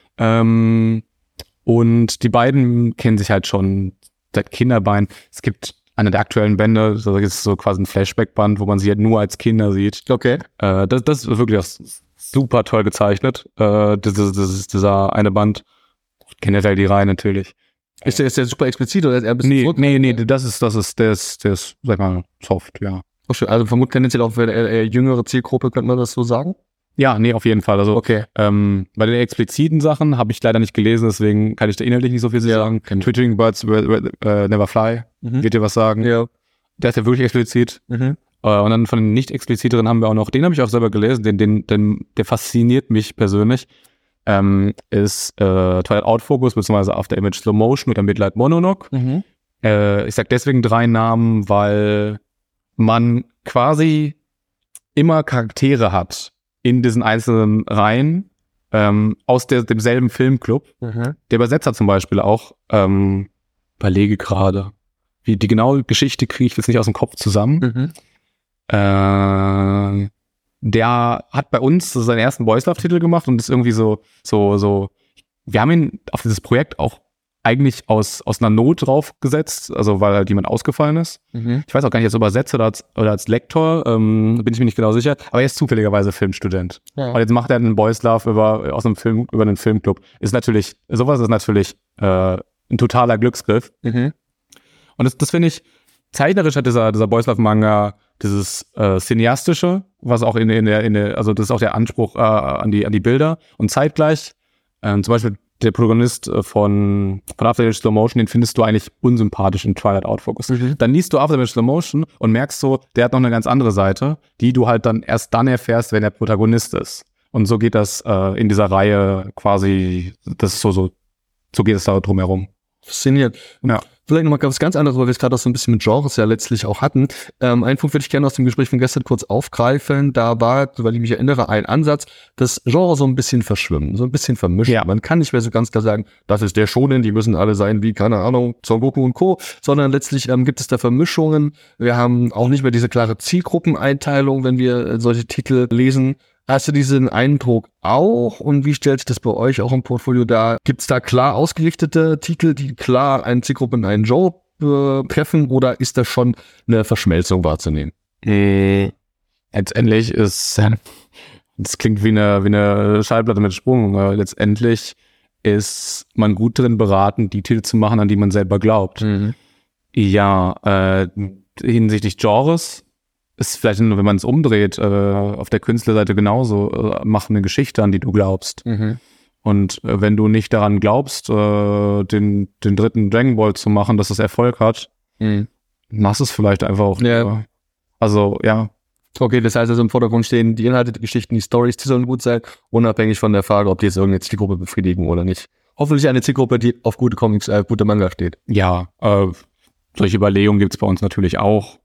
S10: Ähm, und die beiden kennen sich halt schon seit Kinderbein. Es gibt einer der aktuellen Bände, das ist so quasi ein Flashback-Band, wo man sie halt nur als Kinder sieht.
S1: Okay.
S10: Äh, das, das ist wirklich das super toll gezeichnet, äh, das, das, das ist dieser eine Band. Generell die Reihe natürlich.
S1: Ist der, ist der super explizit oder ist er ein bisschen
S10: Nee,
S1: zurück?
S10: nee, nee, das ist, das ist, der ist, der ist, sag mal, soft, ja.
S1: Oh, schön. Also vermutlich tendenziell auch für eine eher jüngere Zielgruppe, könnte man das so sagen?
S10: Ja, nee, auf jeden Fall. Also,
S1: okay.
S10: ähm, bei den expliziten Sachen habe ich leider nicht gelesen, deswegen kann ich da inhaltlich nicht so viel ja, sagen. Twittering Birds uh, Never Fly, mhm. wird dir was sagen.
S1: Ja.
S10: Der ist ja wirklich explizit. Mhm. Uh, und dann von den nicht expliziteren haben wir auch noch, den habe ich auch selber gelesen, den, den, den, der fasziniert mich persönlich. Ähm, ist äh, Twilight Outfocus, beziehungsweise After Image Slow Motion oder Midnight Mononoke. Mhm. Äh, ich sag deswegen drei Namen, weil man quasi immer Charaktere hat in diesen einzelnen Reihen ähm, aus der, demselben Filmclub.
S1: Mhm. Der
S10: Übersetzer zum Beispiel auch, ähm, überlege gerade, wie die genaue Geschichte kriege ich jetzt nicht aus dem Kopf zusammen.
S1: Mhm.
S10: Äh, der hat bei uns seinen ersten Boys Love Titel gemacht und ist irgendwie so, so, so, wir haben ihn auf dieses Projekt auch eigentlich aus, aus einer Not draufgesetzt, also weil halt jemand ausgefallen ist.
S1: Mhm.
S10: Ich weiß auch gar nicht, als Übersetzer oder als, oder als Lektor, ähm, bin ich mir nicht genau sicher, aber er ist zufälligerweise Filmstudent.
S1: Ja.
S10: Und jetzt macht er einen Boys Love über, aus einem Film, über einen Filmclub. Ist natürlich, sowas ist natürlich äh, ein totaler Glücksgriff.
S1: Mhm.
S10: Und das, das finde ich, zeichnerisch hat dieser, dieser Boys Love Manga dieses äh, Cineastische, was auch in, in, der, in der, also das ist auch der Anspruch äh, an, die, an die Bilder. Und zeitgleich, äh, zum Beispiel der Protagonist äh, von, von After Image Slow Motion, den findest du eigentlich unsympathisch in Twilight Outfocus. Mhm. Dann liest du After Image Slow Motion und merkst so, der hat noch eine ganz andere Seite, die du halt dann erst dann erfährst, wenn der Protagonist ist. Und so geht das äh, in dieser Reihe quasi, das ist so, so, so geht es da drumherum.
S1: Faszinierend.
S10: Ja.
S1: Vielleicht nochmal was ganz anderes, weil wir es gerade auch so ein bisschen mit Genres ja letztlich auch hatten. Ähm, einen Punkt würde ich gerne aus dem Gespräch von gestern kurz aufgreifen. Da war, weil ich mich erinnere, ein Ansatz, das Genre so ein bisschen verschwimmen, so ein bisschen vermischen. Ja. Man kann nicht mehr so ganz klar sagen, das ist der Shonen, die müssen alle sein wie, keine Ahnung, Son Goku und Co., sondern letztlich ähm, gibt es da Vermischungen. Wir haben auch nicht mehr diese klare Zielgruppeneinteilung, wenn wir äh, solche Titel lesen. Hast du diesen Eindruck auch? Und wie stellt sich das bei euch auch im Portfolio dar? Gibt es da klar ausgerichtete Titel, die klar eine Zielgruppe in einen Genre äh, treffen? Oder ist das schon eine Verschmelzung wahrzunehmen?
S10: Äh, letztendlich ist, das klingt wie eine, wie eine Schallplatte mit Sprung. Äh, letztendlich ist man gut drin beraten, die Titel zu machen, an die man selber glaubt.
S1: Mhm.
S10: Ja, äh, hinsichtlich Genres ist vielleicht, wenn man es umdreht, äh, auf der Künstlerseite genauso, äh, mach eine Geschichte, an die du glaubst.
S1: Mhm.
S10: Und äh, wenn du nicht daran glaubst, äh, den, den dritten Dragon Ball zu machen, dass es Erfolg hat,
S1: mhm.
S10: mach es vielleicht einfach auch.
S1: Ja.
S10: Äh, also, ja.
S1: Okay, das heißt also im Vordergrund stehen die Inhalte, die Geschichten, die Storys, die sollen gut sein, unabhängig von der Frage, ob die jetzt irgendeine Zielgruppe befriedigen oder nicht. Hoffentlich eine Zielgruppe, die auf gute Comics, äh, gute Manga steht.
S10: Ja, äh, solche Überlegungen gibt's bei uns natürlich auch.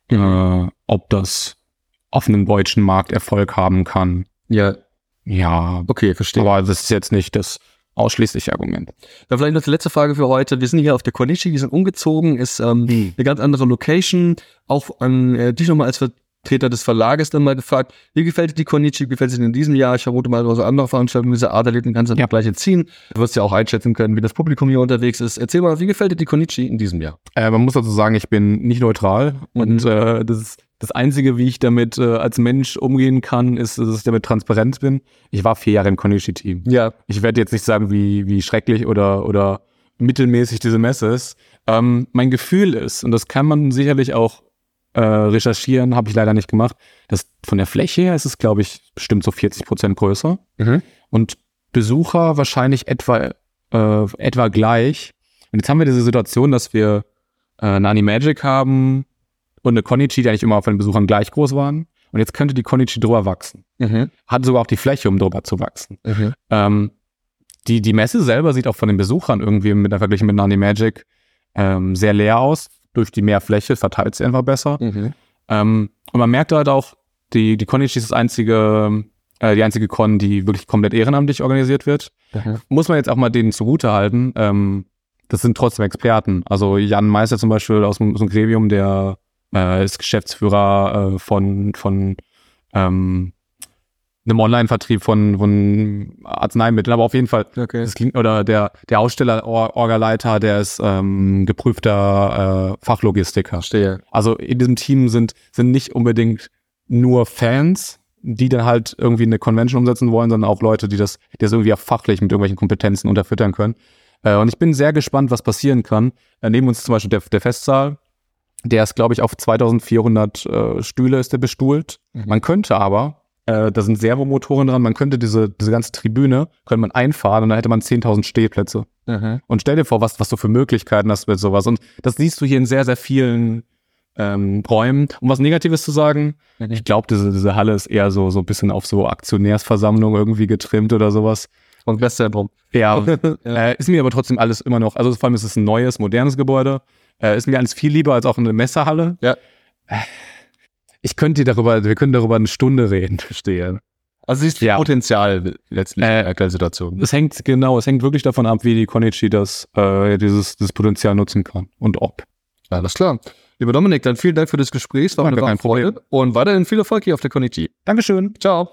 S10: Äh, ob das auf einem deutschen Markt Erfolg haben kann.
S1: Ja.
S10: Ja.
S1: Okay, verstehe.
S10: Aber das ist jetzt nicht das ausschließliche Argument.
S1: Dann vielleicht noch die letzte Frage für heute. Wir sind hier auf der Konichi, wir sind umgezogen, ist ähm, hm. eine ganz andere Location. Auch an äh, dich nochmal als Vertreter des Verlages dann mal gefragt, wie gefällt dir die Konichi, wie gefällt es dir in diesem Jahr? Ich vermute mal, so andere Veranstaltungen dieser Art erleben kannst du ja gleich ziehen. Du wirst ja auch einschätzen können, wie das Publikum hier unterwegs ist. Erzähl mal, wie gefällt dir die Konichi in diesem Jahr?
S10: Äh, man muss also sagen, ich bin nicht neutral mhm. und äh, das ist das Einzige, wie ich damit äh, als Mensch umgehen kann, ist, dass ich damit transparent bin. Ich war vier Jahre im Konichi-Team.
S1: Ja.
S10: Ich werde jetzt nicht sagen, wie, wie schrecklich oder, oder mittelmäßig diese Messe ist. Ähm, mein Gefühl ist, und das kann man sicherlich auch äh, recherchieren, habe ich leider nicht gemacht, dass von der Fläche her ist es, glaube ich, bestimmt so vierzig Prozent größer.
S1: Mhm.
S10: Und Besucher wahrscheinlich etwa, äh, etwa gleich. Und jetzt haben wir diese Situation, dass wir äh, eine Animagic haben, und eine Konichi, die eigentlich immer von den Besuchern gleich groß waren. Und jetzt könnte die Konichi drüber wachsen.
S1: Mhm.
S10: Hat sogar auch die Fläche, um drüber zu wachsen.
S1: Mhm.
S10: Ähm, die, die Messe selber sieht auch von den Besuchern irgendwie mit der Vergleich mit einer Animagic ähm, sehr leer aus. Durch die mehr Fläche verteilt sie einfach besser.
S1: Mhm.
S10: Ähm, und man merkt halt auch, die, die Konichi ist das einzige, äh, die einzige Con, die wirklich komplett ehrenamtlich organisiert wird.
S1: Mhm.
S10: Muss man jetzt auch mal denen zugutehalten. Ähm, das sind trotzdem Experten. Also Jan Meister zum Beispiel aus dem, aus dem Gremium, der äh, ist Geschäftsführer äh, von, von ähm, einem Online-Vertrieb von, von Arzneimitteln, aber auf jeden Fall,
S1: okay.
S10: das klingt, oder der, der Aussteller-Orga-Leiter, der ist ähm, geprüfter äh, Fachlogistiker.
S1: Verstehe.
S10: Also in diesem Team sind, sind nicht unbedingt nur Fans, die dann halt irgendwie eine Convention umsetzen wollen, sondern auch Leute, die das, die das irgendwie auch fachlich mit irgendwelchen Kompetenzen unterfüttern können. Äh, und ich bin sehr gespannt, was passieren kann. Äh, neben uns zum Beispiel der, der Festsaal. Der ist, glaube ich, auf zweitausendvierhundert äh, Stühle ist der bestuhlt. Mhm. Man könnte aber, äh, da sind Servomotoren dran, man könnte diese, diese ganze Tribüne, könnte man einfahren und dann hätte man zehntausend Stehplätze.
S1: Mhm. Und
S10: stell dir vor, was, was du für Möglichkeiten hast mit sowas. Und das siehst du hier in sehr, sehr vielen ähm, Räumen. Um was Negatives zu sagen, mhm. ich glaube, diese, diese Halle ist eher so, so ein bisschen auf so Aktionärsversammlung irgendwie getrimmt oder sowas.
S1: Und Westzentrum.
S10: Ja, ja. Äh, ist mir aber trotzdem alles immer noch, also vor allem ist es ein neues, modernes Gebäude. Äh, ist mir alles viel lieber als auch eine Messehalle.
S1: Ja.
S10: Ich könnte darüber, wir können darüber eine Stunde reden, verstehe.
S1: Also siehst du
S10: Ja.
S1: Potenzial letztlich
S10: Äh,
S1: in der aktuellen Situation.
S10: Es hängt, genau, es hängt wirklich davon ab, wie die Konichi das, äh, dieses, dieses Potenzial nutzen kann und ob.
S1: Alles klar. Lieber Dominik, dann vielen Dank für das Gespräch. Es war
S10: Danke,
S1: eine
S10: kein Problem.
S1: Freude. Und weiterhin viel Erfolg hier auf der Konichi.
S10: Dankeschön.
S1: Ciao.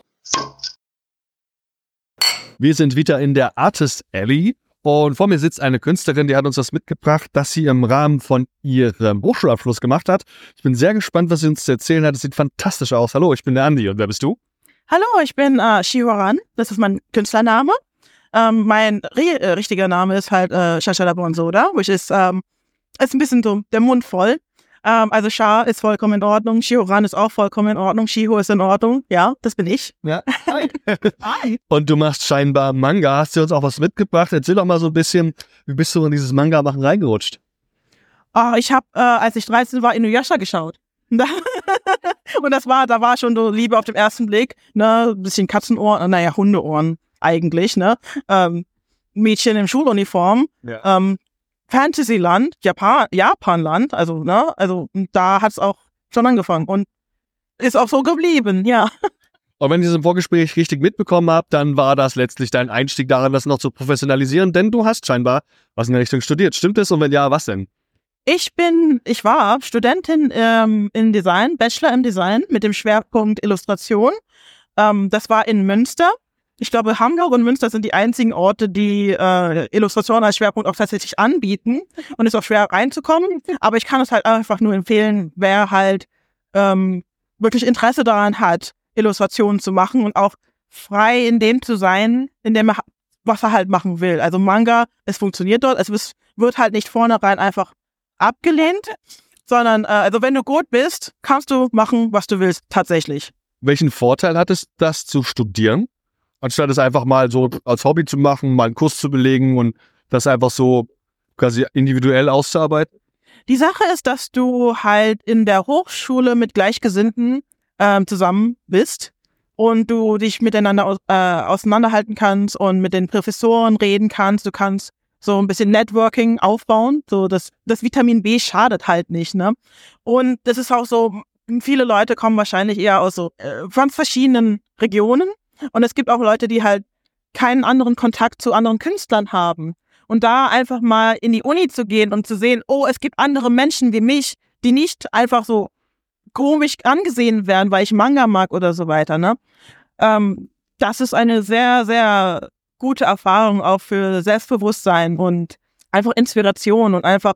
S1: Wir sind wieder in der Artist Alley. Und vor mir sitzt eine Künstlerin, die hat uns das mitgebracht, das sie im Rahmen von ihrem Hochschulabschluss gemacht hat. Ich bin sehr gespannt, was sie uns zu erzählen hat. Es sieht fantastisch aus. Hallo, ich bin der Andi. Und wer bist du?
S11: Hallo, ich bin äh, Shihoran. Das ist mein Künstlername. Ähm, mein ri- äh, richtiger Name ist halt äh, Shashala Bonsoda, which ist, ähm, ist ein bisschen so der Mund voll. Ähm, also Sha ist vollkommen in Ordnung, Shihoran ist auch vollkommen in Ordnung, Shiho ist in Ordnung. Ja, das bin ich.
S1: Ja.
S11: Hi. Hi.
S1: Und du machst scheinbar Manga. Hast du uns auch was mitgebracht? Erzähl doch mal so ein bisschen, wie bist du in dieses Manga-Machen reingerutscht?
S11: Oh, ich habe, äh, als ich dreizehn war, Inuyasha geschaut. Und das war, da war schon so Liebe auf den ersten Blick, ne, ein bisschen Katzenohren, naja, Hundeohren eigentlich, ne, ähm, Mädchen in Schuluniform,
S1: Ja.
S11: ähm, Fantasyland, Japan, Japanland, also, ne, also da hat's auch schon angefangen und ist auch so geblieben, ja.
S1: Und wenn ich das im Vorgespräch richtig mitbekommen habe, dann war das letztlich dein Einstieg daran, das noch zu professionalisieren, denn du hast scheinbar was in der Richtung studiert. Stimmt es? Und wenn ja, was denn?
S11: Ich bin, ich war Studentin ähm, in Design, Bachelor im Design mit dem Schwerpunkt Illustration. Ähm, das war in Münster. Ich glaube, Hamburg und Münster sind die einzigen Orte, die äh, Illustration als Schwerpunkt auch tatsächlich anbieten. Und es ist auch schwer reinzukommen. Aber ich kann es halt einfach nur empfehlen, wer halt ähm, wirklich Interesse daran hat, Illustrationen zu machen und auch frei in dem zu sein, in dem er, was er halt machen will. Also Manga, es funktioniert dort. Es wird- wird halt nicht vornherein einfach abgelehnt, sondern äh, also wenn du gut bist, kannst du machen, was du willst, tatsächlich.
S1: Welchen Vorteil hat es, das zu studieren, anstatt es einfach mal so als Hobby zu machen, mal einen Kurs zu belegen und das einfach so quasi individuell auszuarbeiten?
S11: Die Sache ist, dass du halt in der Hochschule mit Gleichgesinnten ähm, zusammen bist und du dich miteinander aus, äh, auseinanderhalten kannst und mit den Professoren reden kannst. Du kannst so ein bisschen Networking aufbauen. So das, das Vitamin B schadet halt nicht, ne? Und das ist auch so, viele Leute kommen wahrscheinlich eher aus so äh, von verschiedenen Regionen. Und es gibt auch Leute, die halt keinen anderen Kontakt zu anderen Künstlern haben. Und da einfach mal in die Uni zu gehen und zu sehen, oh, es gibt andere Menschen wie mich, die nicht einfach so komisch angesehen werden, weil ich Manga mag oder so weiter, ne? Ähm, das ist eine sehr, sehr gute Erfahrung auch für Selbstbewusstsein und einfach Inspiration und einfach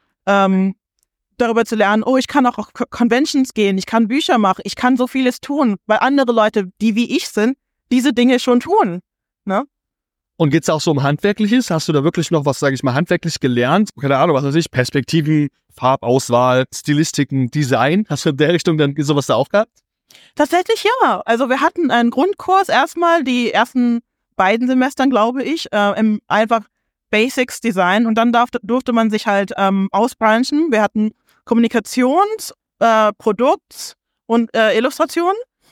S11: ähm, darüber zu lernen, oh, ich kann auch auf Co- Conventions gehen, ich kann Bücher machen, ich kann so vieles tun, weil andere Leute, die wie ich sind, diese Dinge schon tun, ne?
S1: Und geht's auch so um Handwerkliches? Hast du da wirklich noch was, sage ich mal, handwerklich gelernt? Keine Ahnung, was weiß ich, Perspektiven, Farbauswahl, Stilistiken, Design? Hast du in der Richtung dann sowas da auch gehabt?
S11: Tatsächlich ja. Also wir hatten einen Grundkurs erstmal, die ersten beiden Semestern, glaube ich, äh, im einfach Basics Design und dann darf, durfte man sich halt ähm, ausbranchen. Wir hatten Kommunikations-, äh, Produkt- und äh, Illustration.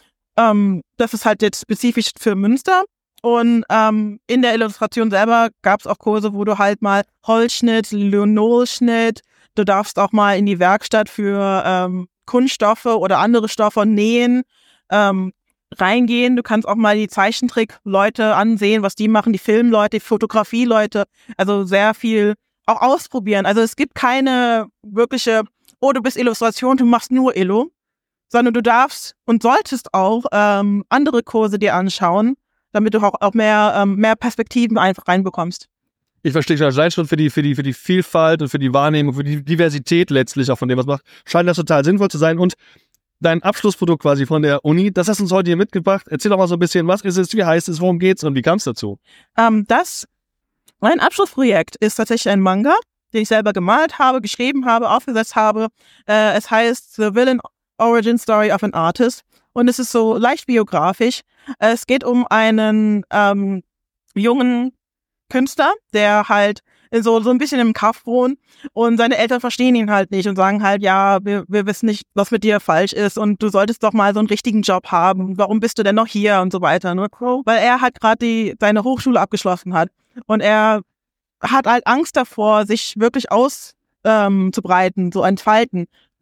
S11: Ähm, das ist halt jetzt spezifisch für Münster. Und ähm, in der Illustration selber gab es auch Kurse, wo du halt mal Holzschnitt, Linolschnitt, du darfst auch mal in die Werkstatt für ähm, Kunststoffe oder andere Stoffe nähen, ähm, reingehen. Du kannst auch mal die Zeichentrick-Leute ansehen, was die machen, die Filmleute, die Fotografie-Leute. Also sehr viel auch ausprobieren. Also es gibt keine wirkliche, oh, du bist Illustration, du machst nur Illo, sondern du darfst und solltest auch ähm, andere Kurse dir anschauen, damit du auch, auch mehr, ähm, mehr Perspektiven einfach reinbekommst.
S1: Ich verstehe schon, allein schon für die, für die, für die Vielfalt und für die Wahrnehmung, für die Diversität letztlich auch von dem, was man macht, scheint das total sinnvoll zu sein. Und dein Abschlussprodukt quasi von der Uni, das hast du uns heute hier mitgebracht. Erzähl doch mal so ein bisschen, was ist es, wie heißt es, worum geht's und wie kam es dazu?
S11: Ähm, das, mein Abschlussprojekt ist tatsächlich ein Manga, den ich selber gemalt habe, geschrieben habe, aufgesetzt habe. Äh, es heißt The Villain Origin Story of an Artist und es ist so leicht biografisch. Es geht um einen ähm, jungen Künstler, der halt so, so ein bisschen im Kaff wohnt und seine Eltern verstehen ihn halt nicht und sagen halt, ja, wir, wir wissen nicht, was mit dir falsch ist und du solltest doch mal so einen richtigen Job haben. Warum bist du denn noch hier und so weiter, ne? Weil er halt gerade die seine Hochschule abgeschlossen hat und er hat halt Angst davor, sich wirklich auszubreiten, ähm, so entfalten.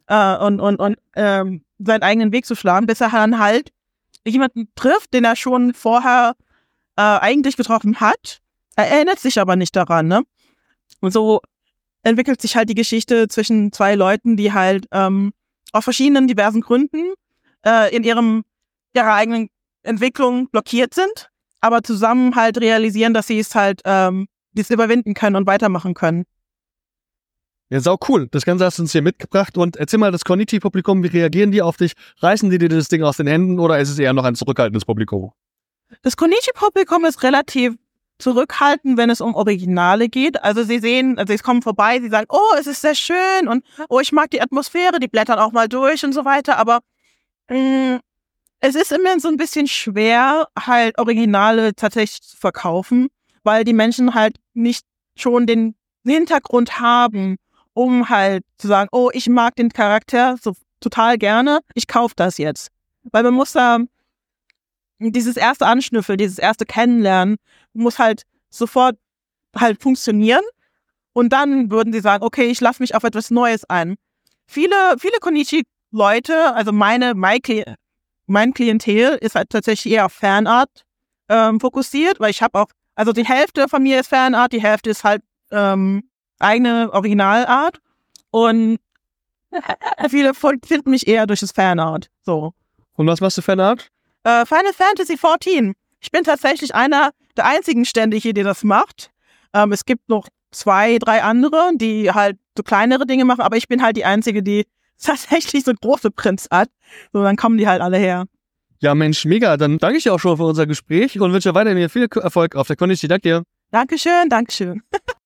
S11: äh, und, und, und ähm, seinen eigenen Weg zu schlagen, bis er dann halt jemanden trifft, den er schon vorher äh, eigentlich getroffen hat. Er erinnert sich aber nicht daran, ne? Und so entwickelt sich halt die Geschichte zwischen zwei Leuten, die halt ähm, aus verschiedenen diversen Gründen äh, in ihrem ihrer eigenen Entwicklung blockiert sind, aber zusammen halt realisieren, dass sie es halt ähm, dies überwinden können und weitermachen können.
S1: Ja, sau cool. Das Ganze hast du uns hier mitgebracht. Und erzähl mal, das Community-Publikum, wie reagieren die auf dich? Reißen die dir das Ding aus den Händen oder ist es eher noch ein zurückhaltendes Publikum?
S11: Das Konichi-Publikum ist relativ zurückhaltend, wenn es um Originale geht. Also sie sehen, also sie kommen vorbei, sie sagen, oh, es ist sehr schön und oh, ich mag die Atmosphäre, die blättern auch mal durch und so weiter, aber mh, es ist immer so ein bisschen schwer, halt Originale tatsächlich zu verkaufen, weil die Menschen halt nicht schon den Hintergrund haben, um halt zu sagen, oh, ich mag den Charakter so total gerne, ich kaufe das jetzt. Weil man muss da dieses erste Anschnüffeln, dieses erste Kennenlernen, muss halt sofort halt funktionieren und dann würden sie sagen, okay, ich lasse mich auf etwas Neues ein. Viele, viele Konichi-Leute, also meine, mein, Kli- mein Klientel ist halt tatsächlich eher auf Fanart ähm, fokussiert, weil ich habe auch, also die Hälfte von mir ist Fanart, die Hälfte ist halt ähm, eigene Originalart und viele finden mich eher durch das Fanart. So.
S1: Und was machst du Fanart?
S11: Uh, Final Fantasy vierzehn. Ich bin tatsächlich einer der einzigen Stände hier, die das macht. Um, es gibt noch zwei, drei andere, die halt so kleinere Dinge machen, aber ich bin halt die Einzige, die tatsächlich so große Prints hat. So, dann kommen die halt alle her.
S1: Ja, Mensch, mega. Dann danke ich dir auch schon für unser Gespräch und wünsche weiterhin viel Erfolg auf der Konichi. Danke dir.
S11: Dankeschön, Dankeschön.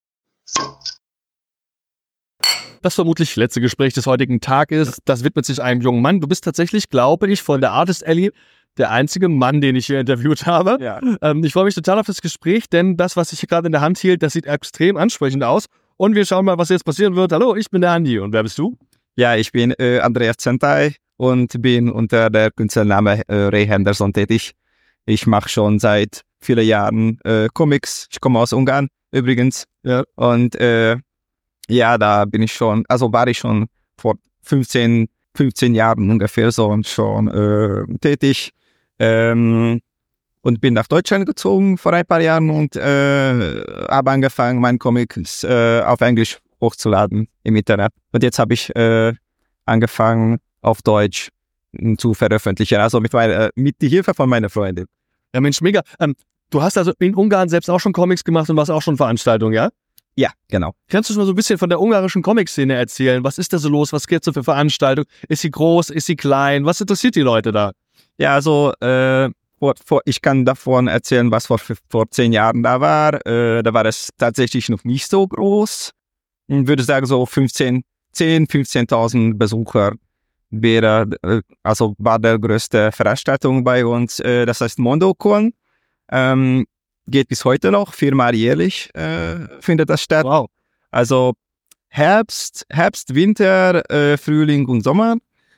S1: Das vermutlich letzte Gespräch des heutigen Tages, das widmet sich einem jungen Mann. Du bist tatsächlich, glaube ich, von der Artist Alley der einzige Mann, den ich hier interviewt habe.
S5: Ja.
S1: Ähm, ich freue mich total auf das Gespräch, denn das, was ich hier gerade in der Hand hielt, das sieht extrem ansprechend aus. Und wir schauen mal, was jetzt passieren wird. Hallo, ich bin der Andi. Und wer bist du?
S5: Ja, ich bin äh, Andreas Zentai und bin unter der Künstlername äh, Ray Henderson tätig. Ich mache schon seit vielen Jahren äh, Comics. Ich komme aus Ungarn übrigens.
S1: Ja.
S5: Und äh, ja, da bin ich schon, also war ich schon vor fünfzehn, fünfzehn Jahren ungefähr so und schon äh, tätig. Ähm, und bin nach Deutschland gezogen vor ein paar Jahren und äh, habe angefangen, meinen Comics äh, auf Englisch hochzuladen im Internet. Und jetzt habe ich äh, angefangen, auf Deutsch m, zu veröffentlichen, also mit, meine, mit der Hilfe von meiner Freundin.
S1: Ja, Mensch, mega. Ähm, du hast also in Ungarn selbst auch schon Comics gemacht und warst auch schon Veranstaltungen, ja?
S5: Ja, genau.
S1: Kannst du schon mal so ein bisschen von der ungarischen Comic-Szene erzählen? Was ist da so los? Was gibt es so für Veranstaltungen? Ist sie groß? Ist sie klein? Was interessiert die Leute da?
S5: Ja, also äh, vor, vor, ich kann davon erzählen, was vor, vor zehn Jahren da war. Äh, da war es tatsächlich noch nicht so groß. Ich würde sagen so fünfzehn, zehn, fünfzehntausend Besucher wäre, äh, also war der größte Veranstaltung bei uns. Äh, das heißt MondoCon. Ähm, geht bis heute noch, viermal jährlich äh, findet das statt.
S1: Wow.
S5: Also Herbst, Herbst, Winter, äh, Frühling und Sommer.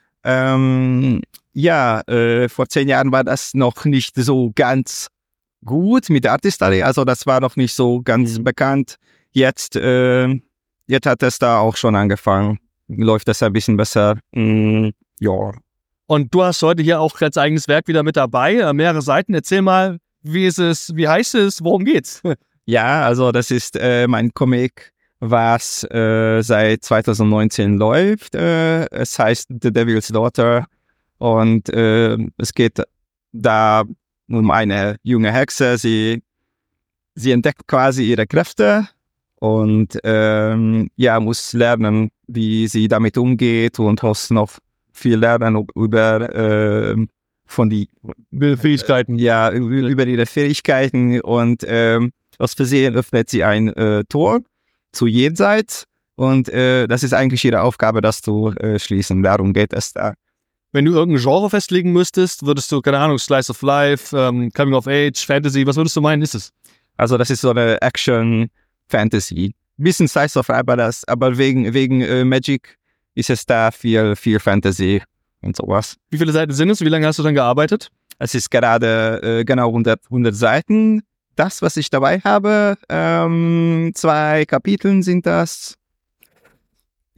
S5: Ähm, ja, äh, vor zehn Jahren war das noch nicht so ganz gut mit Artist Alley, also das war noch nicht so ganz mhm. bekannt. Jetzt, äh, jetzt hat es da auch schon angefangen. Läuft das ein bisschen besser. Mm, ja.
S1: Und du hast heute hier auch als eigenes Werk wieder mit dabei, äh, mehrere Seiten. Erzähl mal, wie ist es, wie heißt es, worum geht's?
S5: Ja, also das ist äh, mein Comic, was äh, seit zwanzig neunzehn läuft. Äh, es heißt The Devil's Daughter und äh, es geht da um eine junge Hexe. Sie, sie entdeckt quasi ihre Kräfte und ähm, ja, muss lernen, wie sie damit umgeht und muss noch viel lernen über äh, von die
S1: Fähigkeiten.
S5: Ja, über ihre Fähigkeiten und ähm, aus Versehen öffnet sie ein äh, Tor zu Jenseits und äh, das ist eigentlich ihre Aufgabe, das zu äh, schließen. Darum geht es da.
S1: Wenn du irgendein Genre festlegen müsstest, würdest du, keine Ahnung, Slice of Life, ähm, Coming of Age, Fantasy, was würdest du meinen, ist es?
S5: Also das ist so eine Action-Fantasy. Bisschen Slice of Life, aber, das, aber wegen, wegen äh, Magic ist es da viel, viel Fantasy und sowas.
S1: Wie viele Seiten sind es? Wie lange hast du dann gearbeitet?
S5: Es ist gerade äh, genau hundert, hundert Seiten. Das, was ich dabei habe, ähm, zwei Kapiteln sind das.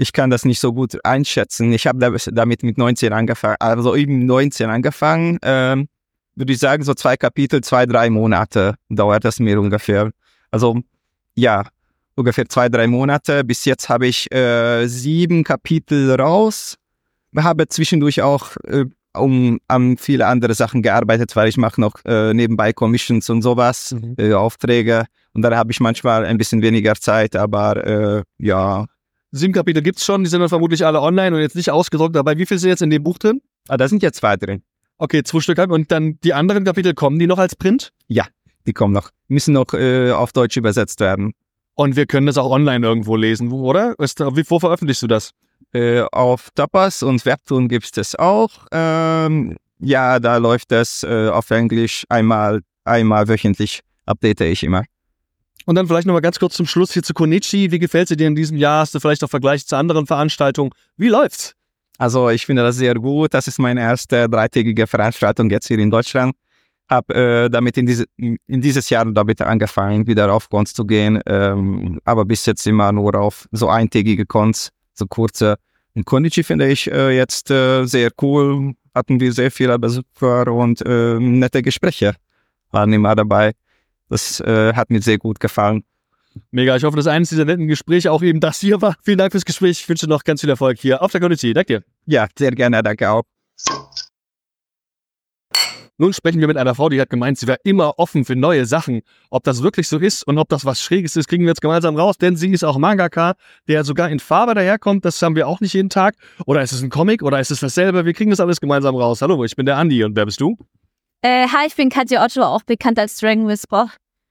S5: ich kann das nicht so gut einschätzen. Ich habe damit mit neunzehn angefangen, also eben neunzehn angefangen. Ähm, würde ich sagen, so zwei Kapitel, zwei, drei Monate dauert das mir ungefähr. Also ja, ungefähr zwei, drei Monate. Bis jetzt habe ich äh, sieben Kapitel raus. Habe zwischendurch auch äh, um an viele andere Sachen gearbeitet, weil ich mache noch äh, nebenbei Commissions und sowas, mhm. äh, Aufträge. Und da habe ich manchmal ein bisschen weniger Zeit, aber äh, ja.
S1: Sieben Kapitel gibt's schon, die sind dann vermutlich alle online und jetzt nicht ausgedruckt. Aber wie viel sind jetzt in dem Buch drin?
S5: Ah, da sind jetzt zwei drin.
S1: Okay, zwei Stück. Und dann die anderen Kapitel, kommen die noch als Print?
S5: Ja, die kommen noch. Müssen noch äh, auf Deutsch übersetzt werden.
S1: Und wir können das auch online irgendwo lesen, wo, oder? Ist, wo veröffentlichst du das?
S5: Äh, auf Tapas und Webtoon gibt es das auch. Ähm, ja, da läuft das äh, auf Englisch einmal, einmal wöchentlich, update ich immer.
S1: Und dann vielleicht nochmal ganz kurz zum Schluss hier zu Konichi. Wie gefällt es dir in diesem Jahr? Hast du vielleicht auch Vergleich zu anderen Veranstaltungen? Wie läuft's?
S5: Also ich finde das sehr gut. Das ist meine erste dreitägige Veranstaltung jetzt hier in Deutschland. Habe äh, damit in, diese, in dieses Jahr damit angefangen, wieder auf Cons zu gehen. Ähm, aber bis jetzt immer nur auf so eintägige Cons, so kurze. Und Konichi finde ich äh, jetzt äh, sehr cool. Hatten wir sehr viele Besucher und äh, nette Gespräche waren immer dabei. Das äh, hat mir sehr gut gefallen.
S1: Mega, ich hoffe, dass eines dieser netten Gespräche auch eben das hier war. Vielen Dank fürs Gespräch. Ich wünsche noch ganz viel Erfolg hier auf der Konichi. Danke dir.
S5: Ja, sehr gerne, danke auch.
S1: Nun sprechen wir mit einer Frau, die hat gemeint, sie wäre immer offen für neue Sachen. Ob das wirklich so ist und ob das was Schräges ist, kriegen wir jetzt gemeinsam raus, denn sie ist auch Mangaka, der sogar in Farbe daherkommt. Das haben wir auch nicht jeden Tag. Oder ist es ein Comic oder ist es dasselbe? Wir kriegen das alles gemeinsam raus. Hallo, ich bin der Andi und wer bist du?
S7: Äh, hi, ich bin Katja Otto, auch bekannt als Dragon Whisper.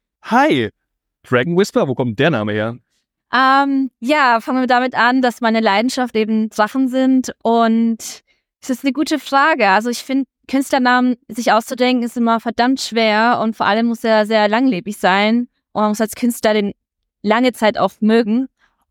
S1: Hi, Dragon Whisper, wo kommt der Name her?
S7: Ähm, ja, fangen wir damit an, dass meine Leidenschaft eben Drachen sind und es ist eine gute Frage. Also ich finde, Künstlernamen sich auszudenken ist immer verdammt schwer und vor allem muss er sehr langlebig sein und man muss als Künstler den lange Zeit auch mögen.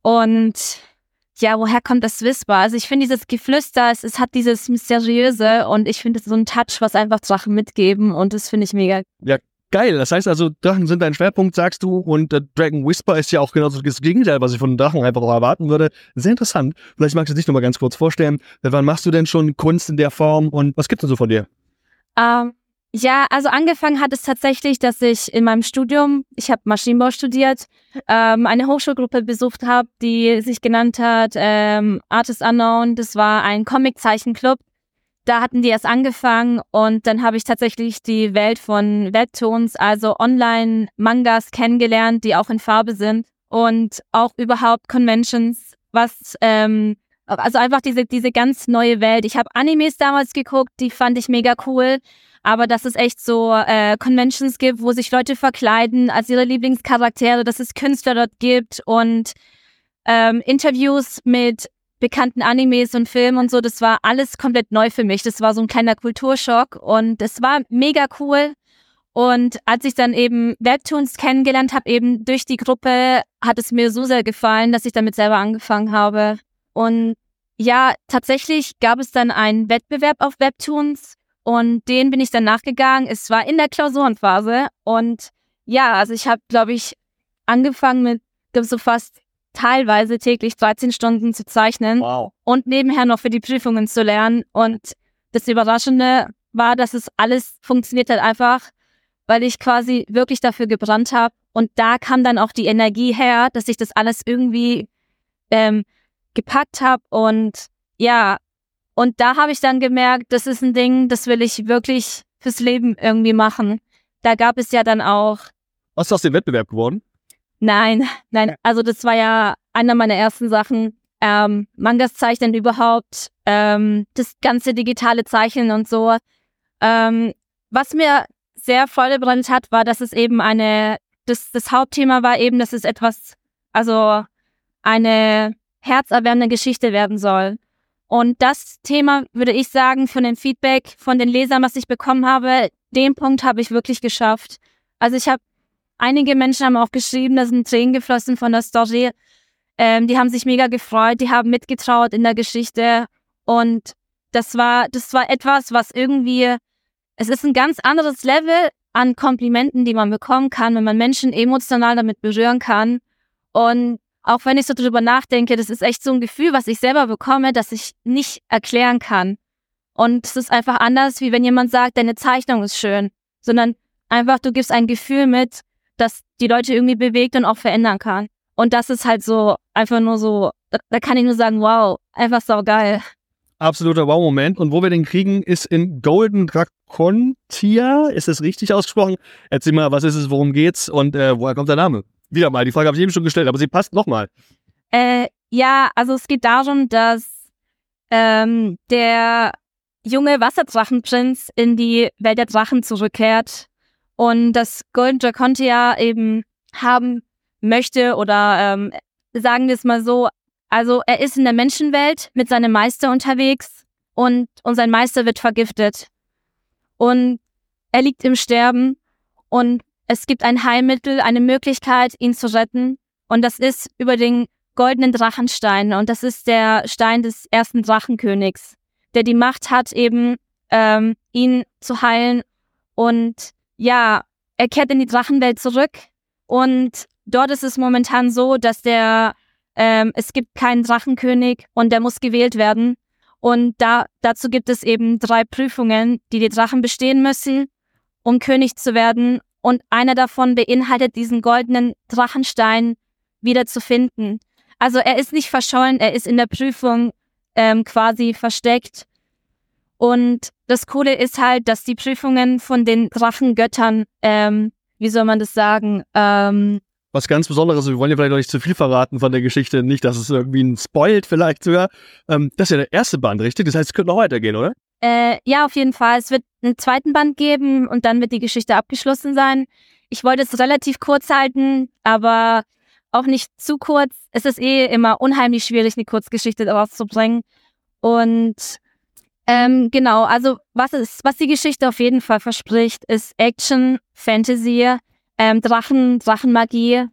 S7: Und ja, woher kommt das Whisper? Also ich finde dieses Geflüster, es, es hat dieses Mysteriöse und ich finde es so ein Touch, was einfach Drachen mitgeben und das finde ich mega.
S1: Ja, geil. Das heißt also, Drachen sind dein Schwerpunkt, sagst du, und äh, Dragon Whisper ist ja auch genau das Gegenteil, was ich von Drachen einfach auch erwarten würde. Sehr interessant. Vielleicht magst du dich noch mal ganz kurz vorstellen. Wann machst du denn schon Kunst in der Form und was gibt's denn so von dir?
S7: Ähm, ja, also angefangen hat es tatsächlich, dass ich in meinem Studium, ich habe Maschinenbau studiert, ähm, eine Hochschulgruppe besucht habe, die sich genannt hat ähm, Artist Unknown. Das war ein Comic-Zeichenclub. Da hatten die erst angefangen und dann habe ich tatsächlich die Welt von Webtoons, also Online-Mangas kennengelernt, die auch in Farbe sind und auch überhaupt Conventions, was, ähm, also einfach diese, diese ganz neue Welt. Ich habe Animes damals geguckt, die fand ich mega cool, aber dass es echt so äh, Conventions gibt, wo sich Leute verkleiden als ihre Lieblingscharaktere, dass es Künstler dort gibt und ähm, Interviews mit bekannten Animes und Filmen und so, das war alles komplett neu für mich. Das war so ein kleiner Kulturschock und es war mega cool. Und als ich dann eben Webtoons kennengelernt habe, eben durch die Gruppe, hat es mir so sehr gefallen, dass ich damit selber angefangen habe. Und ja, tatsächlich gab es dann einen Wettbewerb auf Webtoons und den bin ich dann nachgegangen. Es war in der Klausurenphase und ja, also ich habe, glaube ich, angefangen mit glaub, so fast teilweise täglich dreizehn Stunden zu zeichnen
S1: wow.
S7: und nebenher noch für die Prüfungen zu lernen. Und das Überraschende war, dass es alles funktioniert hat einfach, weil ich quasi wirklich dafür gebrannt habe. Und da kam dann auch die Energie her, dass ich das alles irgendwie ähm, gepackt habe. Und ja, und da habe ich dann gemerkt, das ist ein Ding, das will ich wirklich fürs Leben irgendwie machen. Da gab es ja dann auch...
S1: Was ist aus dem Wettbewerb geworden?
S7: Nein, nein, also das war ja einer meiner ersten Sachen. Ähm, Mangas zeichnen überhaupt, ähm, das ganze digitale Zeichnen und so. Ähm, was mir sehr Freude bereitet hat, war, dass es eben eine, das, das Hauptthema war eben, dass es etwas, also eine herzerwärmende Geschichte werden soll. Und das Thema, würde ich sagen, von dem Feedback von den Lesern, was ich bekommen habe, den Punkt habe ich wirklich geschafft. Also ich habe Einige Menschen haben auch geschrieben, da sind Tränen geflossen von der Story. Ähm, die haben sich mega gefreut, die haben mitgetraut in der Geschichte. Und das war, das war etwas, was irgendwie, es ist ein ganz anderes Level an Komplimenten, die man bekommen kann, wenn man Menschen emotional damit berühren kann. Und auch wenn ich so drüber nachdenke, das ist echt so ein Gefühl, was ich selber bekomme, das ich nicht erklären kann. Und es ist einfach anders, wie wenn jemand sagt, deine Zeichnung ist schön, sondern einfach, du gibst ein Gefühl mit, das die Leute irgendwie bewegt und auch verändern kann. Und das ist halt so, einfach nur so, da, da kann ich nur sagen, wow, einfach saugeil.
S1: Absoluter Wow-Moment. Und wo wir den kriegen, ist in Golden Dracontia. Ist das richtig ausgesprochen? Erzähl mal, was ist es, worum geht's und äh, woher kommt der Name? Wieder mal, die Frage habe ich eben schon gestellt, aber sie passt nochmal.
S7: Äh, ja, also es geht darum, dass ähm, der junge Wasserdrachenprinz in die Welt der Drachen zurückkehrt und das Golden Dracontia eben haben möchte oder ähm, sagen wir es mal so, also er ist in der Menschenwelt mit seinem Meister unterwegs und, und sein Meister wird vergiftet und er liegt im Sterben und es gibt ein Heilmittel, eine Möglichkeit, ihn zu retten und das ist über den goldenen Drachenstein und das ist der Stein des ersten Drachenkönigs, der die Macht hat, eben ähm, ihn zu heilen und ja, er kehrt in die Drachenwelt zurück und dort ist es momentan so, dass der ähm, es gibt keinen Drachenkönig und der muss gewählt werden und da dazu gibt es eben drei Prüfungen, die die Drachen bestehen müssen, um König zu werden und einer davon beinhaltet diesen goldenen Drachenstein wieder zu finden. Also er ist nicht verschollen, er ist in der Prüfung ähm, quasi versteckt. Und das Coole ist halt, dass die Prüfungen von den Drachengöttern, ähm, wie soll man das sagen, ähm,
S1: was ganz Besonderes, wir wollen ja vielleicht noch nicht zu viel verraten von der Geschichte, nicht, dass es irgendwie ein spoilt vielleicht sogar. Ähm, das ist ja der erste Band, richtig? Das heißt, es könnte noch weitergehen, oder?
S7: Äh, ja, auf jeden Fall. Es wird einen zweiten Band geben und dann wird die Geschichte abgeschlossen sein. Ich wollte es relativ kurz halten, aber auch nicht zu kurz. Es ist eh immer unheimlich schwierig, eine Kurzgeschichte daraus zu bringen. Und ähm, genau, also was es, was die Geschichte auf jeden Fall verspricht, ist Action, Fantasy, ähm, Drachen, Drachenmagie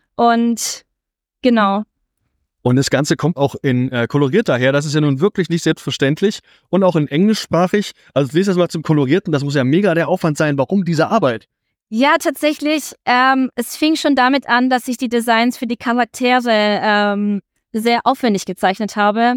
S7: und genau.
S1: Und das Ganze kommt auch in äh, koloriert daher. Das ist ja nun wirklich nicht selbstverständlich. Und auch in englischsprachig. Also ich lese das mal zum Kolorierten. Das muss ja mega der Aufwand sein. Warum diese Arbeit?
S7: Ja, tatsächlich. Ähm, es fing schon damit an, dass ich die Designs für die Charaktere ähm, sehr aufwendig gezeichnet habe.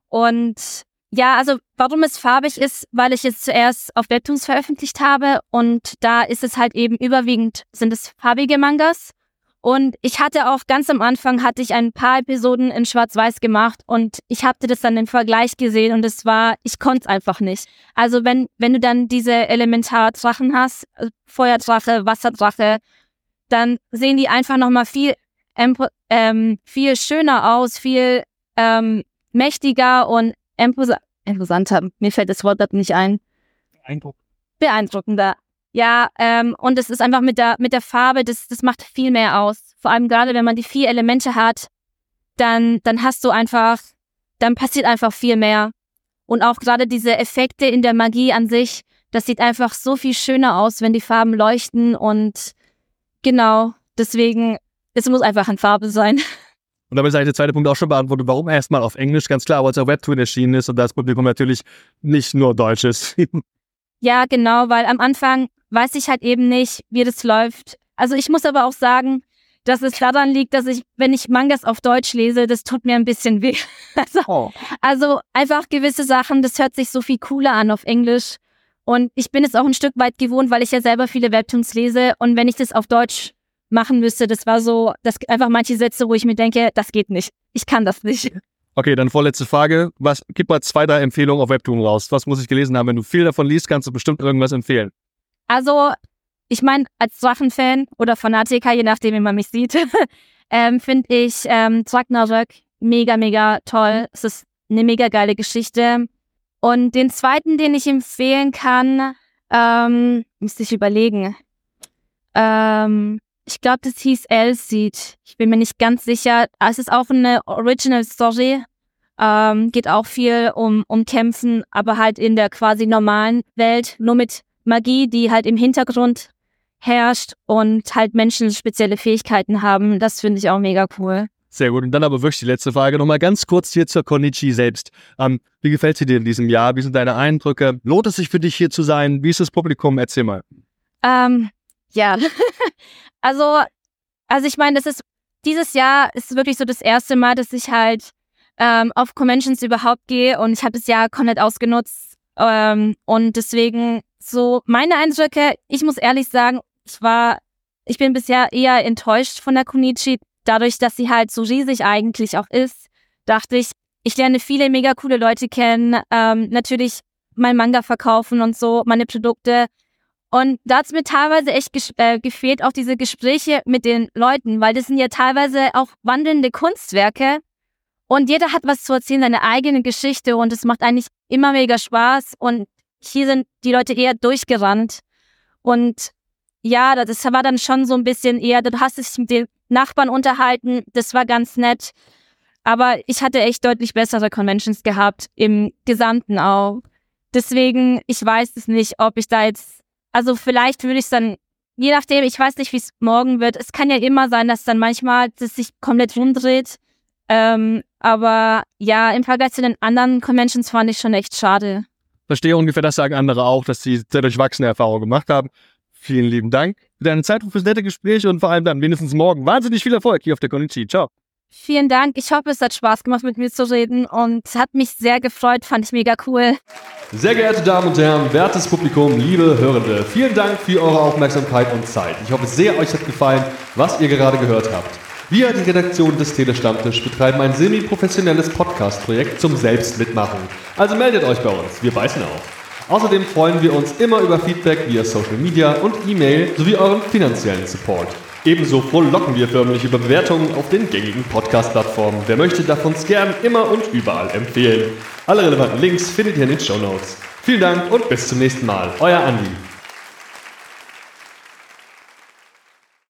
S7: Und ja, also warum es farbig ist, weil ich es zuerst auf Webtoons veröffentlicht habe. Und da ist es halt eben überwiegend, sind es farbige Mangas. Und ich hatte auch ganz am Anfang, hatte ich ein paar Episoden in Schwarz-Weiß gemacht und ich hatte das dann im Vergleich gesehen und es war, ich konnte es einfach nicht. Also wenn wenn du dann diese Elementardrachen hast, Feuerdrache, Wasserdrache, dann sehen die einfach nochmal viel, ähm, viel schöner aus, viel ähm, mächtiger und imposa- imposanter. Mir fällt das Wort nicht ein.
S1: Beeindruckend.
S7: Beeindruckender. Ja, ähm, und es ist einfach mit der mit der Farbe, das das macht viel mehr aus. Vor allem gerade, wenn man die vier Elemente hat, dann dann hast du einfach, dann passiert einfach viel mehr. Und auch gerade diese Effekte in der Magie an sich, das sieht einfach so viel schöner aus, wenn die Farben leuchten und genau, deswegen, es muss einfach in Farbe sein.
S1: Und damit ist eigentlich der zweite Punkt auch schon beantwortet. Warum erstmal auf Englisch? Ganz klar, weil es auf Webtoon erschienen ist und das Publikum natürlich nicht nur Deutsch ist.
S7: Ja, genau, weil am Anfang weiß ich halt eben nicht, wie das läuft. Also ich muss aber auch sagen, dass es daran liegt, dass ich, wenn ich Mangas auf Deutsch lese, das tut mir ein bisschen weh. Also,
S1: oh.
S7: also einfach gewisse Sachen, das hört sich so viel cooler an auf Englisch. Und ich bin es auch ein Stück weit gewohnt, weil ich ja selber viele Webtoons lese. Und wenn ich das auf Deutsch machen müsste, das war so, das einfach manche Sätze, wo ich mir denke, das geht nicht. Ich kann das nicht.
S1: Okay, dann vorletzte Frage. Was, gib mal zwei, drei Empfehlungen auf Webtoon raus. Was muss ich gelesen haben? Wenn du viel davon liest, kannst du bestimmt irgendwas empfehlen.
S7: Also, ich meine, als Drachenfan oder Fanatiker, je nachdem, wie man mich sieht, ähm, finde ich ähm, Ragnarök mega, mega toll. Es ist eine mega geile Geschichte. Und den zweiten, den ich empfehlen kann, ähm, müsste ich überlegen. Ähm, ich glaube, das hieß Elseed. Ich bin mir nicht ganz sicher. Es ist auch eine Original Story. Ähm, geht auch viel um, um Kämpfen, aber halt in der quasi normalen Welt, nur mit Magie, die halt im Hintergrund herrscht und halt Menschen spezielle Fähigkeiten haben. Das finde ich auch mega cool.
S1: Sehr gut. Und dann aber wirklich die letzte Frage nochmal ganz kurz hier zur Konichi selbst. Ähm, wie gefällt sie dir in diesem Jahr? Wie sind deine Eindrücke? Lohnt es sich für dich hier zu sein? Wie ist das Publikum? Erzähl mal.
S7: Ähm, ja, also, also ich meine, das ist dieses Jahr ist wirklich so das erste Mal, dass ich halt ähm, auf Conventions überhaupt gehe und ich habe das Jahr komplett ausgenutzt ähm, und deswegen so meine Eindrücke, ich muss ehrlich sagen, ich war, ich bin bisher eher enttäuscht von der Konichi, dadurch, dass sie halt so riesig eigentlich auch ist, dachte ich, ich lerne viele mega coole Leute kennen, ähm, natürlich mein Manga verkaufen und so, meine Produkte. Und da hat es mir teilweise echt ges- äh, gefehlt, auch diese Gespräche mit den Leuten, weil das sind ja teilweise auch wandelnde Kunstwerke und jeder hat was zu erzählen, seine eigene Geschichte und es macht eigentlich immer mega Spaß und hier sind die Leute eher durchgerannt und ja, das war dann schon so ein bisschen eher, du hast dich mit den Nachbarn unterhalten, das war ganz nett, aber ich hatte echt deutlich bessere Conventions gehabt, im Gesamten auch. Deswegen, ich weiß es nicht, ob ich da jetzt, also vielleicht würde ich es dann, je nachdem, ich weiß nicht, wie es morgen wird. Es kann ja immer sein, dass dann manchmal das sich komplett rumdreht. Ähm, aber ja, im Vergleich zu den anderen Conventions fand ich schon echt schade.
S1: Verstehe ungefähr, das sagen andere auch, dass sie sehr durchwachsene Erfahrungen gemacht haben. Vielen lieben Dank für deine Zeit und fürs nette Gespräch und vor allem dann wenigstens morgen wahnsinnig viel Erfolg hier auf der Konichi. Ciao.
S7: Vielen Dank. Ich hoffe, es hat Spaß gemacht, mit mir zu reden und es hat mich sehr gefreut, fand ich mega cool.
S1: Sehr geehrte Damen und Herren, wertes Publikum, liebe Hörende, vielen Dank für eure Aufmerksamkeit und Zeit. Ich hoffe sehr, euch hat gefallen, was ihr gerade gehört habt. Wir, die Redaktion des Telestammtisch, betreiben ein semi-professionelles Podcast-Projekt zum Selbstmitmachen. Also meldet euch bei uns, wir beißen auf. Außerdem freuen wir uns immer über Feedback via Social Media und E-Mail sowie euren finanziellen Support. Ebenso frohlocken wir förmlich über Bewertungen auf den gängigen Podcast-Plattformen. Wer möchte, darf uns gern immer und überall empfehlen. Alle relevanten Links findet ihr in den Shownotes. Vielen Dank und bis zum nächsten Mal. Euer Andi.